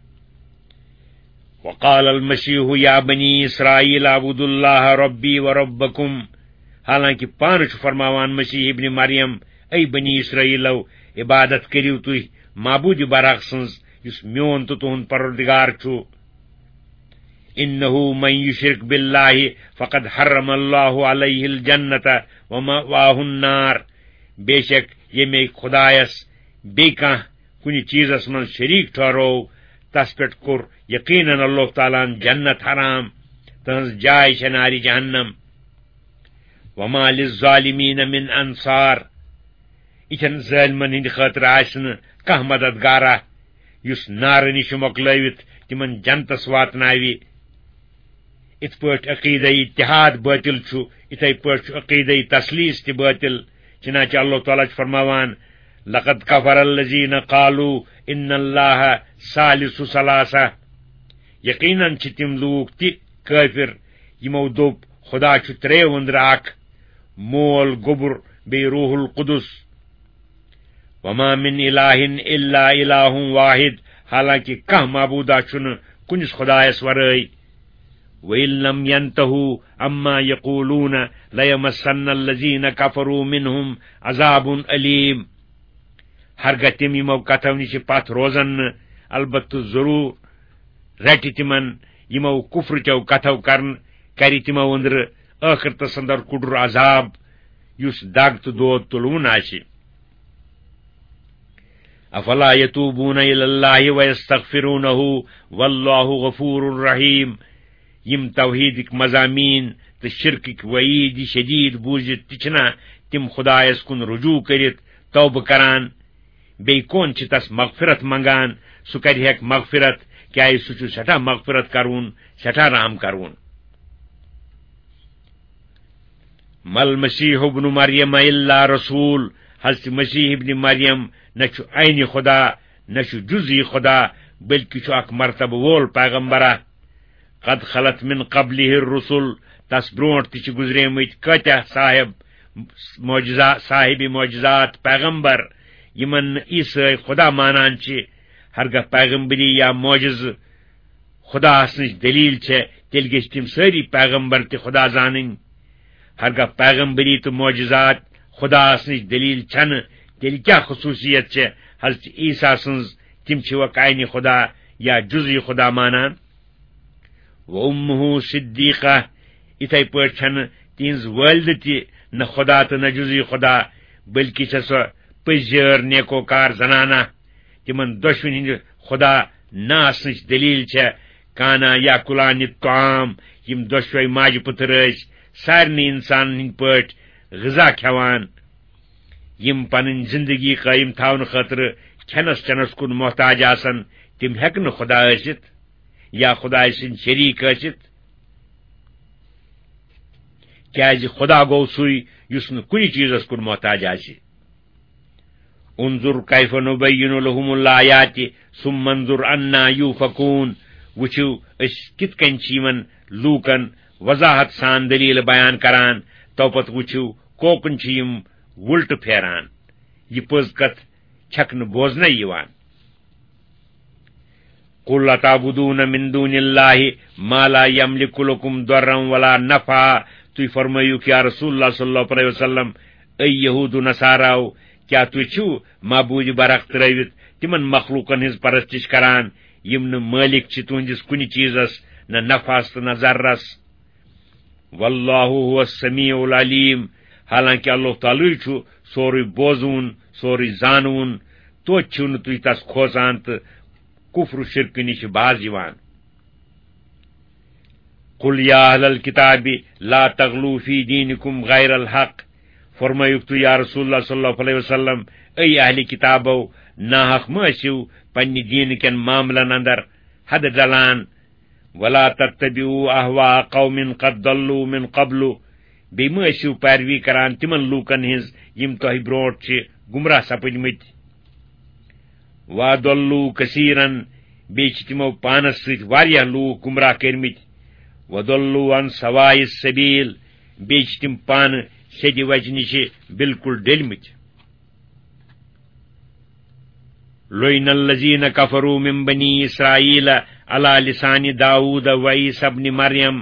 وقال المسیح یا بنی اسرائیل اعبدوا اللہ ربی و ربکم حالانکہ پان فرماوان مسیح ابن مریم ای بنی اسرائیلو عبادت کریو تھی معبود برحق سنز اس میون تو تہن پروردگار چھو انه من یشرک باللہ فقد حرم اللہ علیہ الجنت ومأواہ النار بے شک یہ خدایس بی کان کنی چیزس من شریک ٹھہرو تس پہ کور یقیناً اللہ تعالیٰ جنت حرام تہذ جائے شناری جہنم وما للظالمین من انصار اتن ظالمن ہند خاطر آسن کھانا مددگارہ اس نار نش مکلوت تمن جنتس واتناوی ات پٹ عقیدہ اتحاد باطل چھو اتھے پٹ عقیدہ تسلیس تہ باطل چنانچہ اللہ تعالیٰ فرماوان لقد کفر الذین قالوا ان اللہ ثالث ثلاثہ یقیناً چھ تم لوگ تہ کافر یمو دوپ خدا چھ تریو اندر اکھ مول گوبر بی روح القدس وما من الہ الا الہ واحد حالانکہ کھانا معبودہ چھن کنس خدایس ورائے وَإِن لَّمْ يَنْتَهُوا عَمَّا يَقُولُونَ لَيَمَسَّنَّ الَّذِينَ كَفَرُوا مِنْهُمْ عَذَابٌ أَلِيمٌ ہرگہ تم یمو کتھو نش پتھ روزن البتہ ضرور رٹ تمن یمو کفر چو کتھو کر تمو اندر آخرتس اندر کڈر عذاب یس دگ تو دود تلون آسہ افلا یتوبون الی اللہ ویستغفرونہ واللہ غفور رحیم یم توحیدک مضامین تو شرکک وعید شدید بوزت تچنا تم خدایس کن رجوع کرت توبہ کران بی کون چھ تس مغفرت منگان سہ کرہیک مغفرت کیا سہ سٹھا مغفرت کرون سٹھا رحم کرون. مل مسیح ابن مریم الا رسول حضرت مسیح ابن مریم نہ عین خدا نہ جزی خدا بلکہ اخ مرتبہ وول پیغمبرہ. قد خلت من قبلہ الرسل تس برونٹ تہ گزریمت کتہ صاحب معجزات پیغمبر یمن عیسائی خدا مانان چھ. ہرگاہ پیغمبری یا معجز خدا آسنچ دلیل چھ تیل گژھِ تم ساری پیغمبر تہ خدا زانن. ہرگاہ پیغمبری تو معجزات خدا آسنچ دلیل چھن تیل کیا خصوصیت چھ حضرت عیسیٰ سنز تم چھ وک عین خدا یا جزئی خدا مانان. و امہ صدیقہ اتھے پٲٹھۍ چھن تہنز والدہ تہ نہ خدا تو نہ جزئی خدا بلکہ چھ سو پزیر نیکوکار زنانہ. تمن دشوین ہند خدا نہ آسنچ دلیل چھ کانا یا کلان طعام یم دشوے ماجہ پتر ٲسۍ سارنی انسان ہند پٲٹھۍ غذا کھیوان یم پنن زندگی قائم تھاون خاطر کھنس چنس کن محتاج آسن تم ہیکن خدا ٲسِتھ یا خدا سٕنٛدۍ شریک ٲسِتھ. کیازِ خدا گو سُے یُس نہٕ کُنہِ چیٖزس کُن محتاج آسہِ. انظر کیف نبین لهم الآیات ثم انظر انا یوفکون. وچھو اس کت کن چھ یمن لوکن وضاحت سان دلیل بیان کران توپت وچھو کوکن چھ یم ولٹ پھیران. یہ پز کت چھکن بوزنے یوان. قل اتعبدون من دون اللہ ما لا یملک لکم ضرا ولا نفعا. تُہۍ فرمٲیِو کہ یا رسول اللہ صلی اللہ علیہ وسلم اے یہود و نصاراو کیا تُہۍ چھِو معبوٗدِ برق ترٲوِتھ تمن مخلوقن ہٕنٛز پرستش کران یم نہٕ مٲلک چھِ تُہنٛدس کُنہِ چیٖزس نہ نفعس تہٕ نہ ضررس. واللہ هو السمیع العلیم. حالانکہ اللہ تعالیٰ چھُ سورُے بوزون سورُے زانوُن توتہِ چھِو نہٕ تُہۍ تس کھوژان تہٕ کفر و شرک نش باز یوان. قل یا اہل الکتاب لا تغلو فی دینکم غیر الحق. فرمائیوک تو یا رسول اللہ صلی اللہ علیہ وسلم اے اہل کتابو ناحق ما ٲسِو پننہِ دین کٮ۪ن معاملن اندر حد ڈلان. ولا تتبعوا اهواء قوم قد ضلوا من قبل. بیٚیہِ ما ٲسِو پیروی کران تمن لوکن ہٕنٛز یم تۄہہِ برونٛٹھ چھِ گمراہ سپدمٕتۍ. وضلوا کثیرن. بیٚیہِ چھِ تمو پانس سۭتۍ واریاہ لوٗکھ گمراہ کٔرمٕتۍ. وضلوا عن سواء السبیل. بیٚیہِ چھِ تم پانہٕ سیٚدِ وتہِ نِش بالکل ڈٔلمٕتۍ. لعن الذین کفروا من بنی اسرائیل علی لسان داؤد و عیسی ابن مریم.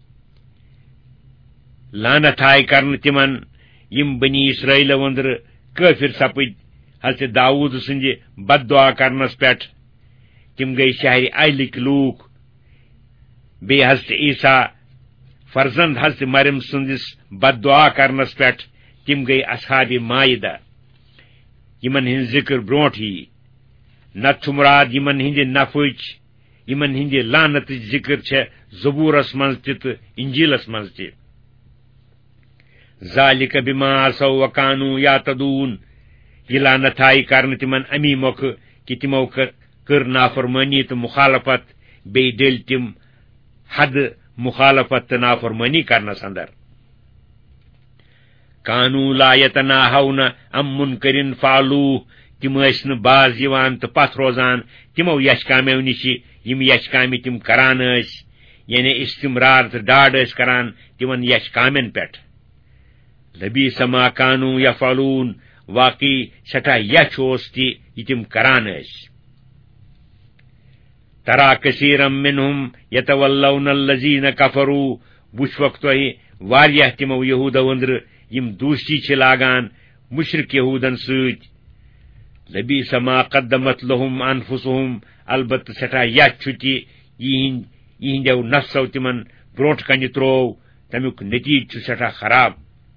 لعنت آیہِ کرنہٕ تمن یم بنی اسرائیل اندر کٲفر سپٕدۍ حضرت داؤد سٕنٛدِ بد دعا کرنس پٮ۪ٹھ. تم گٔیہِ شہر ایلٕکۍ لوٗکھ. بیٚیہِ حضرت عیسیٰ فرزند حضرت مریم سٕنٛدس بد دعا کرنس پٮ۪ٹھ تم گٔیہِ اصحاب مائدہ یمن ہٕنٛز ذکر برونٛٹھ یی. نتہٕ چھُ مراد یمن ہٕنٛدِ نفعٕچ یمن ہٕنٛدِ لعنتٕچ ذکر چھےٚ زبورس منٛز تہِ تہٕ انجیلس منٛز تہِ. ذالک بما عصوا وکانوا یعتدون. یہ لعنت آیہِ کرنہٕ تمن امی مۄکھٕ کہ تمو کٔر نافرمٲنی تہٕ مخالفت بیٚیہِ ڈٔلۍ تم حد مخالفت تہٕ نافرمٲنی کرنس اندر. کانوا لا یتناہون عن منکر فعلوہ. تم ٲسۍ نہٕ باز یوان تہٕ پتھ روزان تمو یچھ کامیو نش یم یچھ کامہِ تم کران ٲسۍ. یعنی استمرار تہٕ ڈاڈ ٲسۍ کران تمن یچھ کامٮ۪ن پٮ۪ٹھ. لبیس ما کانوا یفعلون. واقعی سٹھاہ یچھ اوس تہِ یہ تم کران ٲسۍ. ترا کثیرا منہم یتولون الذین کفروا. وچھوکھ تُہۍ واریاہ تمو یہودو اندر یم دوستی چھِ لاگان مشرک یہودن سۭتۍ. لبیس ما قدمت لهم انفسهم. البتہ سٹھاہ یچھ چھُ تہِ یہندیو نفسو تمن برونٛٹھ کنہِ تروو. تمیُک نتیجہ چھُ سٹھاہ خراب.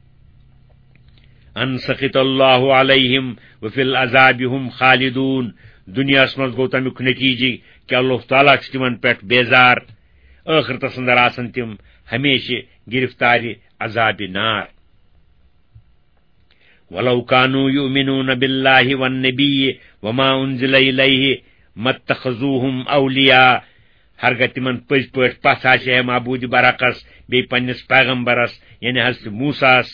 ان سخط اللہ علیہم وفی العذاب هم خالدون. دنیاس منٛز گوٚو تمیُک نتیجہ کہ اللہ تعالیٰ چھُ تمن پٮ۪ٹھ بیزار ٲخرتس اندر آسن تِم ہمیشہِ گرفتارِ عذابِ نار. وَلَوْ كَانُوا يُؤْمِنُونَ بِاللَّهِ وَالنَّبِيِّ وَمَا أُنزِلَ إِلَيْهِ مَا اتَّخَذُوهُمْ أَوْلِيَاءَ. ہرگاہ تمن پٔزۍ پٲٹھۍ پتھ آسہِ ہے معبوٗدِ برعکس بیٚیہِ پننِس پیغمبرس یعنی حضرت موساہس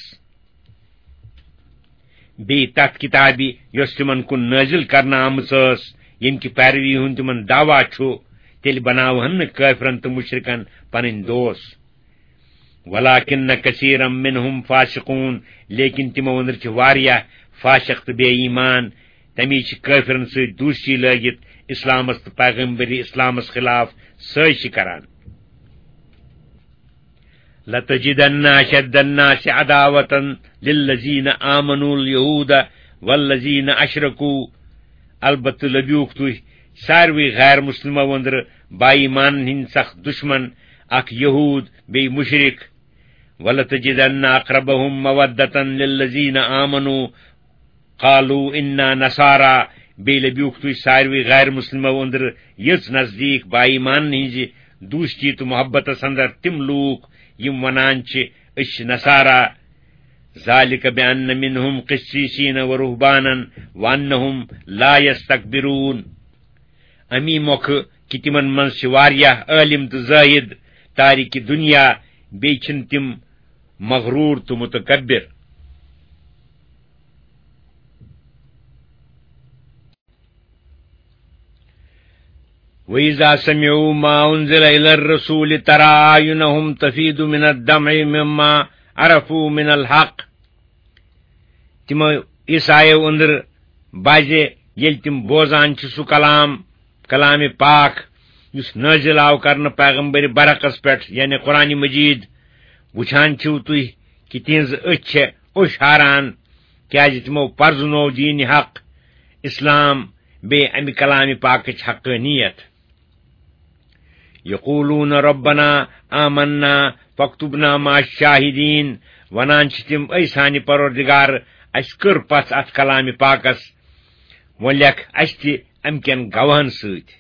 بیٚیہِ تتھ کتابہِ یۄس تمن کُن نٲزِل کرنہٕ آمٕژ ٲس ییٚمہِ کہِ پیروی ہُنٛد تمن دعوا چھُ، تیٚلہِ بناوہن نہٕ کٲفرن تہٕ مُشرکن پنٕنۍ دوس. وَلَٰكِنَّ كَثِيرًا مِّنْهُمْ فَاسِقُونَ. لیکن تِمو أنٛدرٕ چھِ واریاہ فاشق تہٕ بے ایمان، تمی چھِ کٲفرن سۭتۍ دوستی لٲگِتھ اسلامس تہٕ پیغمبری اسلامس خلاف سٲزشہِ کران. لَتَجِدَنَّ أَشَدَّ النَّاسِ عَدَاوَةً لِلَّذِينَ آمَنُوا الْيَهُودَ وَالَّذِينَ أَشْرَكُوا. البتہ لبیوٗکھ تُہۍ ساروٕے غیر مسلمو أنٛدرٕ با ایمانن ہٕنٛدۍ سخت دشمن، اکھ یہوٗد بیٚیہِ مشرک. وَلَتَجِدَنَّ أَقْرَبَهُم مَوَدَّةً لِلَّذِينَ آمَنُوا قَالُوا إِنَّا نَصَارَى. بیٚیہِ لبیوٗکھ تُہۍ ساروٕے غیر مسلمو أنٛدرٕ یٔژ نزدیٖک با ایمانن ہٕنٛزِ دوستی تہٕ محبتس اندر تِم لوٗکھ یِم ونان چھِ أسۍ چھِ نصارا. ذَلِكَ بِأَنَّ مِنْهُمْ قِسِّيسِينَ وَرُهْبَانًا وَأَنَّهُمْ لَا يَسْتَكْبِرُونَ. امی مۄکھٕ کہِ تِمن منٛز چھِ واریاہ عٲلِم تہٕ زٲہِد تارِکِ دُنیا، بیٚیہِ چھِنہٕ تِم مغروٗر تہٕ مُتکبر. وَإِذَا سَمِعُوا مَا أُنزِلَ إِلَى الرَّسُولِ تَرَىٰ أَعْيُنَهُمْ تَفِيضُ مِنَ الدَّمْعِ مِمَّا عَرَفُوا مِنَ الْحَقِّ. تِمو عیسایو أنٛدر بازِ ییٚلہِ تِم بوزان چھِ سُہ کلامِ پاک یُس نٲزِل آو کرنہٕ پیغمبر برعکس پٮ۪ٹھ یعنی قرآنِ مجیٖد. وٕچھان چھِو تُہۍ کہِ تِہنٛزٕ أچھ چھےٚ اوٚش ہاران، کیازِ تِمو پرزنوو دیٖنِ حق اسلام بیٚیہِ امہِ کلامِ پاکٕچ حقانیت. یقولون ربنا آمنا فاکتبنا مع الشاہدین. ونان چھِ تِم اے سانہِ پروردگار اسہِ کٔر پتھ اتھ کلامِ پاکس، وۄنۍ لیکھ اسہِ تہِ امہِ کٮ۪ن گواہن سۭتۍ.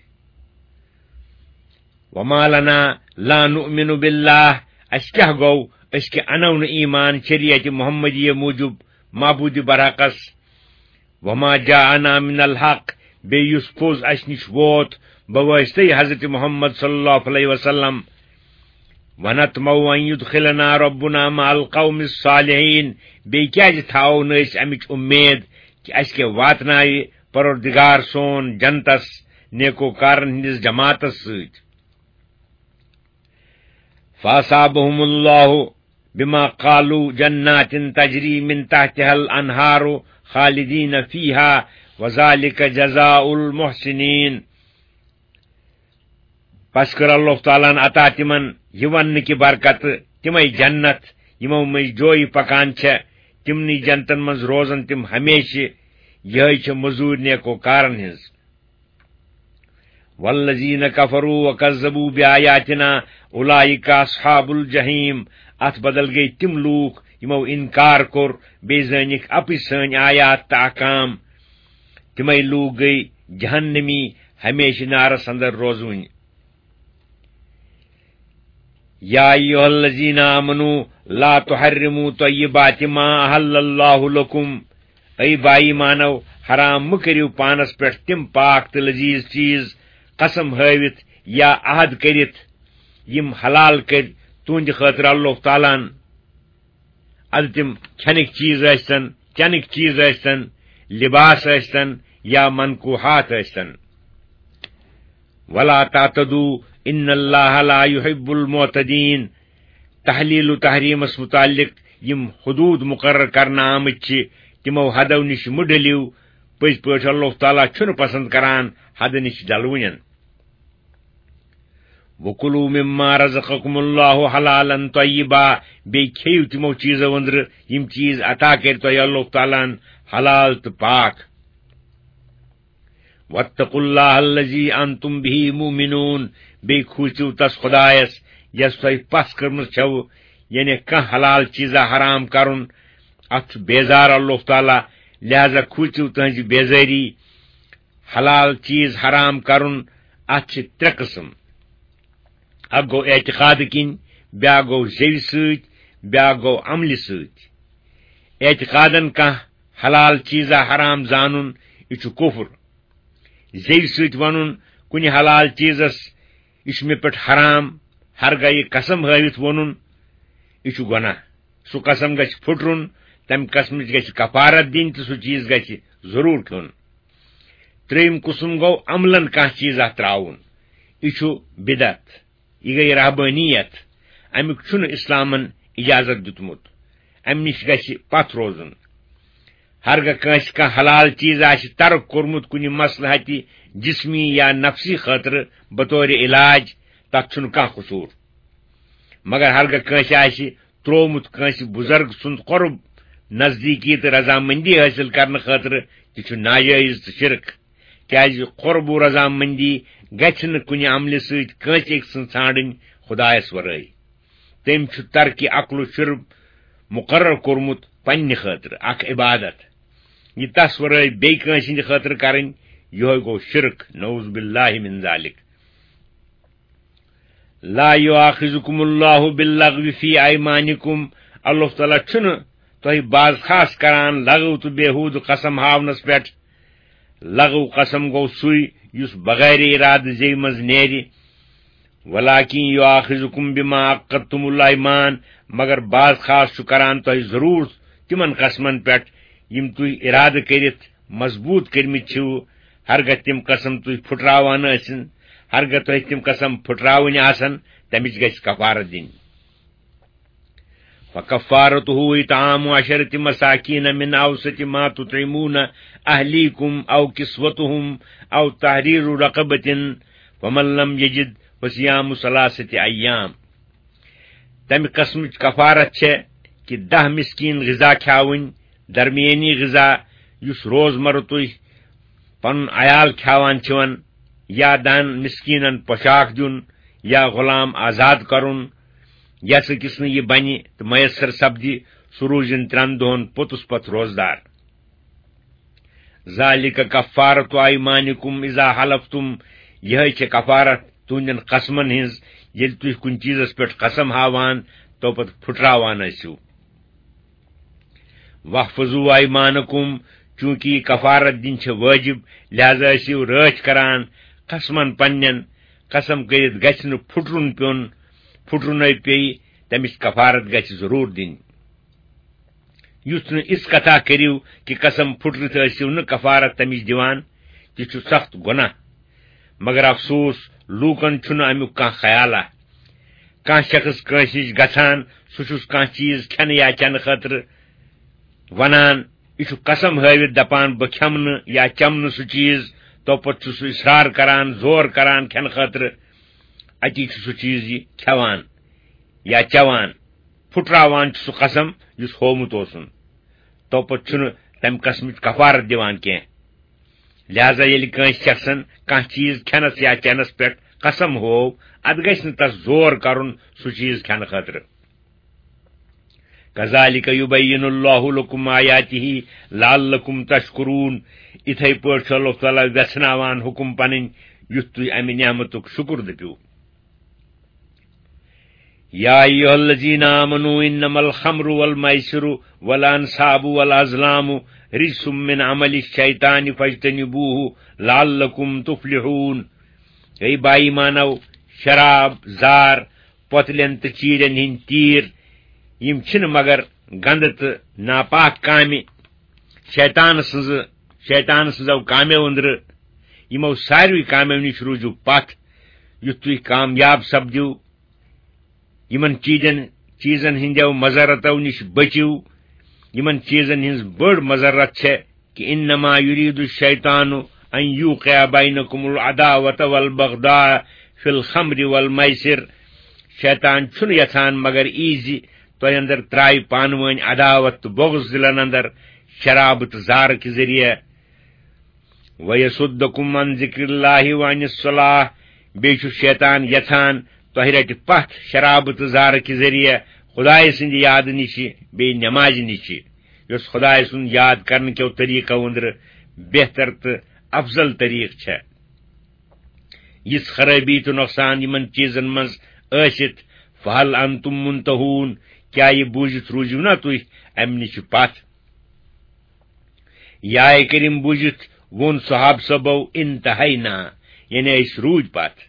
وما لنا لا نؤمن باللہ. اسہِ کیٛاہ گوٚو أسۍ کہِ انو نہٕ ایمان شریعت محمدیہ موٗجوٗب معبوٗدِ برعکس. وما جاءنا من الحق. بیٚیہِ یُس پوٚز اسہِ نِش ووت بوٲستٕے حضرت محمد صلی اللہ علیہ وسلم. ونطمع ان يدخلنا ربنا مع القوم الصالحین. بیٚیہِ کیٛازِ تھاوو نہٕ أسۍ امِچ اُمید کہِ اسہِ کیٛاہ واتنایہِ پروردگار سون جنتس نیکوکارن ہٕنٛدِس جماعتس سۭتۍ. فاصابهم الله بما قالوا جنات تجري من تحتها الانهار خالدين فيها وذلك جزاء المحسنين. پس کٔر اللہ تعالیٰ عطا تِمن یہِ وننہٕ کہِ برکت تِمے جنت یِمو منٛز جویہِ پکان چھےٚ، تِمنٕے جنتن منٛز روزن تِم ہمیشہِ. یِہے چھِ مٔزوٗرۍ نیکوکارن ہٕنٛز. والذین کفروا وکذبوا بآیاتنا اولئک اصحاب الجحیم. اتھ بدل گٔیہِ تِم لوٗکھ یِمو انکار کوٚر بیٚیہِ زٲنِکھ اپٕز سٲنۍ آیات تہٕ احکام. تِمے لوٗکھ گٔیہِ جہنمی ہمیشہِ نارس اندر روزوٕنۍ. یا ایھا الذین آمنوا لا تحرموا طیبات ما احل اللہ لکم. اے با ایمانو، حرام مہٕ کٔرِو پانس پٮ۪ٹھ تِم پاک تہٕ لذیذ چیٖز قسم ہٲوِتھ یا عہد کٔرِتھ یِم حلال کٔرۍ تُہنٛدِ خٲطرٕ اللہ تعالیٰ ہن. ادٕ تِم کھٮ۪نٕکۍ چیٖز ٲسۍتن، چٮ۪نٕکۍ چیٖز ٲسۍتن، لباس ٲسۍتن یا منقوحات ٲسۍتن. ولا تعتدوا ان اللہ لا يحب المعتدین. تحلیل و تحریمس متعلق یِم حدود مقرر کرنہٕ آمٕتۍ چھِ تِمو حدو نِش مہٕ ڈٔلِو. پٔزۍ پٲٹھۍ اللہ تعالیٰ چھُنہٕ پسند کران حدٕ نِش ڈلوٕنٮ۪ن. وَكُلُوا مِمَّا رَزَقَكُمُ اللَّهُ حَلَالًا طَيِّبًا. بیٚیہِ کھیٚیِو تِمو چیٖزو أنٛدرٕ یِم چیٖز عطا کٔرۍ تۄہہِ اللہ تعالیٰ ہن حلال تہٕ پاک. وَاتَّقُوا اللَّهَ الَّذِي أَنتُم بِهِ مُؤْمِنُونَ. بیٚیہِ کھوٗژِو تس خۄدایس یس تۄہہِ پژھ کٔرمٕژ چھَو، یعنی کانٛہہ حلال چیٖزا حرام کرُن اتھ چھُ بیزار اللہ تعالیٰ. لہذا کھوٗژِو تٕہنٛزِ بیزٲری. حلال چیٖز حرام کرُن اتھ چھِ ترٛےٚ قٕسم. اکھ گو اعتقاد کِنۍ، بیاکھ گو زیوِ سۭتۍ، بیاکھ گو عملہِ سۭتۍ۔ اعتقادن کانٛہہ حلال چیٖزا حرام زانُن یہِ چھُ کُفر۔ زیوِ سۭتۍ وَنُن کُنہِ حلال چیٖزس یہِ چھُ مےٚ پٮ۪ٹھ حرام، ہرگاہ یہِ قسم ہٲوِتھ ووٚنُن، یہِ چھُ گۄناہ۔ سُہ قسم گژھِ پھُٹرُن، تمہِ قسمٕچ گژھِ کفارت دِنۍ تہٕ سُہ چیٖز گژھِ ضروٗر کھیوٚن۔ ترٛیٚیِم قٕسم گوٚو عملن کانٛہہ چیٖزا ترٛاوُن، یہِ چھُ بدعت، یہِ گٔیہِ رحبٲنیت، امیُک چھُنہٕ اسلامن اجازت دیُتمُت، امہِ نِش گژھِ پتھ روزُن۔ ہرگاہ کٲنٛسہِ کانٛہہ حلال چیٖز آسہِ ترک کوٚرمُت کُنہِ مصلحتہِ جسمی یا نفسی خٲطرٕ بطور علاج، تتھ چھُنہٕ کانٛہہ قصوٗر۔ مگر ہرگاہ کٲنٛسہِ آسہِ تروومُت کٲنٛسہِ بُزرگ سُنٛد قرب، نزدیٖکی تہٕ رضامندی حٲصِل کرنہٕ خٲطرٕ، تہِ چھُ ناجٲیز تہٕ شرک، کیازِ قرب و رضامندی گژھِ نہٕ کُنہِ عملہِ سۭتۍ کٲنٛسہِ أکۍ سٕنٛز ژھانڈٕنۍ خۄدایس ورٲے۔ تٔمۍ چھُ ترکہِ عقل و شرب مقرر کوٚرمُت پننہِ خٲطرٕ اکھ عبادت، یہِ تس ورٲے بیٚیہِ کٲنٛسہِ ہٕنٛدِ خٲطرٕ کرٕنۍ، یِہوے گوٚو شرک، نعوذ باللہ من ذالک۔ لا یؤاخذکم اللہ باللغو فی ایمانکم، اللہ تعالیٰ چھُنہٕ تۄہہِ باز خاص کران لغو تہٕ بےحود قسم ہاونس پٮ۪ٹھ۔ لغو قسم گوٚو سُے یُس بغیر ارادٕ زیوِ منٛز نیرِ۔ ولیکن یؤاخذکم بما عقدتم الایمان، مگر باز خاص چھُ کران تۄہہِ ضروٗر تِمن قسمن پٮ۪ٹھ یِم تُہۍ ارادٕ کٔرِتھ مضبوٗط کٔرمٕتۍ چھِو، ہرگاہ تِم قسم تُہۍ پھُٹراوان ٲسِن، ہرگاہ تۄہہِ تِم قسم پھُٹراوٕنۍ آسن، تمِچ گژھِ کفارت دِنۍ۔ فکفارتہ اطعام عشرة مساکین من اوسط ما تطعمون اہلیکم او کسوتہم او تحریر رقبۃ ومن لم یجد فصیام ثلاثة ایام۔ تمہِ قسمٕچ کفارت چھےٚ کہ 10 مسکین غذا کھیاوٕنۍ، درمیٲنی غذا یُس روزمرٕ تُہۍ پنُن عیال کھیاوان چھِون، یا 10 مسکینن پۄشاک دیُن، یا غلام آزاد کرُن۔ یس أکِس نہٕ یہِ بنہِ تہٕ میسر سپدِ، سُہ روٗزِن 3 دۄہن پوٚتُس پتہٕ روزدار۔ ذالک کفارۃ ایمانکم اذا حلفتم، یِہے چھےٚ کفارت تُہنٛدٮ۪ن قسمن ہٕنٛز ییٚلہِ تُہۍ کُنہِ چیٖزس پٮ۪ٹھ قسم ہاوان تو پتہٕ پھُٹراوان ٲسِو۔ واحفظوا ایمانکم، چوٗنٛکہِ یہِ کفارت دِنۍ چھےٚ وٲجب، لہذا ٲسِو رٲچھ کران قسمن پننٮ۪ن، قسم کٔرِتھ گژھِ نہٕ پھُٹرُن پیوٚن، پھُٹرُنٕے پیٚیہِ تمِچ کفارت گژھِ ضروٗر دِنۍ۔ یُس نہٕ اِژھ کتھا کٔرِو کہِ قسم پھُٹرِتھ ٲسِو نہٕ کفارت تمِچ دِوان، تہِ چھُ سخت گۄناہ، مگر افسوٗس لوٗکن چھُنہٕ امیُک کانٛہہ خیالہ۔ کانٛہہ شخص کٲنٛسہِ نِش گژھان، سُہ چھُس کانٛہہ چیٖز کھٮ۪نہٕ یا چٮ۪نہٕ خٲطرٕ ونان، یہِ چھُ قسم ہٲوِتھ دپان بہٕ کھٮ۪مہٕ نہٕ یا چٮ۪مہٕ نہٕ سُہ چیٖز، تو پتہٕ چھُ سُہ اصرار کران، زور کران کھٮ۪نہٕ خٲطرٕ، اتی چھُ سُہ چیٖز یہِ کھٮ۪وان یا چٮ۪وان، پھُٹراوان چھُ سُہ قسم یُس ہومُت اوسُن، تو پتہٕ چھُنہٕ تمہِ قسمٕچ کفارت دِوان کینٛہہ۔ لہذا ییٚلہِ کٲنٛسہِ شخصن کانٛہہ چیٖز کھٮ۪نس یا چٮ۪نس پٮ۪ٹھ قسم ہوو، اتھ گژھِ نہٕ تس زور کرُن سُہ چیٖز کھٮ۪نہٕ خٲطرٕ۔ کذالک یبین اللہ لکم آیاتہ لعلکم تشکرون، اِتھے پٲٹھۍ چھُ اللہ تعالیٰ ویژھناوان حکم پنٕنۍ یُتھ تُہۍ امہِ نعمتُک شُکر دٔپِو۔ یا ایھا الذین آمنوا انما الخمر والمیسر والانصاب والازلام رجس من عمل الشیطان فاجتنبوه لعلکم تفلحون۔ اے با ایمانو، شراب، زار، پۄتلٮ۪ن تہٕ چیٖرٮ۪ن ہٕنٛدۍ تیٖر، یِم چھِنہٕ مگر گندٕ تہٕ ناپاک کامہِ، شیطان سٕنٛزو کامیو أنٛدرٕ، یِمو ساروٕے کامیو نِش روٗزِو پتھ، یُتھ تُہۍ کامیاب سپدِو۔ یِمن چیٖزن ہٕنٛدیو مضرتو نِش بٔچِو۔ یِمن چیٖزن ہٕنٛز بٔڑ مضرت چھےٚ کہ انما یریٖد الشیطان ان یوقع بینکم العداوۃ والبغضاء فی الخمر والمیسر، شیطان چھُنہٕ یژھان مگر ایٖزِ تۄہہِ اندر ترٛایہِ پانہٕ ؤنۍ عداوت تہٕ بغض دِلن اندر شرابہٕ تہٕ زارٕ کہِ ذٔریعہٕ۔ ویصدکم عن ذکر اللہ وعن الصلاۃ، بیٚیہِ چھُ شیطان یژھان تۄہہِ رٹہِ پتھ شرابہٕ تہٕ زارٕ کہِ ذٔریعہٕ خۄدایہِ سٕنٛدِ یادٕ نِشہِ بیٚیہِ نٮ۪مازِ نِشہِ، یۄس خۄدایہِ سُنٛد یاد کرنہٕ کیو طریٖقو أنٛدرٕ بہتر تہٕ افضل طریٖقہٕ چھےٚ۔ یِژھ خرٲبی تہٕ نۄقصان یِمن چیٖزن منٛز ٲسِتھ فہل انتم منتہون کیا یہ بوٗزِتھ روٗزِو نا تُہۍ امہِ نِش پتھ یا کریم بوٗزِتھ ووٚن صحاب صٲبو انتہینا یعنی أسۍ روٗدۍ پتھ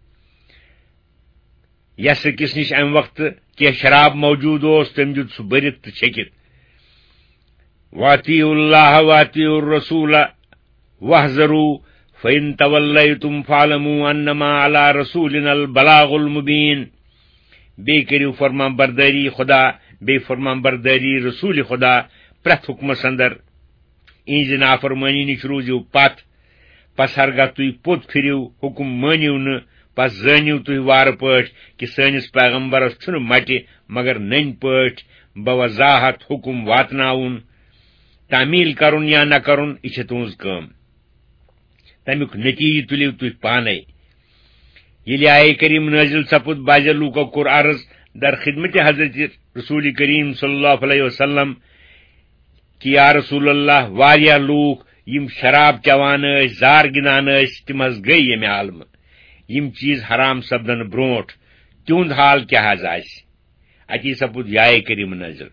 یس أکِس نِش امہِ وقتہٕ کینٛہہ شراب موجوٗد اوس تٔمۍ دیُت سُہ بٔرِتھ تہٕ چھٔکِتھ واطیعوا اللہ واطیعوا الرسول واحذروا فإن تولیتم فاعلموا انما علی رسولنا البلاغ المبین بیٚیہِ کٔرِو فرمان بردٲری خدا بیٚیہِ فرمان بردٲری رسول خدا پرٛٮ۪تھ حُکمس اندر اِہنزِ نافرمٲنی نِش روٗزِو پتھ پس ہرگاہ تُہۍ پوٚت پھِرِو حُکم مٲنِو نہٕ پس زٲنِو تُہۍ وارٕ پٲٹھۍ کہِ سٲنِس پیغمبرس چھُنہٕ مٹہِ مگر نٔنۍ پٲٹھۍ بوضاحت حُکم واتناوُن تعمیل کرُن یا نہ کرُن یہِ چھِ تُہنٛز کٲم تمیُک نتیجہٕ تُلِو تُہۍ پانے ییٚلہِ آیے کریم نٲزِل سپُد بعض لوٗکو کوٚر عرض در خدمت حضرت رسول کریم صلی اللہ علیہ وسلم کہ یا رسول اللہ واریاہ لوٗکھ یِم شراب چٮ۪وان ٲسۍ زار گِنٛدان ٲسۍ تِم حظ گٔے ییٚمہِ عالمہٕ یِم چیٖز حرام سپدن برونٛٹھ تِہُنٛد حال کیٛاہ حظ آسہِ اتی سپُد یایے کریم نٲزِل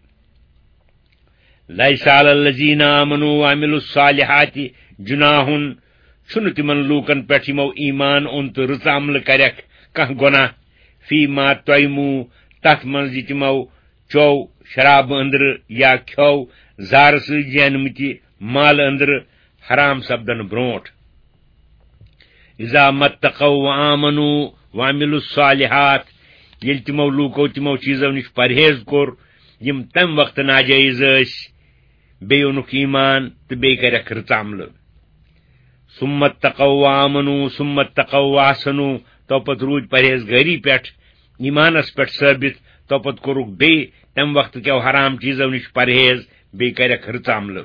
لیس علی الذین آمنوا وعملوا الصالحات جناح چھُنہٕ تِمن لوٗکن پٮ۪ٹھ یِمو ایمان اوٚن تہٕ رٕژ عملہٕ کرٮ۪کھ کانٛہہ گۄناہ فی ما طعموا تتھ منٛز یہِ تِمو چوٚو شرابہٕ أنٛدرٕ یا کھیوٚو زارٕ سۭتۍ زینمٕتہِ مالہٕ أنٛدرٕ حرام سپدن برونٛٹھ اذا متقوا وآمنوا وعملوا الصالحات ییٚلہِ تِمو لوٗکو تِمو چیٖزو نِش پرہیز کوٚر یِم تمہِ وقتہٕ ناجٲیز ٲسۍ بیٚیہِ اوٚنُکھ ایمان تہٕ بیٚیہِ کرٮ۪کھ رٕژ عملہٕ ثم اتقوا وآمنوا ثم اتقوا واحسنوا توپت روٗدۍ پرہیزگٲری پٮ۪ٹھ ایمانس پٮ۪ٹھ ثٲبت توپت کوٚرُکھ بیٚیہِ تمہِ وقتہٕ کیو حرام چیٖزو نِش پرہیز بیٚیہِ کرٮ۪کھ رٕژ عملہٕ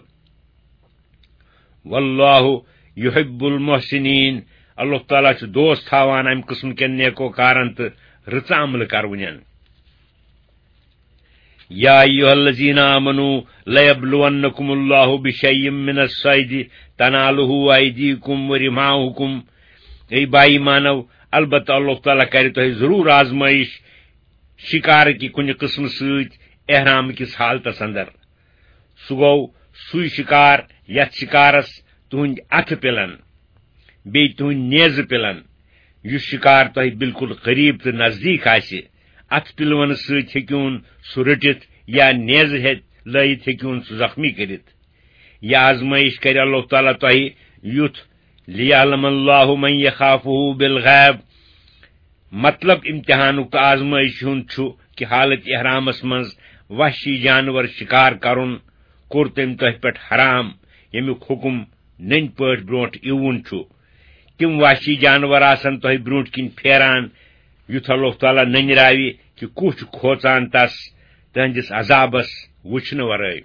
واللہ یحب المحسنین اللہ تعالیٰ چھُ دوست تھاوان امہِ قٕسم کٮ۪ن نیکوکارن تہٕ رٕژ عملہٕ کرونٮ۪ن یا ایھا الذین آمنوا لیبلونکم اللہ بشیء من الصید تنالہ ایدیکم ورماحکم اے بائی مانو البتہ اللہ تعالیٰ کرِ تۄہہِ ضروٗر آزمٲیش شکارٕکہِ کُنہِ قٕسمہٕ سۭتۍ احرام کِس حالتس اندر سُہ گوٚو سُے شکار یتھ شکارس تُہنٛدۍ اتھٕ پِلن بیٚیہِ تُہنٛدۍ نیزٕ پِلن یُس شکار تۄہہِ بالکل قریب تہٕ نزدیٖک آسہِ اتھ پِلونہٕ سۭتۍ ہیٚکِوُن سُہ رٔٹِتھ یا نیزٕ ہیٚتھ لٲیِتھ ہیٚکِوُن سُہ زخمی کٔرِتھ یہ آزمٲیش کرِ اللہ تعالیٰ تۄہہِ یُتھ لیعلم اللہ من یخافہ بالغیب مطلب امتحانُک تہٕ آزمٲیش ہُنٛد چھُ کہ حالت احرامس منٛز وحشی جانور شکار کرُن کوٚر تٔمۍ تۄہہِ پٮ۪ٹھ حرام ییٚمیُک حُکم نٔنۍ پٲٹھۍ برونٛٹھ یِوُن چھُ تِم وحشی جانور آسن تۄہہِ برونٛٹھ کِنۍ پھیران یُتھ اللہ تعالیٰ ننراوِ کہ کُس چھُ کھوژان تس تہنٛدِس عذابس وٕچھنہٕ ورٲے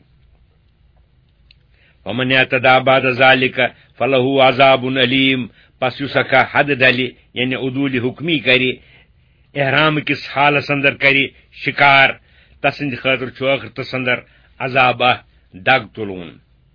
ومن اعتدى بعد ذلك فله عذاب علیم پس یُس اکھا حد ڈلہِ یعنی عدوٗلِ حُکمی کرِ احرام کِس حالس اندر کرِ شکار تسٕنٛدِ خٲطرٕ چھُ ٲخرتس اندر عذابہ دگ تُلوُن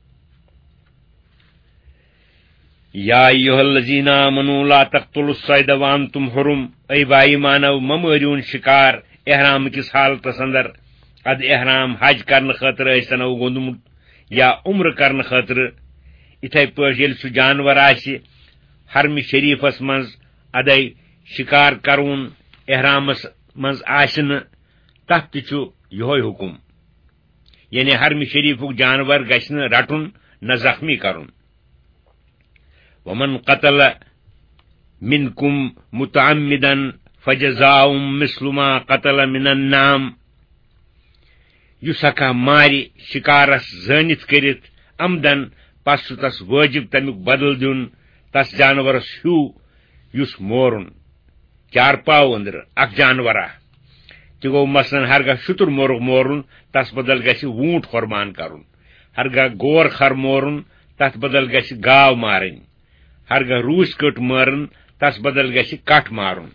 یا ایھا الذین آمنوا لا تقتلوا الصید وانتم حرم اے بائی مانو مہ مٲرِوُن شکار احرام کِس حالتس اندر اد احرام حج کرنہٕ خٲطرٕ ٲسِنو گوٚنٛدمُت یا عمرٕ کرنہٕ خٲطرٕ یِتھے پٲٹھۍ ییٚلہِ سُہ جانور آسہِ حرمہِ شریٖفس منٛز ادے شکار کرُن احرامس منٛز آسہِ نہٕ تتھ تہِ چھُ یِہوے حُکم یعنی حرمہِ شریٖفُک جانور گژھِ نہٕ رٹُن نہ زخمی کرُن ومن قتل منکم متعمدا فجزاء مثل ما قتل من النعم یُس ہکا مارِ شکارس زٲنِتھ کٔرِتھ عمدن پس چھُ تس وٲجب تمیُک بدل دیُن تس جانورس ہیوٗ یُس مورُن چارپاو أنٛدرٕ اکھ جانورا تہِ گوٚو مثلاً ہرگاہ شُتُر مرغ مورُن تس بدل گژھِ ووٗنٛٹ قۄربان کرُن ہرگاہ گور خر مورُن تتھ بدل گژھِ گاو مارٕنۍ ہرگاہ روٗسۍ کٔٹ مارٕن تس بدل گژھِ کٹھ مارُن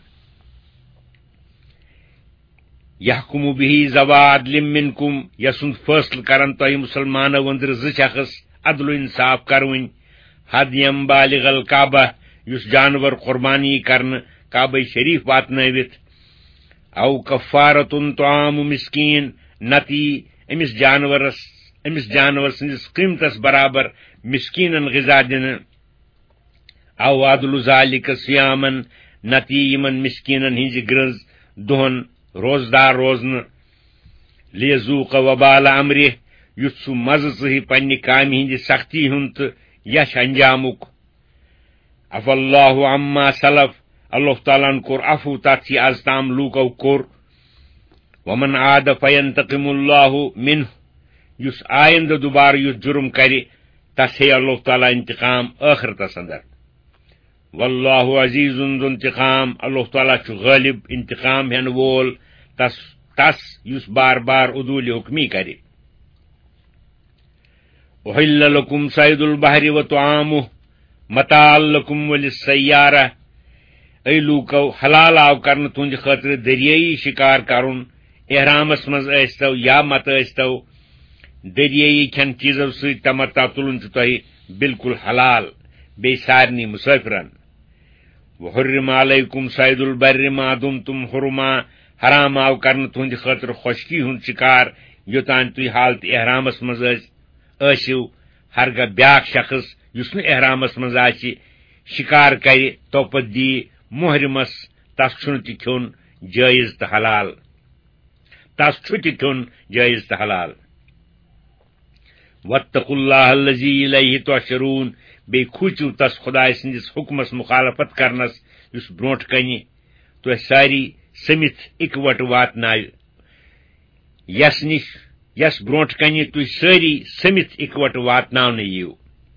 یحکم بِہِ ذوی عدل منکم یسُنٛد فٲصلہٕ کرن تۄہہِ مُسلمانو أنٛدرٕ زٕ شخص عدل و انصاف کروٕنۍ ہدیم بالغ الکعبہ یُس جانور قۄربانی کرنہٕ کعبہ شریٖف واتنٲوِتھ او کفارتن طعام مسکین نتی امس جانور سندس قیمتس برابر مسکینن غذا دن او عدل ذالک صیامن نتی یمن مسکینن ہنز گرز دہن روزدار روزن لیذوق وبال امرہ یُتھ سہ مزٕ ژٕہہِ پننہِ کامہِ ہٕنٛدِ سختی ہُنٛد تہٕ یش انجامُک اف اللہ عما سلف اللہ تعالیٰ ہن کوٚر عفو تتھ یہ از تام لوٗکو کوٚر ومن عاد فینتقم اللہ منہ یُس آئندہ دوبارٕ یُتھ جرم کرِ تس ہے اللہ تعالیٰ انتقام ٲخرتس اندر واللہ عزیز ذو انتقام اللہ تعالیٰ چھُ غٲلب انتقام ہٮ۪نہٕ وول تس یُس بار بار عدوٗلِ حکمی کرِ احل لکم صید البحر وطعامہ متاع لکم وللسیارہ اے لوکو حلال آو کرن تہنٛدِ خٲطرٕ دریائی شکار کرن احرامس منٛز ٲسۍتو یا متہٕ ٲسۍتو دریائی کھٮ۪ن چیٖزو سۭتۍ تمتع تُلُن چھُ تۄہہِ بالکل حلال بیٚیہِ سارنٕے مسٲفرن وحرم علیکم صید البر ما دمتم حرما حرام آو کرن تہنٛدِ خٲطرٕ خۄشکی ہُنٛد شکار یوٚتانۍ تُہۍ حالت احرامس منٛز ٲسِو ہرگاہ بیاکھ شخص یُس نہٕ احرامس منٛز آسہِ شکار کرِ توپت دی محرمس تس چھُنہٕ تہِ کھیوٚن جٲیز تہٕ حلال واتقوا اللہ الذی الیہ تحشرون بیٚیہِ کھوٗژِو تس خداے سٕنٛدِس حکمس مخالفت کرنس یُس برونٛٹھ کنہِ تۄہہِ ساری سٔمِتھ اِکوٹہٕ واتناوِ یس برونٛٹھ کنہِ تُہۍ سٲری سٔمِتھ اِکوٹہٕ واتناونہٕ یِیِو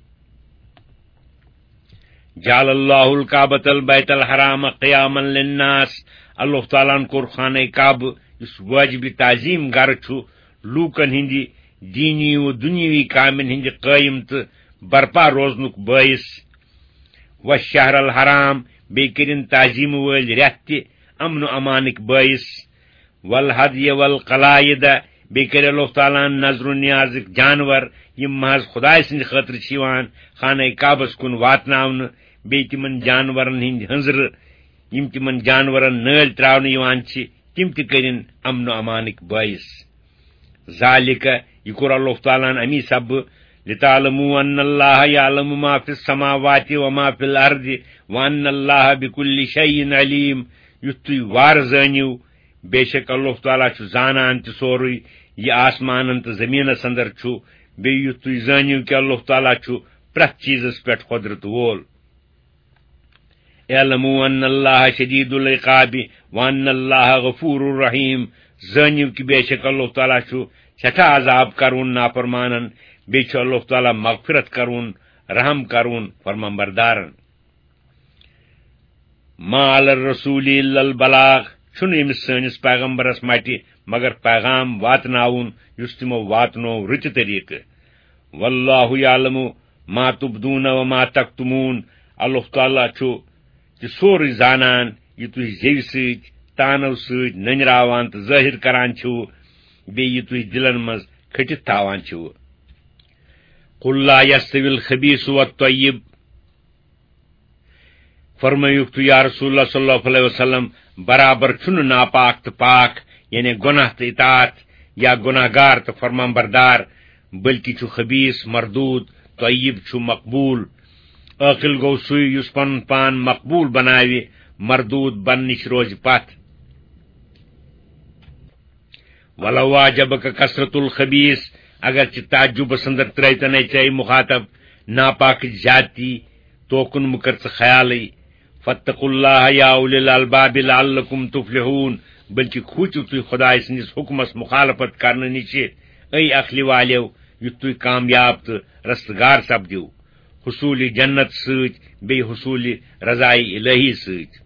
جعل اللہ الکعبۃ البیت الحرام قیاما للناس اللہ تعالیٰ ہن کوٚر خانہ کعبہ یُس واجب تعظیم گرٕ چھُ لوٗکن ہٕنٛدِ دیٖنی و دُنیاوی کامٮ۪ن ہٕنٛدِ قٲیِم تہٕ برپا روزنُک بٲعث والشہر الحرام بیٚیہِ کٔرِن تعظیٖمہٕ وٲلۍ رٮ۪تھ تہِ امن و امانٕکۍ بٲعث والہدی والقلائد بیٚیہِ کٔرِ اللہ تعالیٰ ہن نظر و نیازٕکۍ جانور یِم محض خداے سٕنٛدِ خٲطرٕ چھِ یِوان خانہ کعبس کُن واتناونہٕ بیٚیہِ تِمن جانورن ہٕنٛدۍ ہنٛزرٕ یِم تِمن جانورن نٲلۍ تراونہٕ یِوان چھِ تِم تہِ کٔرِن امن و امانٕکۍ بٲعث ذالِکہ یہ کوٚر اللہ تعالیٰ ہن امی سببہٕ لتعلموا ان اللہ یعلم ما فی السماوات وما فی الارض وان اللہ بکل شیء علیم یُتھ تُہۍ وارٕ زٲنِو بے شک اللہ تعالیٰ چھُ زانان تہِ سورُے یہ آسمانن تہٕ زمینس اندر چھُ بیٚیہِ یُتھ تُہۍ زٲنِو کہ اللہ تعالیٰ چھُ پرٛٮ۪تھ چیٖزس پٮ۪ٹھ قۄدرت وول اعلموا ان اللہ شدید العقاب وان اللہ غفور الرحیم زٲنِو کہ بے شک اللہ تعالیٰ چھُ سٮ۪ٹھاہ عذاب کرون نافرمانن بیٚیہِ چھُ اللہ تعالیٰ مغفرت کرون رحم کرون فرمانبردارن ما علی الرسول الا البلاغ چھُنہٕ أمِس سٲنِس پیغمبرس مٹہِ مگر پیغام واتناوُن یُس تِمو واتنوو رٕتہِ طریقہٕ واللہ یعلم ما تبدون وما تکتمون اللہ تعالیٰ چھُ تہِ سورُے زانان یہِ تُہۍ زیوِ سۭتۍ تانو سۭتۍ نٔنراوان تہٕ ظٲہِر کران چھِو بیٚیہِ یہِ تُہۍ دِلن منٛز کھٔٹِتھ تھاوان چھِو قل لا یستوی الخبیث والطیب فرمٲیُکھ تُہۍ یا رسول اللہ صلی اللہ علیہ وسلم برابر چھُنہٕ ناپاک تہٕ پاک یعنی گۄناہ تہٕ اطاعت یا گۄناہ گار تہٕ فرمان بردار بلکہ چھُ خبیث مردود طیب چھُ مقبوٗل عٲقل گوٚو سُے یُس پنُن پان مقبوٗل بناوِ مردود بننہٕ نِش روزِ پتھ ولو واجبک کثرت الخبیث اگرچہ تعجبس اندر ترٲیتنے ژےٚ مخاطب ناپاکٕچ زیادتی توکُن مہٕ کر ژٕ خیالٕے فاتقوا اللہ یا اولی الالباب لعلکم تفلحون بلکہ کھوٗژِو تُہۍ خداے سٕنٛدِس حکمس مخالفت کرنہٕ نِش اے عقلہِ والیو یُتھ تُہۍ کامیاب تہٕ رستگار سپدِو حصوٗلِ جنت سۭتۍ بیٚیہِ حصوٗلِ رضایہِ الہی سۭتۍ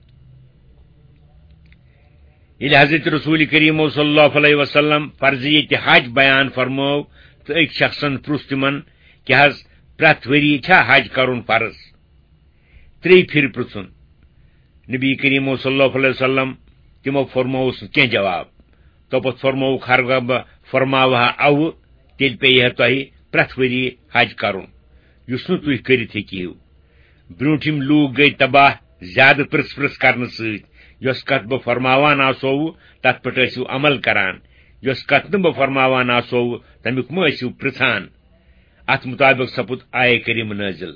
ییٚلہِ حضرت رسول کریم صلی اللہ علیہ وسلم فرضیت حج بیان فرمٲو تہٕ أکۍ شخصن پرُژھ تِمن کہ حض پرٛٮ۪تھ ؤری چھا حج کرُن فرض 3 پھِرِ پرُژھُن نبی کریم صلی اللہ علیہ وسلم تِمو فرمووُس نہٕ کینٛہہ جواب توپت فرمووُکھ ہرگاہ بہٕ فرماوہا اوٕ تیٚلہِ پیٚیہِ ہا تۄہہِ پرٛٮ۪تھ ؤری حج کرُن یُس نہٕ تُہۍ کٔرِتھ ہیٚکِو برٛوٗنٛٹھِم لوٗکھ گٔیے تباہ زیادٕ پرٕژھ کرنہٕ سۭتۍ یۄس کتھ بہٕ فرماوان آسووٕ تتھ پٮ۪ٹھ ٲسِو عمل کران، یۄس کتھ نہٕ بہٕ فرماوان آسووٕ تمیُک مہٕ ٲسِو پرژھان۔ اتھ مطابق سپُد آیے کریم نازل: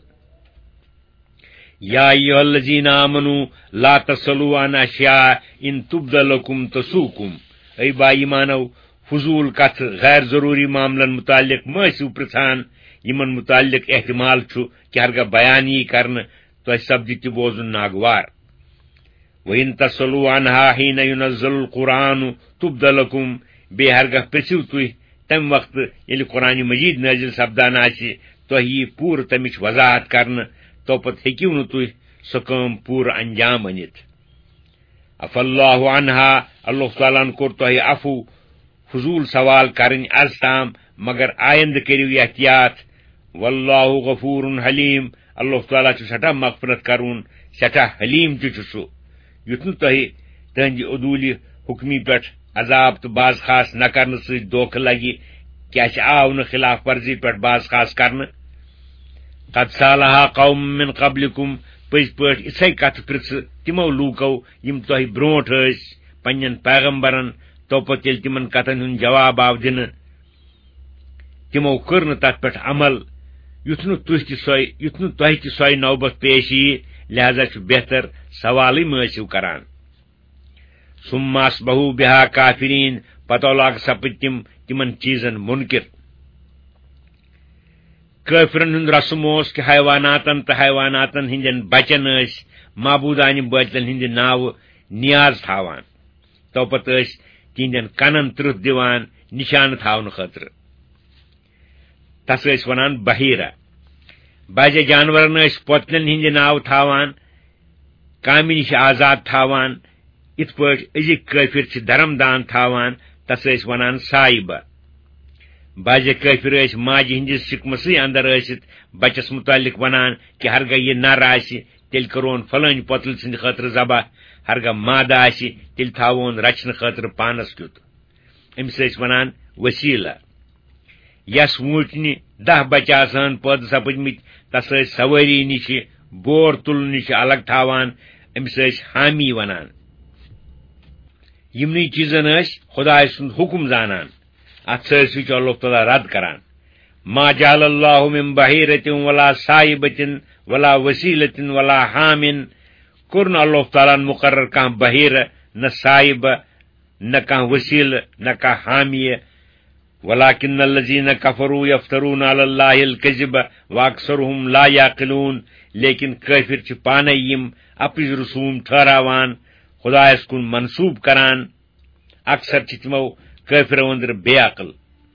یا ایھا الذین آمنوا لا تسألوا عن اشیاء ان تبد لکم تسؤکم۔ اے با ایمانو، فضول کتھ غیر ضروری معاملن متعلق مہ ٲسِو پرژھان یمن متعلق احتمال چھُ کہ ہرگاہ بیان یی کرنہٕ تۄہہِ سپدِ تہِ بوزُن ناگوار۔ وَإِن تسألوا عنها حين ينزل القرآن تبد لكم۔ بیٚیہِ ہرگاہ پرژھِو تُہۍ تمہِ وقتہٕ ییٚلہِ قرآن مجید نازل سپدان آسہِ تۄہہِ یی پوٗرٕ تمِچ وضاحت کرنہٕ، توپتہٕ ہیٚکِو نہٕ تُہۍ سۄ کٲم پوٗرٕ انجام أنِتھ۔ عفا اللہ عنہا، اللہ تعالیٰ ہن کوٚر تۄہہِ عفو فضول سوال کرٕنۍ از تام، مگر آیندٕ کٔرِو احتیاط۔ واللہ غفور حلیم، اللہ تعالیٰ چھُ سٹھاہ مغفرت کرون، سٹھاہ حلیم تہِ چھُ سُہ۔ یُتھ نہٕ تۄہہِ تہنٛدِ عدوٗلہِ حُکمی پٮ۪ٹھ عذاب تہٕ باز خاص نہ کرنہٕ سۭتۍ دھوکہٕ لگہِ، کیٛازِ آو نہٕ خلاف ورزی پٮ۪ٹھ باز خاص کرنہٕ۔ قد سالها قوم من قبلکم، پٔزۍ پٲٹھۍ یِژھے کتھٕ پرژھٕ تِمو لوٗکو یِم تۄہہِ برونٛٹھ ٲسۍ پننٮ۪ن پیغمبرن، توپتہٕ ییٚلہِ تِمن کتھن ہُنٛد جواب آو دِنہٕ تِمو کٔر نہٕ تتھ پٮ۪ٹھ عمل۔ یُتھ نہٕ تۄہہِ تہِ سۄے نوبت پیش ییہِ، لہذا چھُ بہتر سوالٕے مہ ٲسِو کران۔ ثم اصبحوا بها کافرین، پتہٕ لاگ سپٕدۍ تِم تِمن چیٖزن مُنکر۔ کٲفرن ہُنٛد رسم اوس کہ حیواناتن تہٕ حیواناتن ہٕنٛدٮ۪ن بچن ٲسۍ معبوٗدانہِ بٲطلن ہٕنٛدِ ناوٕ نیاز تھاوان، توپتہٕ ٲسۍ تِہنٛدٮ۪ن کنن ترٕٛہ دِوان نشانہٕ تھاونہٕ خٲطرٕ۔ تس ٲسۍ ونان بحیرہ۔ بعضے جانورن ٲسۍ پوتلن ہٕنٛدِ ناوٕ تھاوان، کامہِ نِش آزاد تھاوان، یِتھ پٲٹھۍ أزِکۍ کٲفر چھِ دھرم دان تھاوان، تس ٲسۍ ونان سایبہ۔ بعضے کٲفر ٲسۍ ماجہِ ہٕنٛدِس شکمسٕے اندر ٲسِتھ بچس متعلق ونان کہ ہرگاہ یہِ نر آسہِ تیٚلہِ کرون فلٲنۍ پۄتٕلۍ سٕنٛدِ خٲطرٕ ذبح، ہرگاہ مادٕ آسہِ تیٚلہِ تھاوون رچھنہٕ خٲطرٕ پانس کیُت۔ أمِس ٲسۍ ونان وسیٖلہ۔ یس ووٗنٛٹنہِ 10 بچہِ آسان پٲدٕ سپٕدمٕتۍ تس ٲسۍ سوٲری نِشہِ بور تُلنہٕ نِش الگ تھاوان، أمِس ٲسۍ حامی ونان۔ یِمنٕے چیٖزن ٲسۍ خۄداے سُنٛد حُکم زانان، اتھ سٲرسٕے چھُ اللہ تعالیٰ رد کران۔ ما جعل اللہ من بحیرة ولا صائبة ولا وسیلة ولا حامٍ، کوٚر نہٕ اللہ تعالیٰ ہن مقرر کانٛہہ بحیرہ، نہ صائبہ، نہ کانٛہہ وسیلہ، نہ کانٛہہ حامیہ۔ ولكن الذين كفروا يفترون على الله الكذب واكثرهم لا يعقلون، لیکن کٲفر چھِ پانے یِم اپٕز رسوٗم ٹھہراوان، خۄدایس کُن منسوٗب کران، اکثر چھِ تِمو کٲفرو أنٛدرٕ بے عقل۔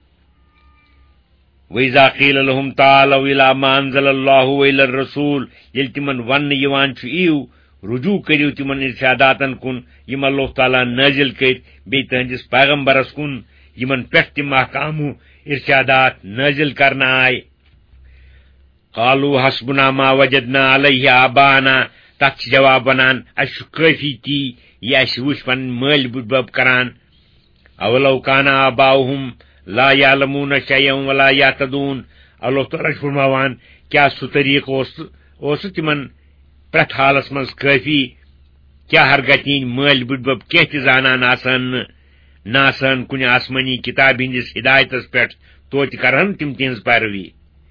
وإذا قيل لهم تعالوا إلى ما أنزل الله وإلى الرسول، ییٚلہِ تِمن وننہٕ یِوان چھُ یِیِو رجوع کٔرِو تِمن ارشاداتن کُن یِم اللہ تعالیٰ نٲزِل کٔرۍ بیٚیہِ تٕہنٛدِس پیغمبرس کُن یِمن پٮ۪ٹھ تِم احکامو ارشادات نٲزِل کرنہٕ آیہِ۔ قالوا حسبنا ما وجدنا عليه آباءنا، تتھ چھِ جواب ونان اسہِ چھُ کٲفی تی یہِ اسہِ وٕچھ پنٕنۍ مٲلۍ بُڈبب کران۔ اولو كان آباؤہم لا يعلمون شيئا ولا يهتدون، اللہ تعالیٰ چھُ فرماوان کیٛاہ سُہ طریقہٕ اوس تِمن پرٛٮ۪تھ حالس منٛز کٲفی؟ کیٛاہ ہرگاہ تِہنٛدۍ مٲلۍ بُڈبب کینٛہہ تہِ زانان آسان نہ آسان کُنہِ آسمٲنی کِتابہِ ہٕنٛدِس ہدایتس پٮ۪ٹھ، توتہِ کرہن تِم تِہنٛز پیروی۔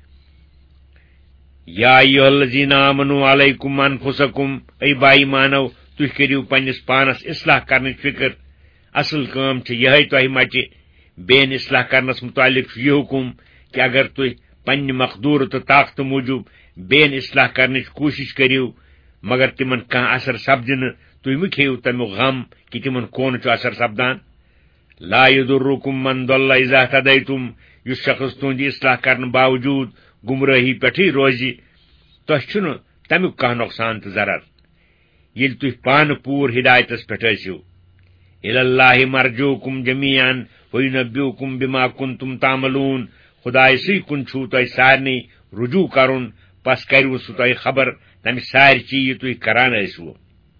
یا ایھا الذین آمنوا علیکم انفسکم، اے با ایمانو تُہۍ کٔرِو پننِس پانس اصلاح کرنٕچ فکر۔ اصل کٲم چھِ یِہے تۄہہِ مچہِ، بیٚین اصلاح کرنس متعلق چھُ یہِ حُکم کہ اگر تُہۍ پننہِ مقدوٗرٕ تہٕ طاقتہٕ موٗجوٗب بیٚین اصلاح کرنٕچ کوٗشش کٔرِو مگر تِمن کانٛہہ اثر سپدِ نہٕ، تُہۍ مہٕ کھیٚیِو تمیُک غم کہ تِمن کونہٕ چھُ اثر سپدان۔ لا يضركم من ضل اذا اهتديتم، یُس شخص تُہنٛدِ اصلاح کرنہٕ باوجوٗد گمرٲہی پٮ۪ٹھٕے روزِ تۄہہِ چھُنہٕ تمیُک کانٛہہ نۄقصان تہٕ ضرر ییٚلہِ تُہۍ پانہٕ پوٗرٕ ہدایتس پٮ۪ٹھ ٲسِو۔ الى اللہ مرجوکم جمیعا وینبئکم بما کنتم تعملون، خۄدایسٕے کُن چھُو تۄہہِ سارنٕے رجوع کرُن، پس کروٕ سُہ تۄہہِ خبر تمہِ سارِ چیٖز یہِ تُہۍ کران ٲسوٕ۔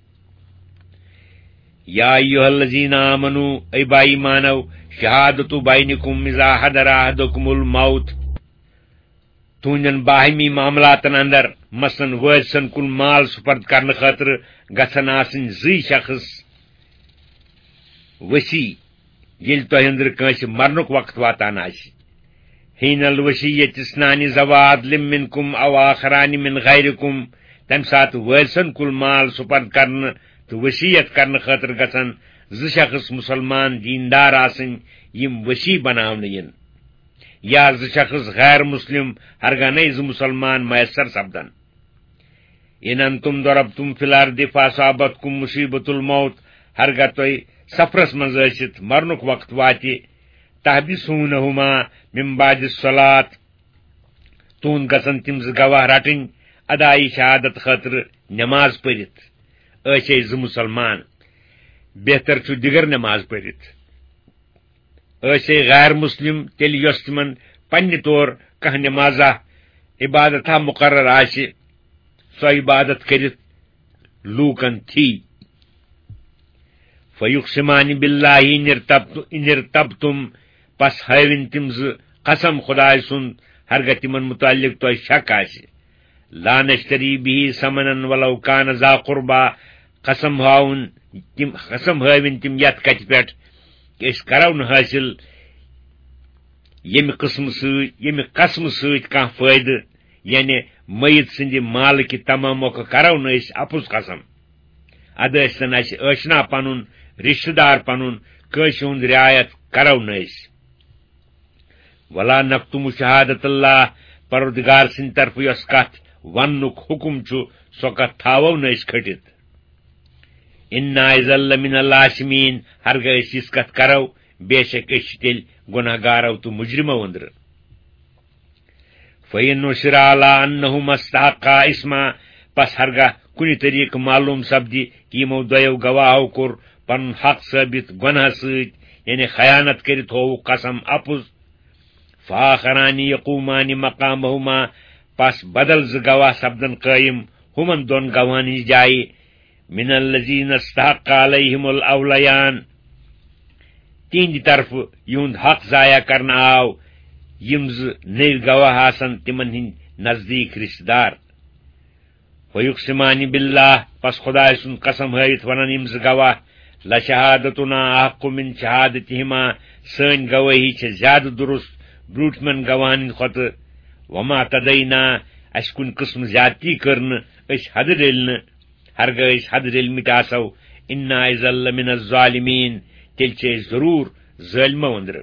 یا ایھا الذین آمنوا، اے با ایمانو، شہادت بینکم اذا حضر احدکم الموت، تُہنٛدٮ۪ن باہمی معاملاتن اندر مثلاً وٲرثن کُن مال سپرد کرنہٕ خٲطرٕ گژھن آسٕنۍ 2 شخص وسیع ییٚلہِ تۄہہِ أنٛدرٕ کٲنٛسہِ مرنُک وقت واتان آسہِ حین الوصیت اسنانہِ زوات لمنکم او آخرانہِ من غیرکم تمہِ ساتہٕ وٲرثن کُل مال سپرد کرنہٕ تہٕ وصیت کرنہٕ خٲطرٕ گژھن زٕ شخص مُسلمان دیندار آسٕنۍ یِم وصی بناونہٕ یِن یا زٕ شخص غیر مسلم ہرگانے زٕ مسلمان میسر سپدن ان انتم ضربتم فی الارض فاصابتکم مصیبۃ الموت ہرگاہ تۄہہِ سفرس منٛز ٲسِتھ مرنُک وقت واتہِ تحبسونہما من بعد الصلاۃ تُہُنٛد گژھن تِم زٕ گواہ رٹٕنۍ ادائی شہادت خٲطرٕ نٮ۪ماز پٔرِتھ ٲسے زٕ مُسلمان بہتر چھُ دِگر نٮ۪ماز پٔرِتھ ٲسے غیر مسلم تیٚلہِ یۄس تِمن پننہِ طور کانٛہہ نٮ۪مازا عبادتھا مقرر آسہِ سۄ عبادت کٔرِتھ لوٗکن تھی فیقسمان باللہ ان ارتبتم پس ہٲوِن تِم زٕ قسم خۄداے سُنٛد ہرگاہ تِمن متعلق تۄہہِ شک آسہِ لا نشتری بِہِ ثمنا ولو کان ذا قربا قسم ہٲوِن تِم یتھ کتھِ پٮ۪ٹھ کہ أسۍ کرو نہٕ حٲصِل ییٚمہِ قسمہٕ سۭتۍ کانٛہہ فٲیدٕ یعنی میت سٕنٛدِ مالٕکہِ تمام موقعہٕ کرو نہٕ أسۍ اپُز قسم ادٕ ٲسۍتن اَسہِ ٲشنا پنُن رشتہٕ دار پنُن کٲنٛسہِ ہُنٛد رعایت کرو نہٕ أسۍ ولا نکتم شہادت اللہ پروردگار سٕنٛدِ طرفہٕ یۄس کتھ وننُک حکم چھُ سۄ کتھ تھاوو نہٕ أسۍ کھٔٹِتھ انا اذا لمن العاصمین ہرگاہ أسۍ یِژھ کتھ کرو بے شک أسۍ چھِ تیٚلہِ گۄناہ گارو تہٕ مجرمو أنٛدرٕ فإن نُصِرَ علی انہما استحقا اسما پس ہرگاہ کُنہِ طریقہٕ معلوم سپدِ کہ یِمو دۄیو گواہو کوٚر پنُن حق ثٲبت گۄناہ سۭتۍ یعنی خیانت کٔرِتھ ہووُکھ قسم اپُز فآخران یقومان مقامہما پس بدل زٕ گواہ سپدن قٲیِم ہُمن دۄن گواہن ہٕنٛزِ جایہِ من الذین استحق علیہم الاولیان تِہنٛدِ طرفہٕ یِہُنٛد حق ضایع کرنہٕ آو یِم زٕ نٔوۍ گواہ آسن تِمن ہٕنٛدۍ نزدیٖک رشتہٕ دار ویقسمان باللہ پس خۄداے سُنٛد قسم ہٲوِتھ ونن یِم زٕ گواہ لشہادتنا احق من شہادتہما سٲنۍ گوٲہی چھِ زیادٕ درست برٛوٗنٛٹھمٮ۪ن گواہن ہٕنٛدِ کھۄتہٕ وما تدینا اسہِ کُنہِ قٕسمہٕ زیادتی کٔر نہٕ أسۍ حدٕ ڈٔلۍ نہٕ ہرگاہ أسۍ حدٕ ڈٔلۍمٕتۍ آسو انا اذا لمن الظالمین تیٚلہِ چھِ أسۍ ضروٗر ظٲلمو أنٛدرٕ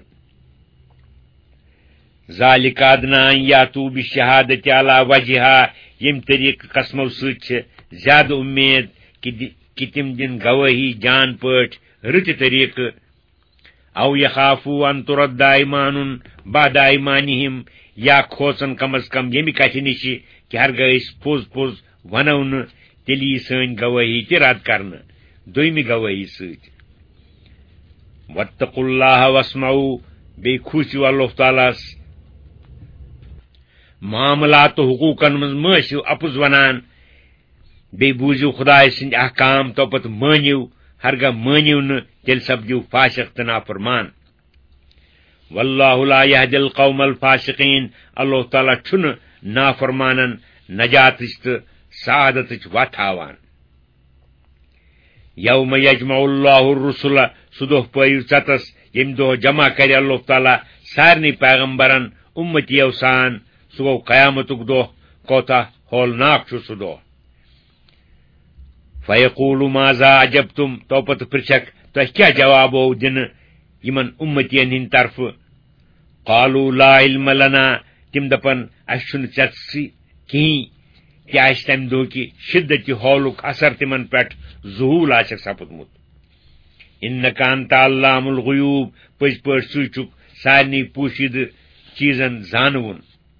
ذالک ادنا ان یاتوا بشہادۃ علی وجہہا ییٚمہِ طریقہٕ قسمو سۭتۍ چھِ زیادٕ اُمید کہ تِم دِن گوٲہی جان پٲٹھۍ رٕتہِ طریقہٕ او یخافوا ان ترد ایمان بعد ایمانہم یا کھوژن کم از کم ییٚمہِ کتھِ نِشہِ کہ ہرگاہ أسۍ پوٚز ونو نہٕ تیٚلہِ یی سٲنۍ گوٲہی تہِ رد کرنہٕ دوٚیمہِ گوٲہی سۭتۍ واتقوا اللہ واسمعوا بیٚیہِ کھوٗژِو اللہ تعالیٰ ہس معاملات تہٕ حقوٗقن منٛز مہ ٲسِو اپُز ونان بیٚیہِ بوٗزِو خۄداے سٕنٛدۍ احکام توپتہٕ مٲنِو ہرگاہ مٲنِو نہٕ تیٚلہِ سپدِو فاسق تہٕ نافرمان واللہ لا یہدی القوم الفاسقین اللہ تعالیٰ چھُنہٕ نافرمانن نجاتٕچ تہٕ سعادتٕچ وتھ ہاوان یوم یجمع اللہ الرسل سُہ دۄہ پٲیِو ژٮ۪تس ییٚمہِ دۄہ جمع کرِ اللہ تعالیٰ سارنٕے پیغمبرن اُمتیو سان سُہ گوٚو قیامتُک دۄہ کوتاہ ہولناک چھُ سُہ دۄہ فیقول ماذا اجبتم توپتہٕ پرژھکھ تۄہہِ کیٛاہ جوابو دِنہٕ یِمن اُمتین ہٕنٛدِ طرفہٕ قالوا لا علم لنا تِم دپن اسہِ چھُنہٕ ژٮ۪تسٕے کِہیٖنۍ کہِ آسہِ تمہِ دۄہکہِ شِدت ہولُک اثر تِمن پٮ۪ٹھ ظہوٗل آسٮ۪کھ سپُدمُت انک انت علام الغیوب پٔزۍ پٲٹھۍ ژٕ چھُکھ سارنٕے پوٗشیدٕ چیٖزن زانوُن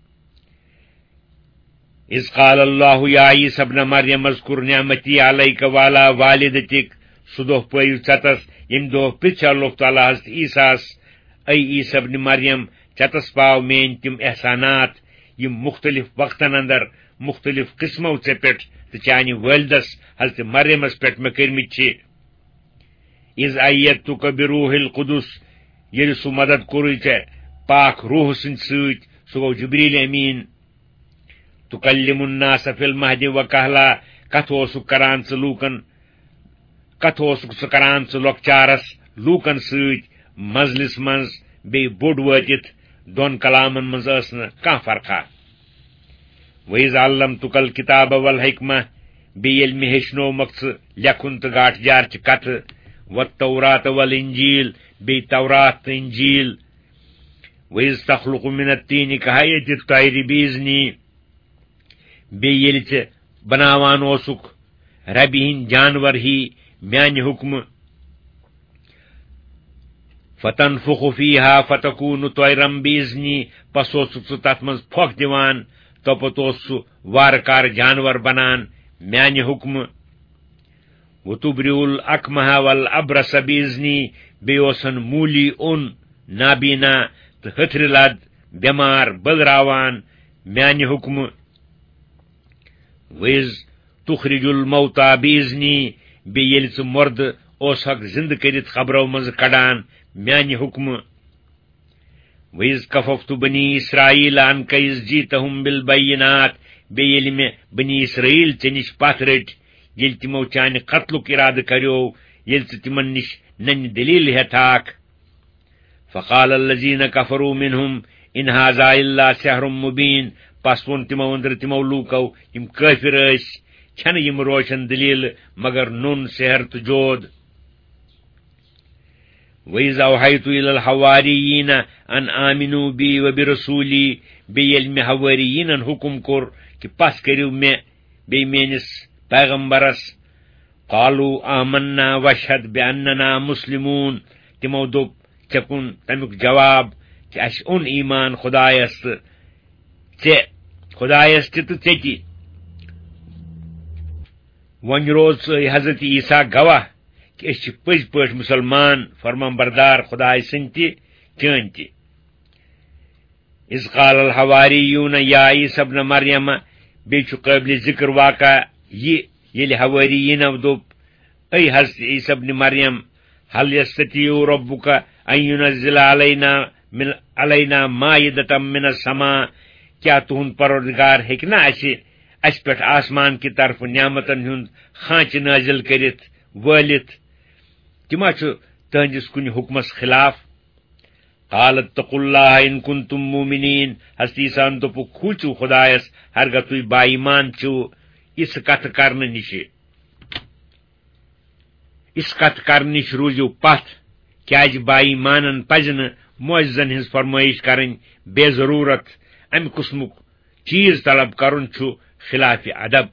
اذ قال اللہ یا عیسی ابن مریم اذکر نعمتی علیک وعلی والدتک سُہ دۄہ پٲیِو ژٮ۪تس ییٚمہِ دۄہ پرژھِ اللہ تعالیٰ حضرت عیسیٰ ہس اے عیسی ابن مریم ژٮ۪تس پاو میٲنۍ تِم احسانات یِم مختلف وقتن اندر مختلف قسمو ژےٚ پٮ۪ٹھ تہٕ چانہِ والدس حضرت مریمس پٮ۪ٹھ مےٚ کٔرمٕتۍ چھِ اذ ایدتک بروح القدس ییٚلہِ سُہ مدد کوٚرُے ژےٚ پاک روح سٕنٛدِ سۭتۍ سُہ گوٚو جبریل امین تُکلِم الناس فی المہدِ وکہلا کتھ اوسُکھ ژٕ کران ژٕ لۄکچارس لوکن سۭتۍ مجلس منٛز بیٚیہِ بوٚڑ وٲتِتھ دۄن کلامن منٛز ٲس نہٕ کانٛہہ فرقا وَإِذْ عَلَّمْتُكَ الْكِتَابَ وَالْحِكْمَةَ بیٚیہِ ییٚلہِ مےٚ ہیٚچھنومکھ ژٕ لیکھُن تہٕ گاٹھ جارچہِ کتھٕ وَالتَّوْرَاةَ وَالْإِنجِيلَ بیٚیہِ تورات تہٕ اِنجیٖل وَإِذْ تَخْلُقُ مِنَ الطِّينِ كَهَيْئَةِ الطَّيْرِ بِإِذْنِي بیٚیہِ ییٚلہِ ژٕ بناوان اوسُکھ ربہِ ہٕنٛدۍ جانور ہی میانہِ حُکمہٕ فَتَنفُخُ فِيهَا فَتَكُونُ طَيْرًا بِإِذْنِي پس اوسُکھ ژٕ تتھ منٛز پھۄکھ دِوان توپت اوس سُہ وارٕ کارٕ جانور بنان میانہِ حُکمہٕ وَتُبْرِئُ الْأَكْمَحَ وَالْأَبْرَصَ بِإِذْنِي بیٚیہِ اوسن موٗلی اوٚن نابینا تہٕ ہتھرِ لد بٮ۪مار بٔلراوان میانہِ حُکمہٕ وَإِذْ تُخْرِجُ الْمَوْتَى بِإِذْنِي بیٚیہِ ییٚلہِ ژٕ مردٕ اوسکھ زِندٕ کٔرِتھ قبرو منٛزٕ کڑان میانہِ حُکمہٕ وَإِذْ كَفَفْتُ بَنِي إِسرَائِيلَ عَنكَ إِذْ جِئْتَهُم بِالْبَيِّنَاتِ بیٚیہِ ییٚلہِ مےٚ بنی اسرائیل ژےٚ نِش پتھ رٔٹۍ ییٚلہِ تِمو چانہِ قتلُک اِرادٕ کریو ییٚلہِ ژٕ تِمن نِش ننہِ دٔلیٖل ہٮ۪تھاکھ فَقَالَ الَّذِينَ كَفَرُوا مِنْهُمْ إِنْ هَذَا إِلَّا سِحْرٌ مُبِينٌ پس ووٚن تِمو أنٛدرٕ تِمو لوٗکو یِم کٲفِر ٲسۍ چھنہٕ یِم روشن دٔلیٖلہٕ مگر نوٚن سحر تہٕ جود وَإِذْ أَوْحَيْتُ إِلَى الْحَوَارِيِّينَ أَنْ آمِنُوا بِي وَبِرَسُولِي بیٚیہِ ییٚلہِ مےٚ حوٲرِیٖنن حُکُم کوٚر کہِ پس کٔرِو مےٚ بیٚیہِ میٲنِس پیغمبرس قالوا آمنا واشهد بأننا مسلمون تِمو دوٚپ ژےٚ کُن تمیُک جواب کہِ اَسہِ اوٚن ایٖمان خۄدایس تہٕ خۄدایس تہِ تہٕ ژےٚ تہِ وۄنۍ روز ژٕ حضرت عیٖسیٰ گواہ کہِ أسۍ چھِ پٔزۍ پٲٹھۍ مُسلمان فرمانبردار خۄداے سٕنٛدۍ تہِ چٲنۍ تہِ اِذ قال الحواریون یا عیٖسیٰ ابن مریم بیٚیہِ چھُ قٲبلِ ذِکر واقع یہِ ییٚلہِ حوٲریٖنو دوٚپ اے حضرت عیٖسیٰ ابن مریم هل یستطیع ربک ان ينزل علینا مائدة من السماء کیٛاہ تُہُنٛد پروردگار ہیٚکہِ نا اَسہِ پٮ۪ٹھ آسمان کہِ طرفہٕ نعمتن ہُنٛد خانچہِ نٲزِل کٔرِتھ وٲلِتھ تِما چھُ تٕہنٛدِس کُنہِ حُکمس خِلاف قالت اتقوا اللہ ان کنتم مومنین حضرت عیٖسیٰ ہن دوٚپُکھ کھوٗژِو خۄدایس ہرگاہ تُہۍ با ایٖمان چھِو یِژھ کتھٕ کرنہٕ نِش روٗزِو پتھ کیٛازِ با ایٖمانن پزِ نہٕ معجزن ہٕنٛز فرمٲیش کرٕنۍ بے ضروٗرت امہِ قٕسمُک چیٖز طلب کرُن چھُ خِلاف ادب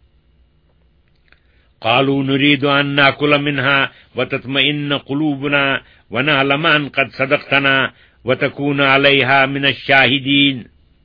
قالوا نريد ان ناكل منها وتطمئن قلوبنا ونعلم ان قد صدقتنا وتكون عليها من الشاهدين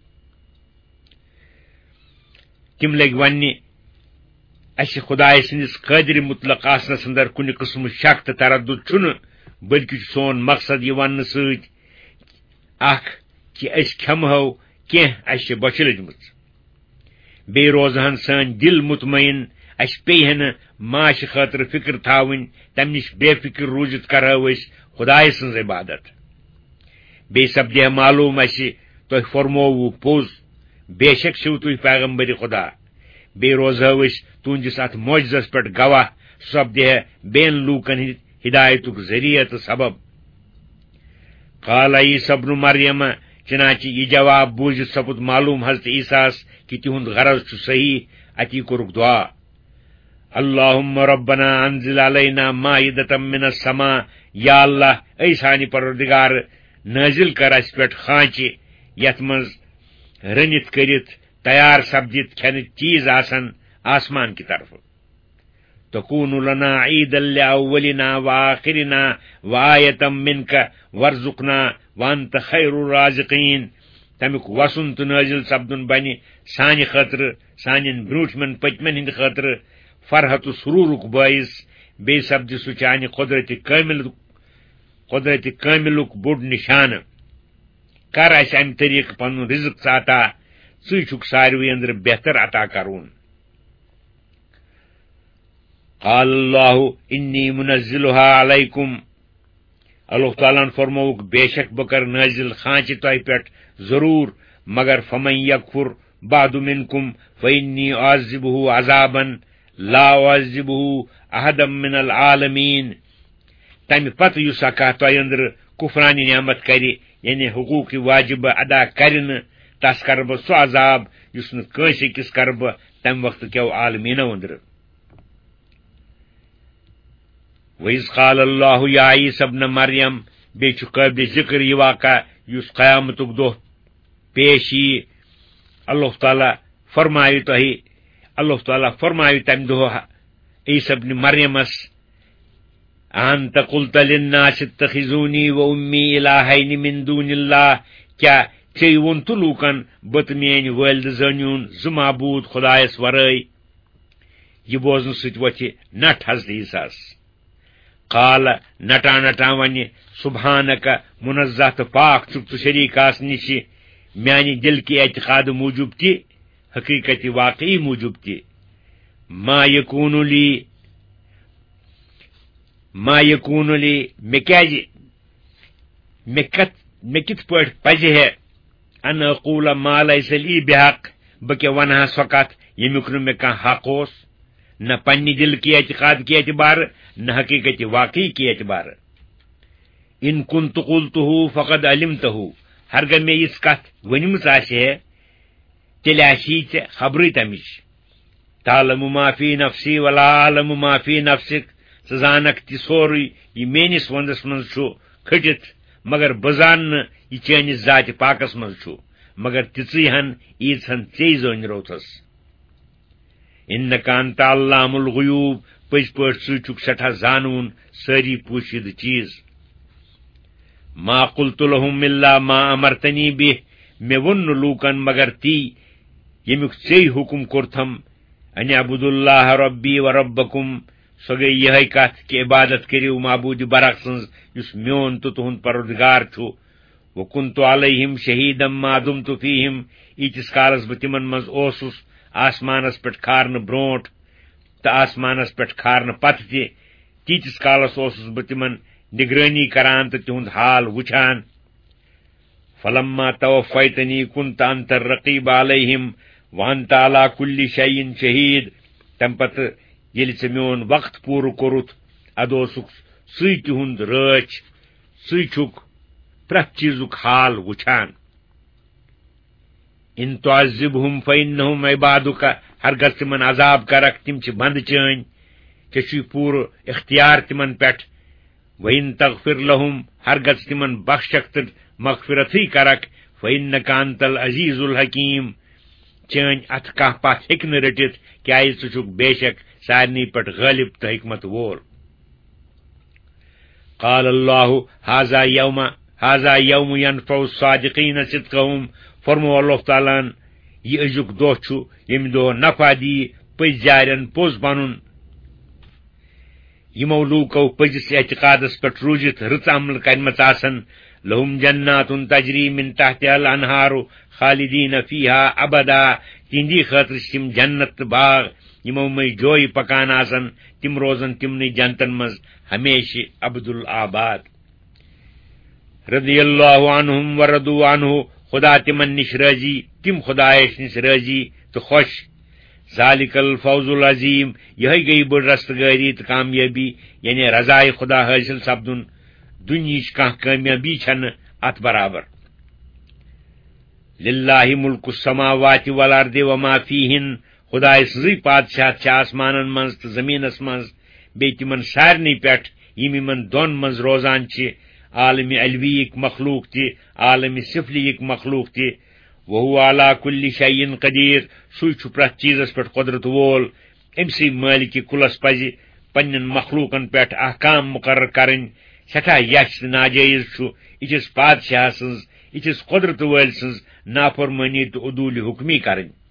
تِم لٔگۍ وننہِ اَسہِ خۄداے سٕنٛدِس قٲدرِ مُطلق آسنس اندر کُنہِ قٕسمُک شک تہٕ تردُد چھُنہٕ بٔلکہِ چھُ سون مقصد یہِ وننہٕ سۭتۍ اکھ کہِ أسۍ کھٮ۪مہو کینٛہہ اَسہِ چھِ بۄچھِ لٔجمٕژ بیٚیہِ روزہن سٲنۍ دِل مطمعین اَسہِ پیٚیہِ ہے نہٕ معاشہِ خٲطرٕ فِکر تھاوٕنۍ تمہِ نِش بے فِکر روٗزِتھ کرہو أسۍ خۄداے سٕنٛز عبادت بیٚیہِ سپدِ ہے معلوٗم اَسہِ تۄہہِ فرمووُ پوٚز بے شک چھِو تُہۍ پیغمبرِ خۄدا بیٚیہِ روزہو أسۍ تُہنٛدِس اتھ معجزس پٮ۪ٹھ گواہ سپدِ ہے بیٚین لوٗکن ہٕنٛدِ ہدایتُک ذٔریعہٕ تہٕ سبب قال عیٖسیٰ ابن مریم چنانچہ یہِ جواب بوٗزِتھ سپُد معلوٗم حضرت عیٖسیٰس کہِ تِہُنٛد غرض چھُ صحیح اتی کوٚرُکھ دعا اللہم ربنا انزل علینا مائدة من السماء یا اللہ اے سانہِ پروردگار نٲزِل کر اَسہِ پٮ۪ٹھ خانچہِ یتھ منٛز رٔنِتھ کٔرِتھ تیار سپدِتھ کھٮ۪نہٕ چیٖز آسن آسمان کہِ طرفہٕ تکون لنا عیدا لاولنا وآخرنا وآیة منک وارزقنا وانت خیر الرازقین تمیُک وسُن تہٕ نٲزِل سپدُن بنہِ سانہِ خٲطرٕ سانٮ۪ن برٛوٗنٛٹھمٮ۪ن پٔتمٮ۪ن ہٕنٛدِ خٲطرٕ فرحت و سرورُک باعث بیٚیہِ سپدِ سُہ چانہِ قۄدرتِ کٲمِلُک بوٚڑ نِشانہٕ کر اَسہِ امہِ طریٖقہٕ پنُن رِزق ژٕ عطا ژٕے چھُکھ ساروٕے اندرٕ بہتر عطا کرُن قال اللہ انی منزلها علیکم اللہ تعالیٰ ہن فرمووُکھ بے شک بہٕ کرٕ نٲزِل خانچہِ تۄہہِ پٮ۪ٹھ ضروٗر مگر فمن یکفر بعد منکم فانی اعذبہ عذابا لا اعذبہ احدا من العالمین تمہ پتہ یُس کانٛہہ تۄہہِ أنٛدرٕ کُفرانہِ نعمت کرِ یعنی حقوٗق واجب ادا کرِ نہٕ تس کرٕ بہٕ سُہ عذاب یُس نہٕ کٲنٛسہِ أکِس کرٕ بہٕ تمہِ وقتہٕ کٮ۪و عالمیٖنو أنٛدرٕ. وَإِذ قال اللہ یا عیٖسیٰ ابن مریم بیٚیہِ چھُ قٲبلِ ذکر یہِ واقعہ یُس قیامتُک دۄہ پیش یی. اللہ تعالیٰ فرمایہِ تمہِ دۄہ عیٖسیٰ ابن مریمس أَنْتَ قُلْتَ لِلنَّاسِ اتَّخِذُونِی وَأُمِّی إِلَٰہَیْنِ مِن دُونِ اللہِ کیٛاہ ژےٚ ووٚنتہٕ لوٗکن بہٕ تہٕ میٛٲنۍ وٲلدٕ زٲنۍہوٗن زٕ معبوٗد خۄدایس ورٲے. یہِ بوزنہٕ سۭتۍ وۄتھِ نٹھ حضرت عیٖساہس. قال نٹان نٹان ونہِ سبحانکا منزہ تہٕ پاک چھُکھ ژٕ شریٖک آسنہٕ نِشہِ میانہِ دل کہِ اعتقاد موٗجوٗب تہِ حقیٖقت واقعی موٗجوٗب تہِ. ما یکوٗن لی مےٚ کِتھ پٲٹھۍ پزِ ہے ان اقوٗل ما لیس لی بحق بہٕ کیٛاہ ونہٕ ہا سۄ کتھ ییٚمیُک نہٕ مےٚ کانٛہہ حق اوس نہ پننہِ دل کی اعتقاد کی اعتبارٕ نہ حقیقت واقعی کی اعتبارٕ. ان كنت قلته فقد علمته ہرگاہ مےٚ یِژھ کتھ ؤنمٕژ آسہِ ہے تیٚلہِ آسی ژےٚ خبرٕے تمِچ. تعلم ما فی نفسی ولا اعلم ما فی نفسک ژٕ زانکھ تہِ سورُے یہِ میٲنِس وندس منٛز چھُ کھٔٹِتھ مگر بہٕ زانہٕ نہٕ یہِ چٲنِس ذاتِ پاکس منٛز چھُ مگر تِژٕے ہن ییٖژہن ژےٚ زٲنۍروتھس. انک انت علام الغیوب پٔزۍ پٲٹھۍ ژٕ چھُکھ سٮ۪ٹھاہ زانوُن سٲری پوٗشِدٕ چیٖز. ما قلت لهم الا ما امرتنی به مےٚ ووٚن نہٕ لوٗکن مگر تی ییٚمیُک ژےٚ حُکم کوٚرتھم ان اعبدوا اللہ ربی و ربکم. سۄ گٔیہِ یِہے کتھ کہِ عبادت کٔرِو معبوٗدِ برحق سٕنٛز یُس میون تہٕ تُہُنٛد پروردگار چھُ. وکنت علیہم شہیدا ما دمت فیہم ییٖتِس کالس بہٕ تِمن منٛز اوسُس آسمانس پٮ۪ٹھ کھارنہٕ برونٛٹھ تہٕ آسمانس پٮ۪ٹھ کھارنہٕ پتہٕ تہِ تیٖتِس کالس اوسُس بہٕ تِمن نگرٲنی کران تہٕ تِہُنٛد حال وٕچھان. فلما توفیتنی كنت انت الرقیب علیہم وانت علی کُلہِ شیء شہید. تمہِ پتہٕ ییٚلہِ ژےٚ میون وقت پوٗرٕ کوٚرُتھ ادٕ اوسُکھ ژٕے تِہُنٛد رٲچھ ژٕے چھُکھ پرٛٮ۪تھ چیٖزُک حال وٕچھان. ان تعذبہم فإنہم عبادک ہرگز تِمن عذاب کرکھ تِم چھِ بنٛدٕ چٲنۍ ژےٚ چھُے پوٗرٕ اختیار تِمن پٮ۪ٹھ. وإن تغفر لهم ہرگز تِمن بخشکھ تہٕ مغفرتھٕے کرکھ فإنک انت العزیز الحکیم چٲنۍ اتھ کانٛہہ پتھ ہیٚکہِ نہٕ رٔٹِتھ کیٛازِ ژٕ چھُکھ بے شک سارنٕے پٮ۪ٹھ غٲلب تہٕ حکمت وول. قال اللہ هذا یوم ینفع الصادقین صدقہم فرمو اللہ تعالیٰ ہن یہِ أزیُک دۄہ چھُ ییٚمہِ دۄہ نفع دِیہِ پٔزۍ جارٮ۪ن پوٚز بنُن. یِمو لوٗکو پٔزِس اعتقادس پٮ۪ٹھ روٗزِتھ رٕژ عمل کرِمژ آسن. لہم جنات تجری من تحتها الانہار خالدین فیہا ابدا تِہنٛدی خٲطرٕ چھِ تِم جنت تہٕ باغ یِمو منٛزۍ جویہِ پکان آسن تِم روزن تِمنٕے جنتن منٛز ہمیشہِ ابدالآباد. رضی اللہ عنہم ورضوا عنہ خدا تِمن نِش رٲضی تِم خدایس نِش رٲضی تہٕ خۄش. ذالک الفوز العظیم یِہے گٔیہِ بٔڑ رستگٲری تہٕ کامیٲبی یعنی رضایہِ خدا حٲصِل سپدُن. دُنیہٕچ کانٛہہ کامیٲبی چھنہٕ اتھ برابر. للہ ملک السماوات والارض وما فیہن خدایہِ سٕنٛزٕے پادشاہت چھِ آسمانن منٛز تہٕ زٔمیٖنس منٛز بیٚیہِ تِمن سارنٕے پٮ۪ٹھ یِم یِمن دۄن منٛز روزان چھِ عالمِ علویِک مخلوق تہِ عالمِ سفلیِک مخلوق تہِ. وہو علی کُلہِ شیء قدیر سُے چھُ پرٛٮ۪تھ چیٖزس پٮ۪ٹھ قۄدرت وول. أمۍسٕے مٲلکہِ کُلس پزِ پننٮ۪ن مخلوقن پٮ۪ٹھ احکام مقرر کرٕنۍ. سٮ۪ٹھاہ یژھ تہٕ ناجٲیز چھُ یِتھِس پادشاہ سٕنٛز یِتھِس قۄدرت وٲلۍ سٕنٛز نافرمٲنی تہٕ عدوٗلہِ حُکمی کرٕنۍ.